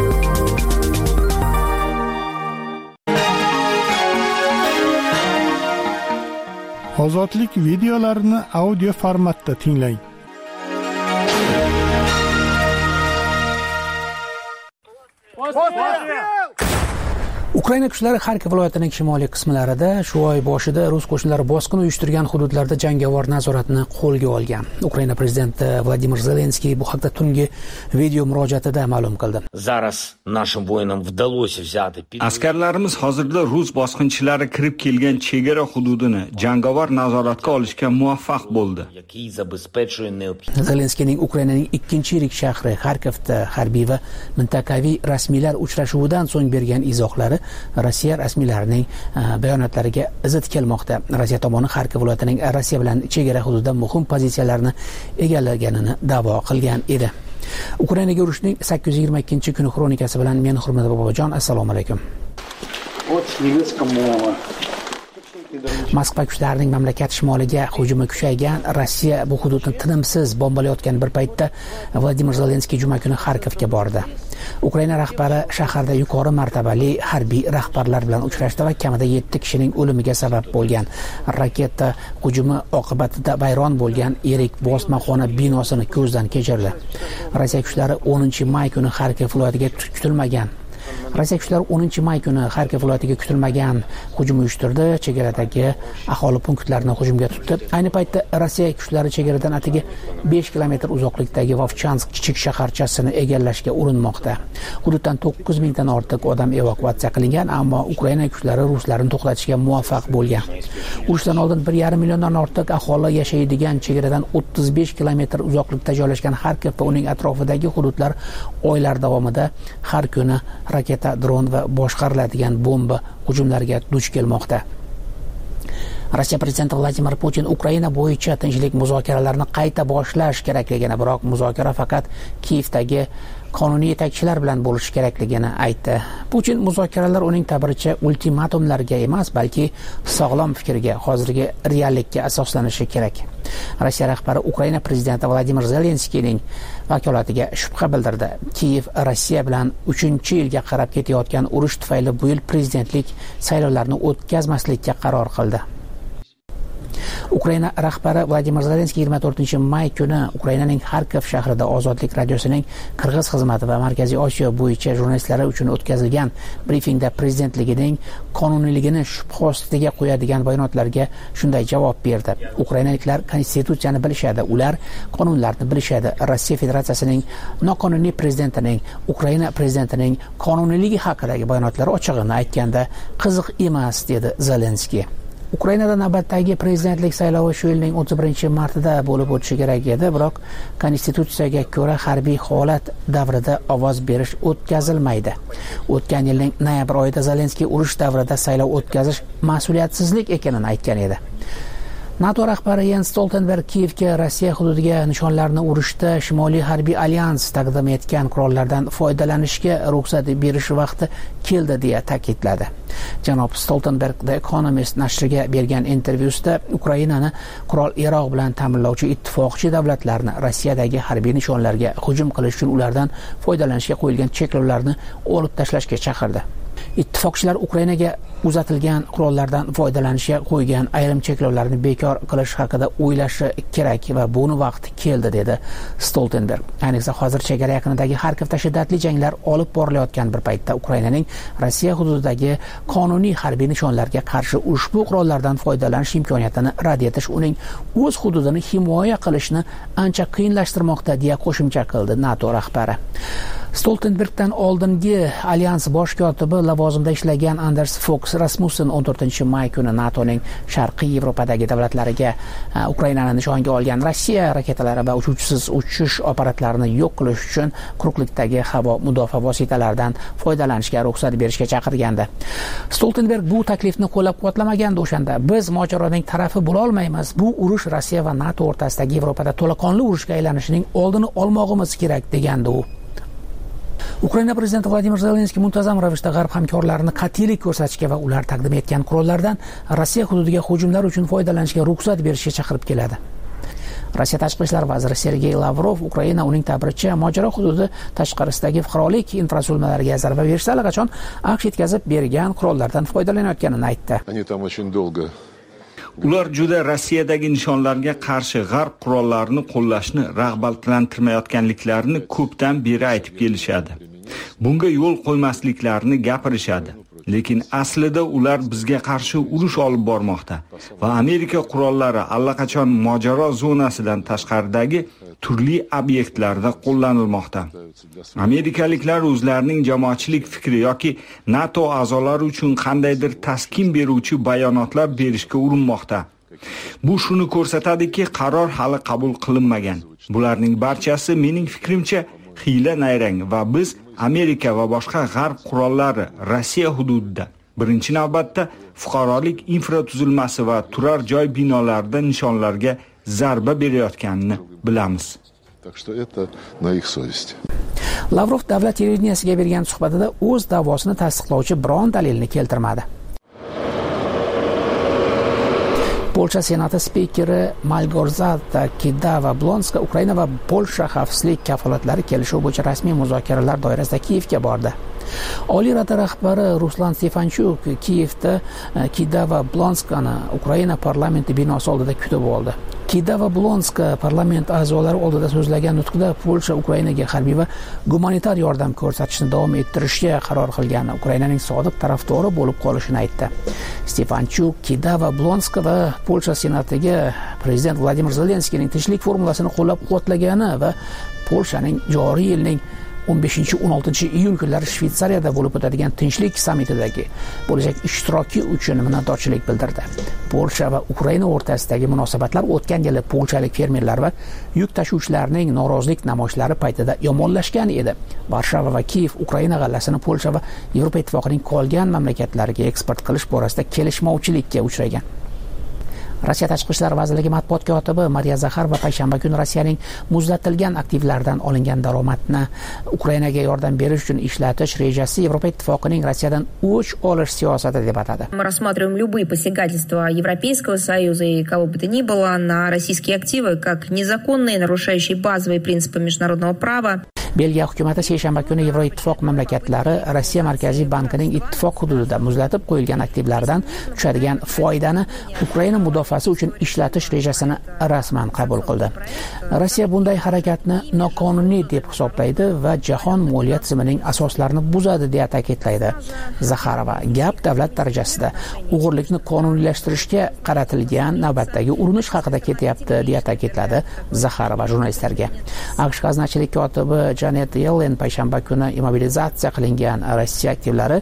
Ozodlik videolarini audio formatda tinglang.
Ukraina kuchlari Xarkov viloyatining shimoliy qismlarida shu oy boshida rus qo'shinlari bosqin uyushtirgan hududlarda jangovar nazoratni qo'lga olgan. Ukraina prezidenti Vladimir Zelenskiy bu haqda tungi video murojaatida ma'lum qildi.
Askarlarimiz hozirda rus bosqinchilari kirib kelgan chegara hududini jangovar nazoratga olishga muvaffaq bo'ldi.
Zelenskiyning Ukrainaning ikkinchi yirik shahri Xarkovda harbiy va mintaqaviy rasmiylar uchrashuvidan so'ng bergan izohlari Rossiya rasmiylarining bayonotlariga zid kelmoqda. Rossiya tomoni Xarkov viloyatining Rossiya bilan chegara hududida muhim pozitsiyalarni egallaganini da'vo qilgan edi. Ukrainaga urushning 822-kuni xronikasi bilan men Hurmat Bobojon, assalomu alaykum. Moskva kuchlarining mamlakat shimoliga hujumi kuchaygan. Rossiya bu hududni tinimsiz bombalayotgan bir paytda Vladimir Zelenskiy juma kuni Xarkovga bordi. Ukraina rahbari shaharda yuqori martabali harbiy rahbarlar bilan uchrashdi va kamida 7 kishining o'limiga sabab bo'lgan raketa hujumi oqibatida vayron bo'lgan yirik bosmaxona binosini ko'zdan kechirdi. Rossiya kuchlari 10-may kuni Xarkov viloyatiga kutilmagan Rossiya kuchlari 10-may kuni Xarkov viloyatiga kutilmagan hujum uyushtirdi. Chegaradagi aholi punktlarini hujumga tutdi. Ayni paytda Rossiya kuchlari chegaradan atigi 5 kilometr uzoqlikdagi Vovchansk kichik shaharchasini egallashga urinmoqda. Hududdan 9000 dan ortiq odam evakuatsiya qilingan, ammo Ukraina kuchlari ruslarni to'xtatishga muvaffaq bo'lgan. Urushdan oldin 1,5 milliondan ortiq aholi yashaydigan chegaradan 35 kilometr uzoqlikda joylashgan Xarkov va uning atrofidagi hududlar oylar davomida har kuni raketa, dron va boshqariladigan bomba hujumlariga duch kelmoqda. Rossiya prezidenti Vladimir Putin Ukraina bo'yicha tinchlik muzokaralarni qayta boshlash kerakligini, biroq muzokara faqat Kiyevdagi qonuniy yetakchilar bilan bo'lishi kerakligini aytdi. Putin muzokaralar uning ta'biricha ultimatumlarga emas, balki sog'lom fikrga, hozirgi reallikka asoslanishi kerak. Rossiya rahbari Ukraina prezidenti Vladimir Zelenskiyning vakolatiga shubha bildirdi. Kiyev Rossiya bilan 3-yilga qarab ketayotgan urush tufayli bu yil prezidentlik saylovlarini o'tkazmaslikka qaror qildi. Ukraina rahbari Vladimir Zelenskiy 24-may kuni Ukrainaning Xarkov shahrida Ozodlik radiosining Qirg'iz xizmati va Markaziy Osiyo bo'yicha jurnalistlari uchun o'tkazilgan brifingda prezidentligining qonuniyligini shubha ostiga qo'yadigan bayonotlarga shunday javob berdi. Ukrainaliklar konstitutsiyani bilishadi, ular qonunlarni bilishadi. Rossiya Federatsiyasining noqonuniy prezidentining Ukraina prezidentining qonuniyligi haqidagi bayonotlari ochig'ini aytganda qiziq emas, dedi Zelenskiy. Ukrainada navbatdagi prezidentlik saylovi shu yilning 31-martida bo'lib o'tishi kerak edi, biroq konstitutsiyaga ko'ra harbiy holat davrida ovoz berish o'tkazilmaydi. O'tgan yilning noyabr oyida Zelenskiy urush davrida saylov o'tkazish mas'uliyatsizlik ekanini aytgan edi. NATO rahbari Jens Stoltenberg Kiyevga Rossiya hududiga nishonlarni urishda Shimoliy harbiy alyans taqdim etgan qurollardan foydalanishga ruxsat berish vaqti keldi deya ta'kidladi. Janob Stoltenberg The Economist nashriga bergan intervyusida Ukrainani qurol-yarog' bilan ta'minlovchi ittifoqchi davlatlarni Rossiyadagi harbiy nishonlarga hujum qilish uchun ulardan foydalanishga qo'yilgan cheklovlarni olib tashlashga chaqirdi. Ittifoqchilar Ukrainaga uzatilgan qurollardan foydalanishga qo'ygan ayrim cheklovlarni bekor qilish haqida o'ylashi kerak va buni vaqti keldi, dedi Stoltenberg. Ayniqsa hozir chegara yaqinidagi Xarkovda shiddatli janglar olib borilayotgan bir paytda Ukrainaning Rossiya hududidagi qonuniy harbiy nishonlarga qarshi ushbu qurollardan foydalanish imkoniyatini rad etish uning o'z hududini himoya qilishni ancha qiyinlashtirmoqda, deya qo'shimcha qildi NATO rahbari. Stoltenbergdan oldingi alyans bosh kotibi lavozimda ishlagan Anders Fogh Rasmussen 14-may kuni NATOning Sharqiy Yevropadagi davlatlariga Ukrainani nishonga olgan Rossiya raketalari va uchuvchisiz uchish apparatlarini yo'q qilish uchun quruqlikdagi havo mudofaa vositalaridan foydalanishga ruxsat berishga chaqirgandi. Stoltenberg bu taklifni qo'llab-quvvatlamagandi o'shanda. Biz mojaroning tarafi bo'la olmaymiz. Bu urush Rossiya va NATO o'rtasidagi Yevropada to'laqonli urushga aylanishining oldini olmog'imiz kerak, degandi u. Ukraina prezidenti Vladimir Zelenskiy muntazam ravishda g'arb hamkorlarini qat'iylik ko'rsatishga va ular taqdim etgan qurollardan Rossiya hududiga hujumlar uchun foydalanishga ruxsat berishga chaqirib keladi. Rossiya tashqi ishlar vaziri Sergey Lavrov Ukraina uning ta'biricha mojaro hududi tashqarisidagi fuqarolik infratuzilmalariga zarba berishda allaqachon AQSh yetkazib bergan qurollardan foydalanayotganini aytdi.
Ular juda Rossiyadagi nishonlarga qarshi g'arb qurollarini qo'llashni rag'batlantirmayotganliklarini ko'pdan beri aytib kelishadi. Bunga yo'l qo'ymasliklarini gapirishadi. Lekin aslida ular bizga qarshi urush olib bormoqda va Amerika qurollari allaqachon mojaro zonasidan tashqaridagi turli obyektlarda qo'llanilmoqda. Amerikaliklar o'zlarining jamoatchilik fikri yoki NATO a'zolari uchun qandaydir taskin beruvchi bayonotlar berishga urinmoqda. Bu shuni ko'rsatadiki, qaror hali qabul qilinmagan. Bularning barchasi mening fikrimcha hiyla nayrang va biz Amerika va boshqa g'arb qurollari Rossiya hududida birinchi navbatda fuqarolik infratuzilmasi va turar joy binolarida nishonlarga zarba berayotganini bilamiz.
Lavrov davlat televideniyasiga bergan suhbatida o'z da'vosini tasdiqlovchi biron dalilni keltirmadi. Polsha Senati spikeri Malgorzata Kidawa-Blonska Ukraina va Polsha xavfsizlik kafolatlari kelishuv bo'yicha rasmiy muzokaralar doirasida Kiyevga bordi. Oliy Rada rahbari Ruslan Stefanchuk Kiyevda Kidawa-Blonskani Ukraina parlamenti binosi oldida kutib oldi. Kidawa-Blonska parlament a'zolari oldida so'zlagan nutqida Polsha Ukrainaga harbiy va gumanitar yordam ko'rsatishni davom ettirishga qaror qilgan, Ukrainaning sodiq tarafdori bo'lib qolishini aytdi. Stefanchuk Kidawa-Blonska va Polsha senatiga prezident Vladimir Zelenskiyning tinchlik formulasini qo'llab-quvvatlagani va Polshaning joriy yilning 15-16 kunlari Shveysariyada bo'lib o'tadigan tinchlik sammitidagi bo'lajak ishtiroki uchun minnatdorchilik bildirdi. Polsha va Ukraina o'rtasidagi munosabatlar o'tgan yili polshalik fermerlar va yuk tashuvchilarning norozilik namoyishlari paytida yomonlashgan edi. Varshava va Kiyev Ukraina g'allasini Polsha va Yevropa ittifoqining qolgan mamlakatlariga eksport qilish borasida kelishmovchilikka uchragan. Rossiya Tashqi ishlar vazirligi matbuot kotibi Mariya Zaxarova payshanba kuni Rossiyaning muzlatilgan aktivlaridan olingan daromadni Ukrainaga yordam berish uchun ishlatish rejasi Yevropa Ittifoqining Rossiyadan o'ch olish siyosati deb atadi.
Мы рассматриваем любые посягательства Европейского Союза и кого бы то ни было на российские активы как незаконные, нарушающие базовые принципы международного права.
Belgiya hukumati seshanba kuni Yevroittifoq mamlakatlari Rossiya Markaziy bankining ittifoq hududida muzlatib qo'yilgan aktivlardan tushadigan foydani Ukraina mudofaasi uchun ishlatish rejasini rasman qabul qildi. Rossiya bunday harakatni noqonuniy deb hisoblaydi va jahon moliya tizimining asoslarini buzadi deya ta'kidlaydi Zaxarova. Gap davlat darajasida o'g'irlikni qonuniylashtirishga qaratilgan navbatdagi urinish haqida ketyapti deya ta'kidladi Zaxarova jurnalistlarga. AQSh g'aznachilik kotibi Janet Yellen payshanba kuni immobilizatsiya qilingan Rossiya aktivlari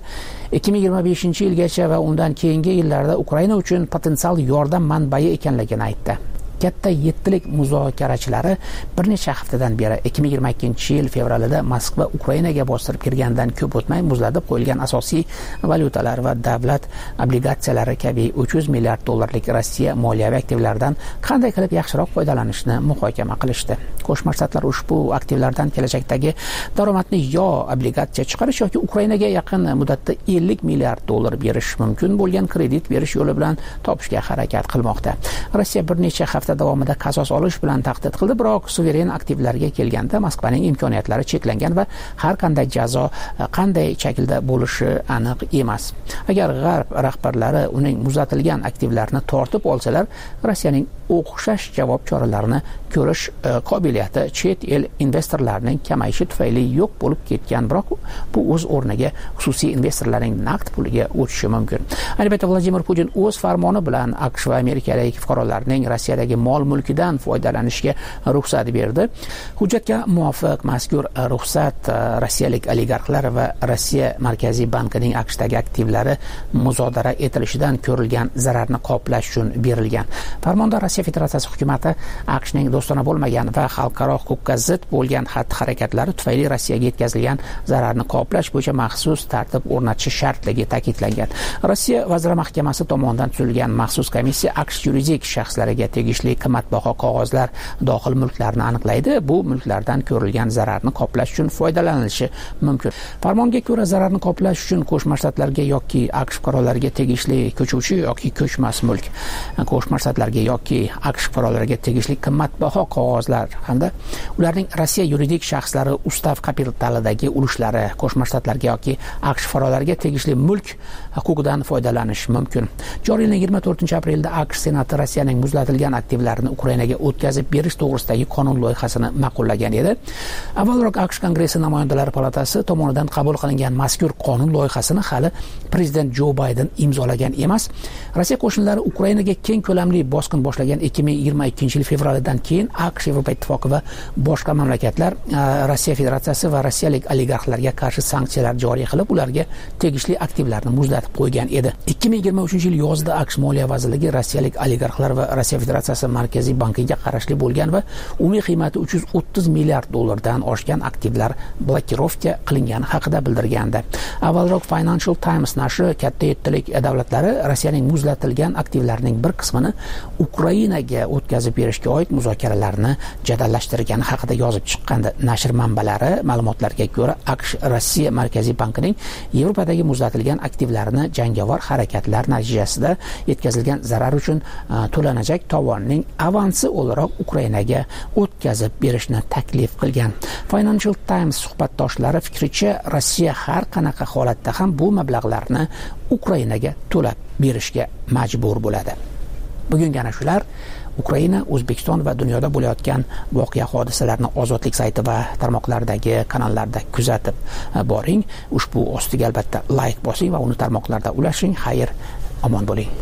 2025-yilgacha va undan keyingi yillarda Ukraina uchun potensial yordam manbai ekanligini aytdi. Katta yettilik muzokarachilari bir necha haftadan beri 2022-yil fevralida Moskva Ukrainaga bostirib kirgandan ko'p o'tmay muzlatib qo'yilgan asosiy valyutalar va davlat obligatsiyalari kabi 300 milliard dollarlik Rossiya moliyaviy aktivlaridan qanday qilib yaxshiroq foydalanishni muhokama qilishdi. Qo'shma Shtatlar ushbu aktivlardan kelajakdagi daromadni yo obligatsiya chiqarish yoki Ukrainaga yaqin muddatda 50 milliard dollar berish mumkin bo'lgan kredit berish yo'li bilan topishga harakat qilmoqda. Rossiya bir necha hafta davomida qasos olish bilan tahdid qildi, biroq suveren aktivlarga kelganda Moskvaning imkoniyatlari cheklangan va har qanday jazo qanday shaklda bo'lishi aniq emas. Agar G'arb rahbarlari uning muzlatilgan aktivlarini tortib olsalar, Rossiyaning o'xshash javob choralarini ko'rish qobiliyati chet el investorlarining kamayishi tufayli yo'q bo'lib ketgan, biroq bu o'z o'rniga xususiy investorlarning naqd puliga o'tishi mumkin. Albatta, Vladimir Putin o'z farmoni bilan AQSh va amerikalik fuqarolarning Rossiyadagi mol-mulkidan foydalanishga ruxsat berdi. Hujjatga muvofiq mazkur ruxsat rossiyalik oligarxlar va Rossiya Markaziy bankining AQShdagi aktivlari muzodara etilishidan ko'rilgan zararni qoplash uchun berilgan. Farmonda Rossiya Federatsiyasi hukumati AQShning do'stona bo'lmagan va xalqaro huquqqa zid bo'lgan xatti-harakatlari tufayli Rossiyaga yetkazilgan zararni qoplash bo'yicha maxsus tartib o'rnatishi shartligi ta'kidlangan. Rossiya Vazirlar Mahkamasi tomonidan tuzilgan maxsus komissiya AQSh yuridik shaxslariga tegishli qimmatbaho qog'ozlar dohil mulklarni aniqlaydi. Bu mulklardan ko'rilgan zararni qoplash uchun foydalanilishi mumkin. Farmonga ko'ra zararni qoplash uchun Qo'shma Shtatlarga yoki AQSh fuqarolariga tegishli ko'chuvchi yoki ko'chmas mulk, Qo'shma Shtatlarga yoki AQSh fuqarolariga tegishli qimmatbaho qog'ozlar hamda ularning Rossiya yuridik shaxslari ustav kapitalidagi ulushlari, Qo'shma Shtatlarga yoki AQSh fuqarolariga tegishli mulk huquqidan foydalanish mumkin. Joriy yilning 24-aprelda AQSh Senati Rossiyaning muzlatilgan aktivlarini Ukrainaga o'tkazib berish to'g'risidagi qonun loyihasini ma'qullagan edi. Avvalroq AQSh Kongressi namoyandalari palatasi tomonidan qabul qilingan mazkur qonun loyihasini hali prezident Jo Bayden imzolagan emas. Rossiya qo'shinlari Ukrainaga keng ko'lamli bosqin boshlagan 2022-yil fevralidan keyin AQSh, Yevropa Ittifoqi va boshqa mamlakatlar Rossiya Federatsiyasi va rossiyalik oligarxlarga qarshi sanksiyalar joriy qilib, ularga tegishli aktivlarni muzlatib qo'ygan edi. 2023-yil yozida AQSh Moliya vazirligi rossiyalik oligarxlar va Rossiya Federatsiyasi Markaziy bankiga qarashli bo'lgan va umumiy qiymati 330 milliard dollardan oshgan aktivlar blokirovka qilingani haqida bildirgandi. Avvalroq Financial Times nashri katta yettilik davlatlari Rossiyaning muzlatilgan aktivlarining bir qismini Ukrainaga o'tkazib berishga oid muzokaralarni jadallashtirgani haqida yozib chiqqandi. Nashr manbalari ma'lumotlariga ko'ra, AQSh Rossiya Markaziy bankining Yevropadagi muzlatilgan aktivlarini jangovar harakatlar natijasida yetkazilgan zarar uchun to'lanajak tovonning avansi o'laroq Ukrainaga o'tkazib berishni taklif qilgan. Financial Times suhbatdoshlari fikricha, Rossiya har qanaqa holatda ham bu mablag'larni Ukrainaga to'lab berishga majbur bo'ladi. Bugungi ana shular. Ukraina, O'zbekiston va dunyoda bo'layotgan voqea hodisalarni Ozodlik sayti va tarmoqlardagi kanallarda kuzatib boring. Ushbu ostiga albatta like bosing va uni tarmoqlarda ulashing. Xayr, omon bo'ling.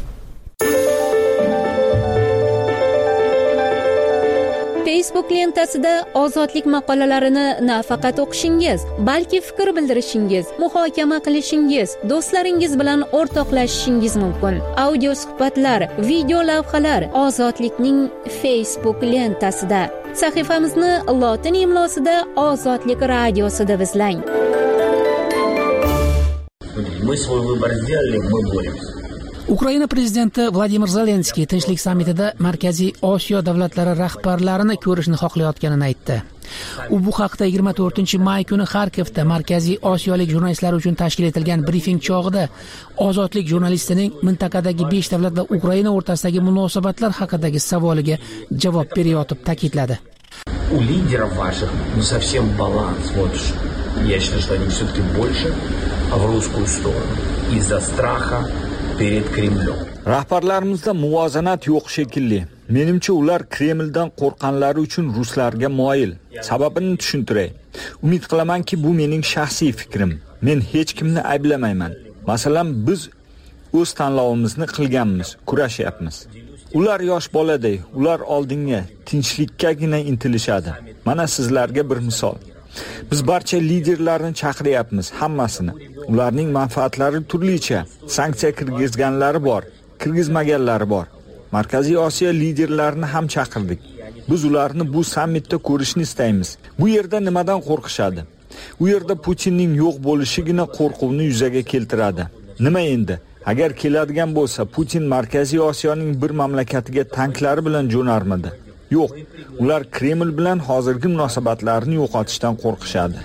Facebook lentasida ozodlik maqolalarini nafaqat o'qishingiz, balki fikr bildirishingiz, muhokama qilishingiz, do'stlaringiz bilan o'rtoqlashishingiz mumkin. Audio suhbatlar, video lavhalar Ozodlikning Facebook lentasida. Sahifamizni lotin imlosida Ozodlik radiosida izlang.
Мы свой выбор сделали, мы боремся.
Ukraina prezidenti Vladimir Zelenskiy Tinchlik sammitida Markaziy Osiyo davlatlari rahbarlarini ko'rishni xohlayotganini aytdi. U bu haqda 24-may kuni Xarkovda Markaziy Osiyolik jurnalistlar uchun tashkil etilgan brifing chog'ida Ozodlik jurnalistining mintaqadagi 5 davlat va Ukraina o'rtasidagi munosabatlar haqidagi savoliga javob berayotib ta'kidladi.
У лидеров ваших не совсем баланс. Вот я считаю, что они все-таки больше в русскую сторону из-за страха перед Кремлем.
Rahbarlarimizda muvozanat yo'q shekilli. Menimcha ular Kremldan qo'rqqanlari uchun ruslarga moyil. Sababini tushuntiray. Umid qilamanki, bu mening shaxsiy fikrim. Men hech kimni ayblamayman. Masalan, biz o'z tanlovimizni qilganmiz, kurashyapmiz. Ular yosh boladay, ular oldinga, tinchlikkagina intilishadi. Mana sizlarga bir misol. Biz barcha liderlarni chaqiryapmiz, hammasini. Ularning manfaatlari turlicha. Sanksiya kirgizganlari bor, kirgizmaganlari bor. Markaziy Osiyo liderlarini ham chaqirdik. Biz ularni bu sammitda ko'rishni istaymiz. Bu yerda nimadan qo'rqishadi? U yerda Putinning yo'q bo'lishigina qo'rquvni yuzaga keltiradi. Nima endi? Agar keladigan bo'lsa, Putin Markaziy Osiyoning bir mamlakatiga tanklari bilan jo'narmidi? Yo'q, ular Kreml bilan hozirgi munosabatlarni yo'qotishdan qo'rqishadi.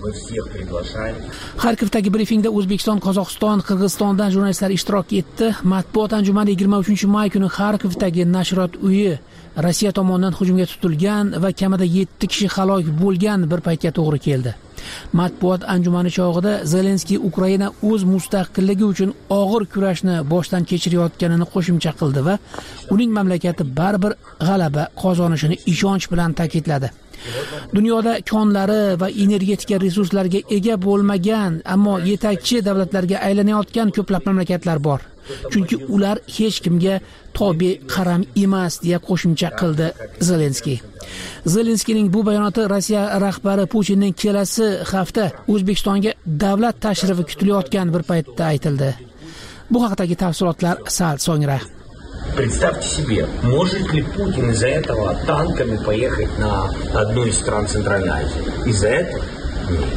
Xarkovdagi brifingda O'zbekiston, Qozog'iston, Qirg'izistondan jurnalistlar ishtirok etdi. Matbuot anjumani 23-may kuni Xarkovdagi nashriyot uyi Rossiya tomonidan hujumga tutilgan va kamida 7 kishi halok bo'lgan bir paytga to'g'ri keldi. Matbuot anjumani chog'ida Zelenskiy Ukraina o'z mustaqilligi uchun og'ir kurashni boshdan kechirayotganini qo'shimcha qildi va uning mamlakati baribir g'alaba qozonishini ishonch bilan ta'kidladi. Dunyoda konlari va energetika resurslariga ega bo'lmagan, ammo yetakchi davlatlarga aylanayotgan ko'plab mamlakatlar bor. Chunki ular hech kimga tobe qaram emas, deya qo'shimcha qildi Zelenskiy. Zelenskiyning bu bayonoti Rossiya rahbari Putinning kelasi hafta O'zbekistonga davlat tashrifi kutilayotgan bir paytda aytildi. Bu haqdagi tafsilotlar sal so'ngra.
Представьте себе, может ли Путин из-за этого танками поехать на одну из стран Центральной Азии? Из-за этого? Нет.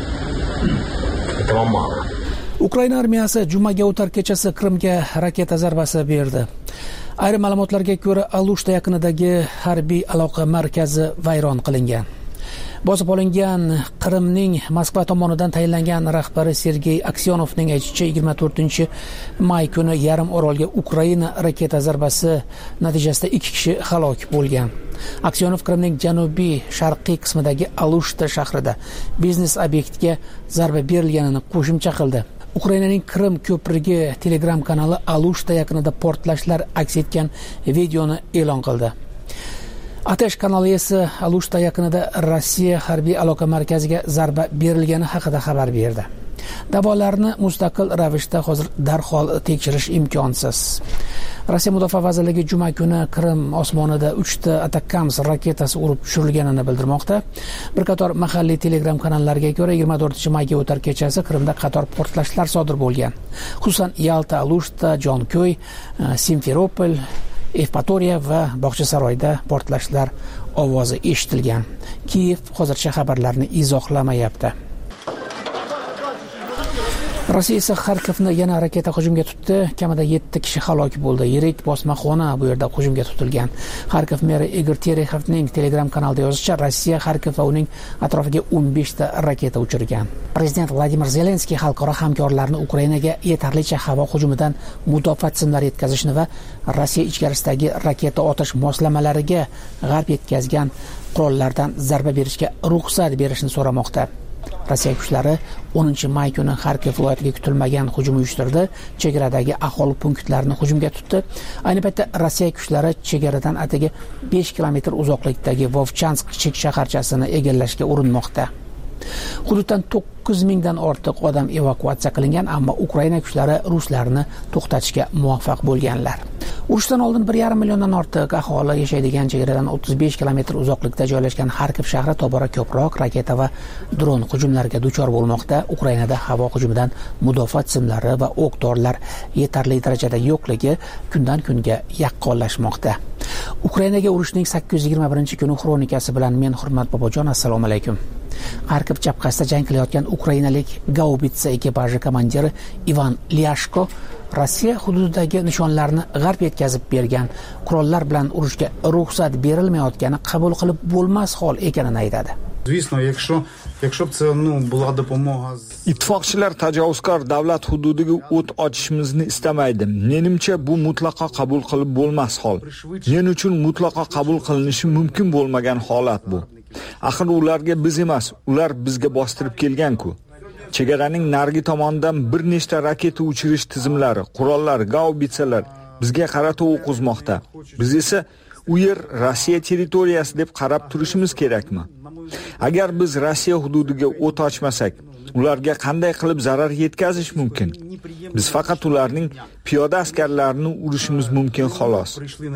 Этого мало.
Ukraina armiyasi jumaga o'tar kechasi Qrimga raketa zarbasi berdi. Ayrim ma'lumotlarga ko'ra, Alushta yaqinidagi harbiy aloqa markazi vayron qilingan. Bosib olingan Qrimning Moskva tomonidan tayinlangan rahbari Sergey Aksyonovning aytishicha 24-may kuni yarim orolga Ukraina raketa zarbasi natijasida 2 kishi halok bo'lgan. Aksyonov Qrimning janubiy sharqiy qismidagi Alushta shahrida biznes obyektga zarba berilganini qo'shimcha qildi. Ukrainaning Qrim ko'prigi Telegram kanali Alushta yaqinida portlashlar aks etgan videoni e'lon qildi. Atesh kanali esa Alushta yaqinida Rossiya harbiy aloqa markaziga zarba berilgani haqida xabar berdi. Da'volarni mustaqil ravishda hozir darhol tekshirish imkonsiz. Rossiya Mudofaa vazirligi juma kuni Qrim osmonida 3 ta Atakams raketasi urib tushirilganini bildirmoqda. Bir qator mahalliy Telegram kanallariga ko'ra 24-mayga o'tar kechasi Qrimda qator portlashlar sodir bo'lgan. Xususan, Yalta, Alushta, Jonkoy, Simferopol, Evpatoriya va Bog'chasaroyda portlashlar ovozi eshitilgan. Kiyev hozircha xabarlarni izohlamayapti. Rossiya esa Xarkovni yana raketa hujumga tutdi. Kamida 7 kishi halok bo'ldi. Yirik bosmaxona bu yerda hujumga tutilgan. Xarkov meri Igor Terekhovning Telegram kanalida yozishicha, Rossiya Xarkov va uning atrofiga 15 ta raketa uchirgan. Prezident Vladimir Zelenskiy xalqaro hamkorlarni Ukrainaga yetarlicha havo hujumidan mudofaa tizimlari yetkazishni va Rossiya ichkarisidagi raketa otish moslamalariga g'arb yetkazgan qurollardan zarba berishga ruxsat berishni so'ramoqda. Rossiya kuchlari 10-may kuni Xarkov viloyatiga kutilmagan hujum uyushtirdi. Chegaradagi aholi punktlarini hujumga tutdi. Ayni paytda Rossiya kuchlari chegaradan atigi 5 kilometr uzoqlikdagi Vovchansk kichik shaharchasini egallashga urinmoqda. Hududdan 9,000 dan ortiq odam evakuatsiya qilingan, ammo Ukraina kuchlari ruslarni to'xtatishga muvaffaq bo'lganlar. Urushdan oldin 1,5 milliondan ortiq aholi yashaydigan chegaradan 35 kilometr uzoqlikda joylashgan Xarkov shahri tobora ko'proq raketa va dron hujumlariga duchor bo'lmoqda. Ukrainada havo hujumidan mudofaa tizimlari va o'q-dorilar yetarli darajada yo'qligi kundan kunga yaqqollashmoqda. Ukrainaga urushning 821-kuni xronikasi bilan men Hurmat Bobojon, assalomu alaykum. Xarkov chapqasida jang qilayotgan ukrainalik Gaubitsa ekipaji komandiri Ivan Lyashko Rossiya hududidagi nishonlarni g'arb yetkazib bergan qurollar bilan urushga ruxsat berilmayotgani qabul qilib bo'lmas hol ekanini aytadi.
Ittifoqchilar tajovuzkor davlat hududiga o't ochishimizni istamaydi. Menimcha bu mutlaqo qabul qilib bo'lmas hol. Men uchun mutlaqo qabul qilinishi mumkin bo'lmagan holat bu. Axir ularga biz emas, ular bizga bostirib kelgan-ku. Chegaraning narigi tomonidan bir nechta raketa uchirish tizimlari, qurollar, gaubitsalar bizga qarata o'q uzmoqda. Biz esa u yer Rossiya territoriyasi deb qarab turishimiz kerakmi? Agar biz Rossiya hududiga o't ochmasak, ularga qanday qilib zarar yetkazish mumkin? Biz faqat ularning piyoda askarlarini urishimiz mumkin xolos.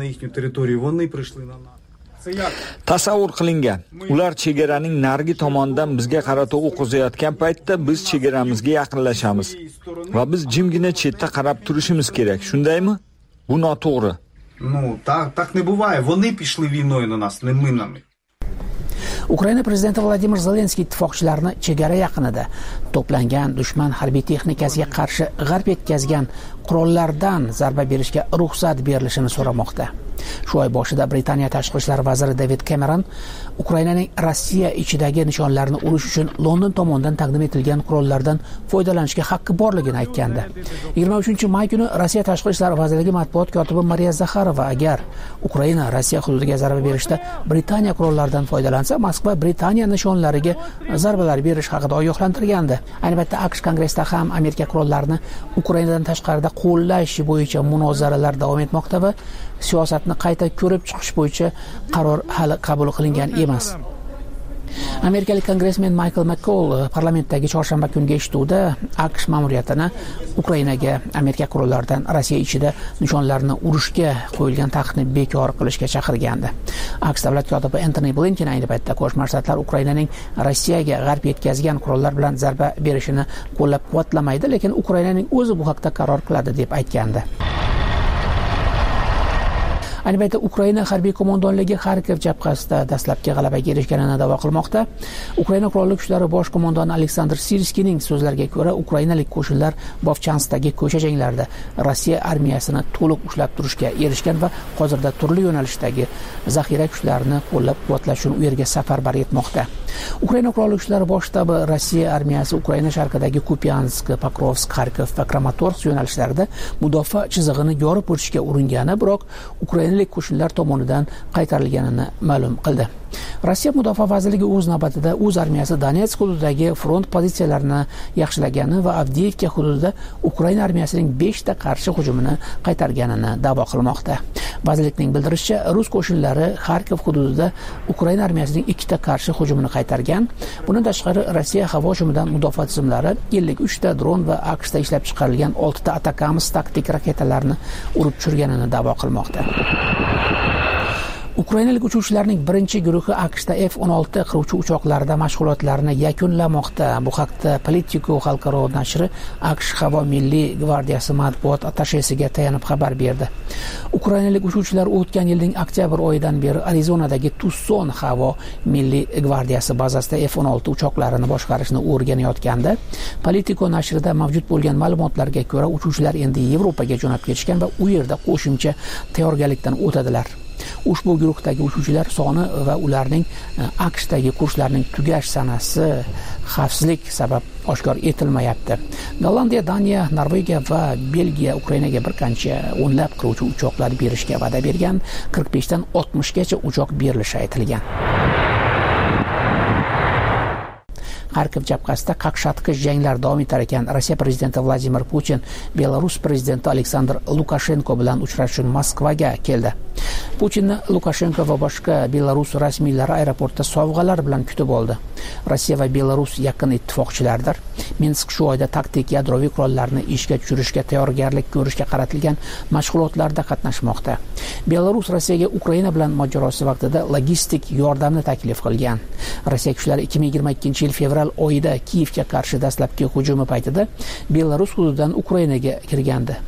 Tasavvur qilingan, ular chegaraning narigi tomonidan bizga qarata o'q uzayotgan paytda biz chegaramizga yaqinlashamiz va biz jimgina chetda qarab turishimiz kerak, shundaymi? Bu noto'g'ri.
Так не буває. Вони пішли війною на нас, не ми на них.
Ukraina prezidenti Vladimir Zelenskiy ittifoqchilarni chegara yaqinida to'plangan dushman harbiy texnikasiga qarshi g'arb yetkazgan qurollardan zarba berishga ruxsat berilishini so'ramoqda. Shu oy boshida Britaniya tashqi ishlar vaziri David Cameron Ukrainaning Rossiya ichidagi nishonlarni urish uchun London tomonidan taqdim etilgan qurollardan foydalanishga haqqi borligini aytgandi. 23-may kuni Rossiya tashqi ishlar vazirligi matbuot kotibi Mariya Zakharova agar Ukraina Rossiya hududiga zarba berishda Britaniya qurollaridan foydalansa, Moskva Britaniya nishonlariga zarbalar berish haqida ogohlantirgandi. Ayni paytda AQSh kongressida ham Amerika qurollarini Ukrainadan tashqarida qo'llash bo'yicha munozaralar davom etmoqda va siyosatni qayta ko'rib chiqish bo'yicha qaror hali qabul qilingan emas. Amerikalik kongressmen Michael McCall parlamentdagi chorshanba kungi eshituvda AQSh ma'muriyatini Ukrainaga Amerika qurollaridan Rossiya ichida nishonlarni urishga qo'yilgan taqiqni bekor qilishga chaqirgandi. AQSh davlat kotibi Anthony Blinken ayni paytda Qo'shma Shtatlar Ukrainaning Rossiyaga g'arb yetkazgan qurollar bilan zarba berishini qo'llab-quvvatlamaydi, lekin Ukrainaning o'zi bu haqda qaror qiladi deb aytgandi. Ayni paytda Ukraina harbiy qo'mondonligi Kharkiv jabhasida dastlabki g'alabaga erishganini da'vo qilmoqda. Ukraina qurolli kuchlari bosh qo'mondoni Aleksandr Sirskiyning so'zlariga ko'ra, ukrainalik qo'shinlar Bovchansdagi ko'cha janglarida Rossiya armiyasini to'liq ushlab turishga erishgan va hozirda turli yo'nalishdagi zaxira kuchlarini qo'llab-quvvatlash uchun u yerga safarbar etmoqda. Ukraina qurolli kuchlari bosh shtabi Rossiya armiyasi Ukraina sharqidagi Kupiansk, Pokrovsk, Kharkiv va Kramatorsk yo'nalishlarida mudofaa chizig'ini yorib o'tishga uringani, biroq ukrainalik qo'shinlar tomonidan qaytarilganini ma'lum qildi. Rossiya mudofaa vazirligi o'z navbatida o'z armiyasi Donetsk hududidagi front pozitsiyalarini yaxshilagani va Avdiivka hududida Ukraina armiyasining 5 ta qarshi hujumini qaytarganini da'vo qilmoqda. Vazirlikning bildirishicha, rus qo'shinlari Kharkiv hududida Ukraina armiyasining 2 ta qarshi hujumini qaytargan. Bundan tashqari Rossiya havo hujumidan mudofaa tizimlari 53 ta dron va AQShda ishlab chiqarilgan 6 ta Atacams taktik raketalarni urib tushirganini da'vo qilmoqda. Ukrainalik uchuvchilarning birinchi guruhi AQShda F-16 qiruvchi uchoqlarida mashg'ulotlarini yakunlamoqda. Bu haqda Politico xalqaro nashri AQSh Havo milliy gvardiyasi matbuot attashesiga tayanib xabar berdi. Ukrainalik uchuvchilar o'tgan yilning oktyabr oyidan beri Arizonadagi Tucson Havo milliy gvardiyasi bazasida F-16 uchoqlarini boshqarishni o'rganayotganda, Politico nashrida mavjud bo'lgan ma'lumotlarga ko'ra, uchuvchilar endi Yevropaga jo'nab ketishgan va u yerda qo'shimcha tayyorgarlikdan o'tadilar. Ushbu guruhdagi uchuvchilar soni va ularning AQShdagi kurslarning tugash sanasi xavfsizlik sabab oshkor etilmayapti. Gollandiya, Daniya, Norvegiya va Belgiya Ukrainaga bir qancha o'nlab qiruvchi uchoqlar berishga va'da bergan, 45 dan 60 gacha uchoq berilishi aytilgan. Kharkiv jabhasida qaqshatqich janglar davom etar ekan, Rossiya prezidenti Vladimir Putin Belarus prezidenti Aleksandr Lukashenko bilan uchrashish uchun Moskvaga keldi. Putinni Lukashenko va boshqa Belarus rasmiylari aeroportda sovg'alar bilan kutib oldi. Rossiya va Belarus yaqin ittifoqchilardir. Minsk shu oyda taktik yadroviy qurollarni ishga tushirishga tayyorgarlik ko'rishga qaratilgan mashg'ulotlarda qatnashmoqda. Belarus Rossiyaga Ukraina bilan mojarosi vaqtida logistik yordamni taklif qilgan. Rossiya kuchlari 2022-yil fevral oyida Kiyevga qarshi dastlabki hujumi paytida Belarus hududidan Ukrainaga kirgandi.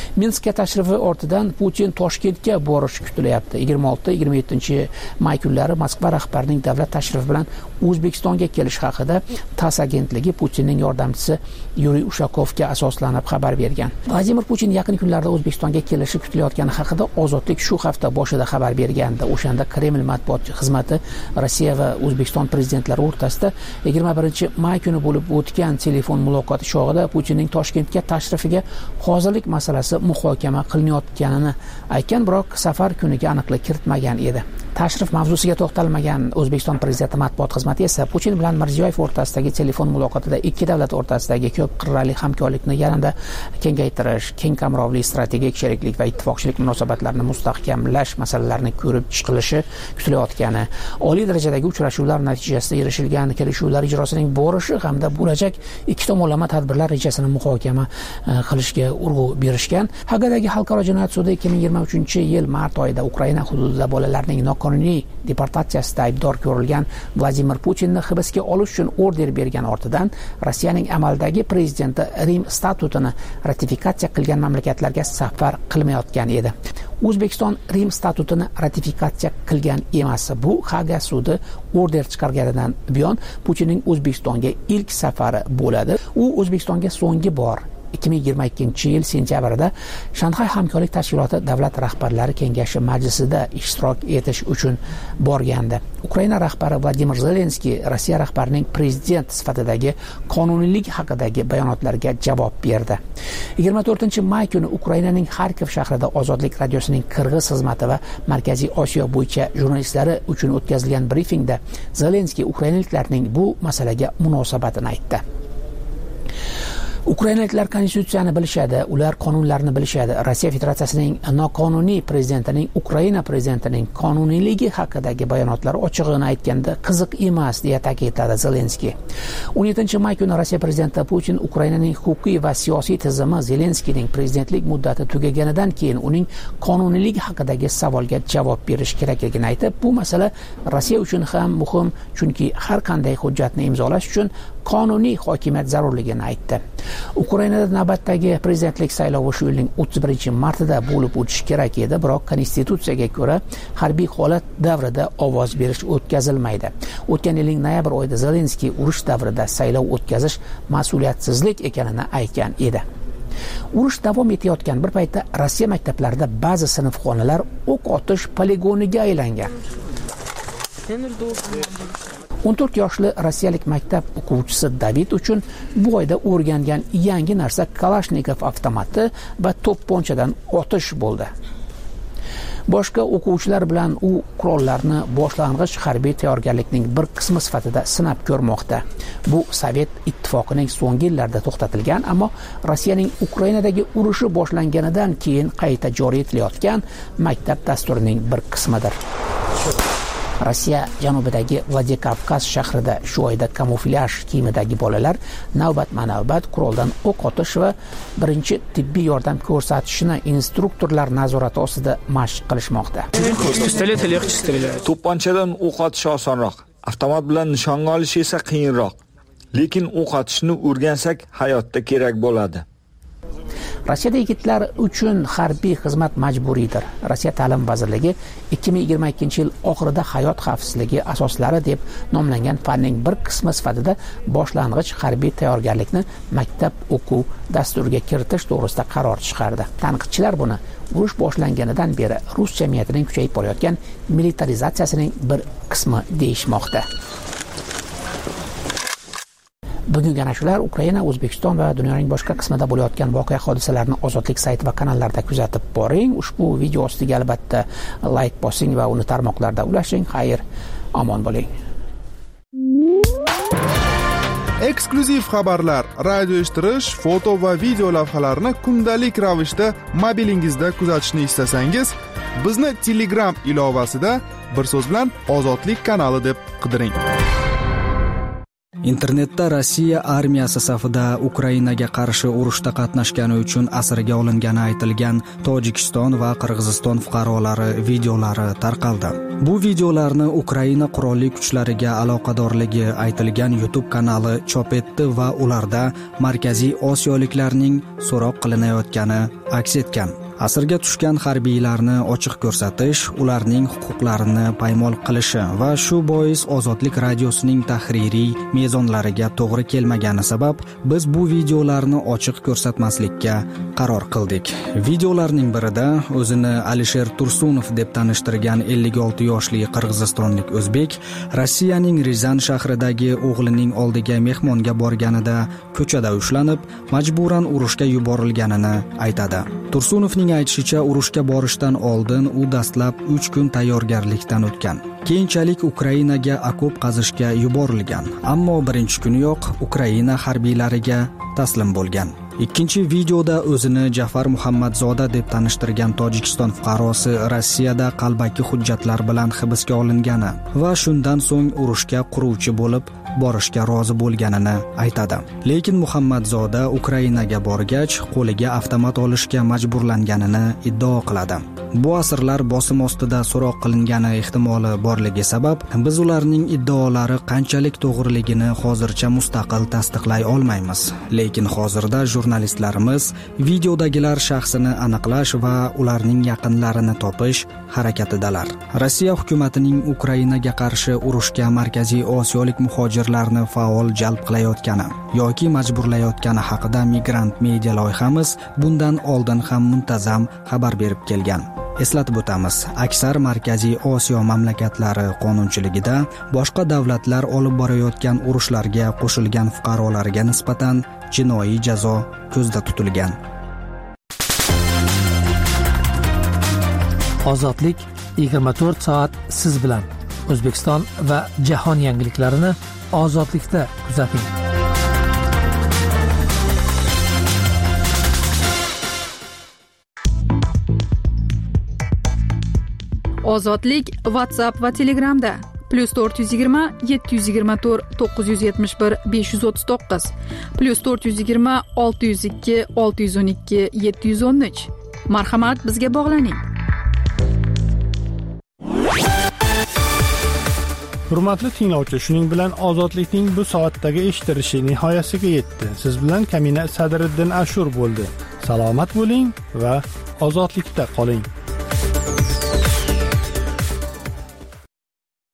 Minskka tashrifi ortidan Putin Toshkentga borishi kutilyapti. 26-27 may kunlari Moskva rahbarining davlat tashrifi bilan O'zbekistonga kelish haqida TASS agentligi Putinning yordamchisi Yuriy Ushakovga asoslanib xabar bergan. Vladimir Putin yaqin kunlarda O'zbekistonga kelishi kutilayotgani haqida Ozodlik shu hafta boshida xabar bergandi. O'shanda Kreml matbuot xizmati Rossiya va O'zbekiston prezidentlari o'rtasida 21-may kuni bo'lib o'tgan telefon muloqoti chog'ida Putinning Toshkentga tashrifiga hozirlik masalasi muhokama qilinayotganini aytgan, biroq safar kuniga aniqlik kiritmagan edi. Tashrif mavzusiga to'xtalmagan O'zbekiston prezidenti matbuot xizmati esa Putin bilan Mirziyoyev o'rtasidagi telefon muloqotida ikki davlat o'rtasidagi ko'p qirrali hamkorlikni yanada kengaytirish, keng qamrovli strategik sheriklik va ittifoqchilik munosabatlarini mustahkamlash masalalarini ko'rib chiqilishi kutilayotgani, oliy darajadagi uchrashuvlar natijasida erishilgan kelishuvlar ijrosining borishi hamda bo'lajak ikki tomonlama tadbirlar rejasini muhokama qilishga urg'u berishgan. Hagadagi xalqaro jinoyat sudi 2023-yil mart oyida Ukraina hududida bolalarning qonuniy deportatsiyasida aybdor ko'rilgan Vladimir Putinni hibsga olish uchun order bergan ortidan Rossiyaning amaldagi prezidenti Rim statutini ratifikatsiya qilgan mamlakatlarga safar qilmayotgan edi. O'zbekiston Rim statutini ratifikatsiya qilgan emas. Bu Haga sudi order chiqarganidan buyon Putinning O'zbekistonga ilk safari bo'ladi. U O'zbekistonga so'nggi bor 2022-yil sentyabrida Shanxay hamkorlik tashkiloti davlat rahbarlari kengashi majlisida ishtirok etish uchun borgandi. Ukraina rahbari Vladimir Zelenskiy Rossiya rahbarining prezident sifatidagi qonuniylik haqidagi bayonotlariga javob berdi. 24-may kuni Ukrainaning Xarkov shahrida Ozodlik radiosining Qirg'iz xizmati va Markaziy Osiyo bo'yicha jurnalistlari uchun o'tkazilgan brifingda Zelenskiy ukrainaliklarning bu masalaga munosabatini aytdi. Ukrainaliklar konstitutsiyani bilishadi, ular qonunlarni bilishadi. Rossiya Federatsiyasining noqonuniy prezidentining Ukraina prezidentining qonuniyligi haqidagi bayonotlari ochig'ini aytganda qiziq emas, deya ta'kidladi Zelenskiy. 17-may kuni Rossiya prezidenti Putin Ukrainaning huquqiy va siyosiy tizimi Zelenskiyning prezidentlik muddati tugaganidan keyin uning qonuniyligi haqidagi savolga javob berish kerakligini aytib, bu masala Rossiya uchun ham muhim, chunki har qanday hujjatni imzolash uchun qonuniy hokimiyat zarurligini aytdi. Ukrainada navbatdagi prezidentlik saylovi shu yilning 31-martida bo'lib o'tishi kerak edi, biroq konstitutsiyaga ko'ra harbiy holat davrida ovoz berish o'tkazilmaydi. O'tgan yilning noyabr oyida Zelenskiy urush davrida saylov o'tkazish mas'uliyatsizlik ekanini aytgan edi. Urush davom etayotgan bir paytda Rossiya maktablarida ba'zi sinfxonalar o'q otish poligoniga aylangan. 14 yoshli rossiyalik maktab o'quvchisi David uchun bu oyda o'rgangan yangi narsa Kalashnikov avtomati va to'pponchadan otish bo'ldi. Boshqa o'quvchilar bilan u qurollarni boshlang'ich harbiy tayyorgarlikning bir qismi sifatida sinab ko'rmoqda. Bu Sovet ittifoqining so'nggi yillarda to'xtatilgan, ammo Rossiyaning Ukrainadagi urushi boshlanganidan keyin qayta joriy etilayotgan maktab dasturining bir qismidir. Rossiya janubidagi Vladikavkaz shahrida shu oyda kamuflyaj kiyimidagi bolalar navbatma-navbat quroldan o'q otish va birinchi tibbiy yordam ko'rsatishni instruktorlar nazorati ostida mashq qilishmoqda.
To'pponchadan o'q otish osonroq, avtomat bilan nishonga olish esa qiyinroq. Lekin o'q otishni o'rgansak hayotda kerak bo'ladi.
Rossiyada yigitlar uchun harbiy xizmat majburiydir. Rossiya Ta'lim vazirligi 2022-yil oxirida hayot xavfsizligi asoslari deb nomlangan fanning bir qismi sifatida boshlang'ich harbiy tayyorgarlikni maktab o'quv dasturiga kiritish to'g'risida qaror chiqardi. Tanqidchilar buni urush boshlanganidan beri rus jamiyatining kuchayib borayotgan militarizatsiyasining bir qismi deyishmoqda. Bugungi ana shular Ukraina, O'zbekiston va dunyoning boshqa qismida bo'layotgan voqea hodisalarni Ozodlik sayti va kanallarida kuzatib boring. Ushbu video ostiga albatta like bosing va uni tarmoqlarda ulashing. Xayr, omon bo'ling.
Eksklyuziv xabarlar, radio eshittirish, foto va video lavhalarni kundalik ravishda mobilingizda kuzatishni istasangiz, bizni Telegram ilovasida bir so'z bilan Ozodlik kanali deb qidiring.
Internetda Rossiya armiyasi safida Ukrainaga qarshi urushda qatnashgani uchun asirga olingani aytilgan Tojikiston va Qirg'iziston fuqarolari videolari tarqaldi. Bu videolarni Ukraina qurolli kuchlariga aloqadorligi aytilgan YouTube kanali chop etdi va ularda Markaziy Osiyoliklarning so'roq qilinayotgani aks etgan. Asirga tushgan harbiylarni ochiq ko'rsatish, ularning huquqlarini paymol qilishi va shu bois Ozodlik radiosining tahririy mezonlariga to'g'ri kelmagani sabab biz bu videolarni ochiq ko'rsatmaslikka qaror qildik. Videolarning birida o'zini Alisher Tursunov deb tanishtirgan 56 yoshli qirg'izistonlik o'zbek Rossiyaning Rizan shahridagi o'g'lining oldiga mehmonga borganida ko'chada ushlanib, majburan urushga yuborilganini aytadi. Tursunovning aytishicha, urushga borishdan oldin u dastlab 3 kun tayyorgarlikdan o'tgan. Keyinchalik Ukrainaga okop qazishga yuborilgan, ammo birinchi kuniyoq Ukraina harbiylariga taslim bo'lgan. Ikkinchi videoda o'zini Jafar Muhammadzoda deb tanishtirgan Tojikiston fuqarosi Rossiyada qalbaki hujjatlar bilan hibsga olingani va shundan so'ng urushga quruvchi bo'lib borishga rozi bo'lganini aytadi. Lekin Muhammadzoda Ukrainaga borgach, qo'liga avtomat olishga majburlanganini iddao qiladi. Bu asirlar bosim ostida so'roq qilingani ehtimoli borligi sabab biz ularning iddaolari qanchalik to'g'riligini hozircha mustaqil tasdiqlay olmaymiz. Lekin hozirda jurnalistlarimiz videodagilar shaxsini aniqlash va ularning yaqinlarini topish harakatidalar. Rossiya hukumatining Ukrainaga qarshi urushga Markaziy Osiyolik muhojirlarni faol jalb qilayotgani yoki majburlayotgani haqida Migrant media loyihamiz bundan oldin ham muntazam xabar berib kelgan. Eslatib o'tamiz, aksar Markaziy Osiyo mamlakatlari qonunchiligida boshqa davlatlar olib borayotgan urushlarga qo'shilgan fuqarolarga nisbatan jinoiy jazo ko'zda tutilgan.
Ozodlik 24 soat siz bilan. O'zbekiston va jahon yangiliklarini Ozodlikda kuzating.
Ozodlik WhatsApp va Telegramda +420 724 971 539 +420 602 612 713. Marhamat, bizga bog'laning.
Hurmatli tinglovchi, shuning bilan Ozodlikning bu soatdagi eshitilishi nihoyasiga yetdi. Siz bilan Kamina Sadriddin Ashur bo'ldi. Salomat bo'ling va ozodlikda qoling.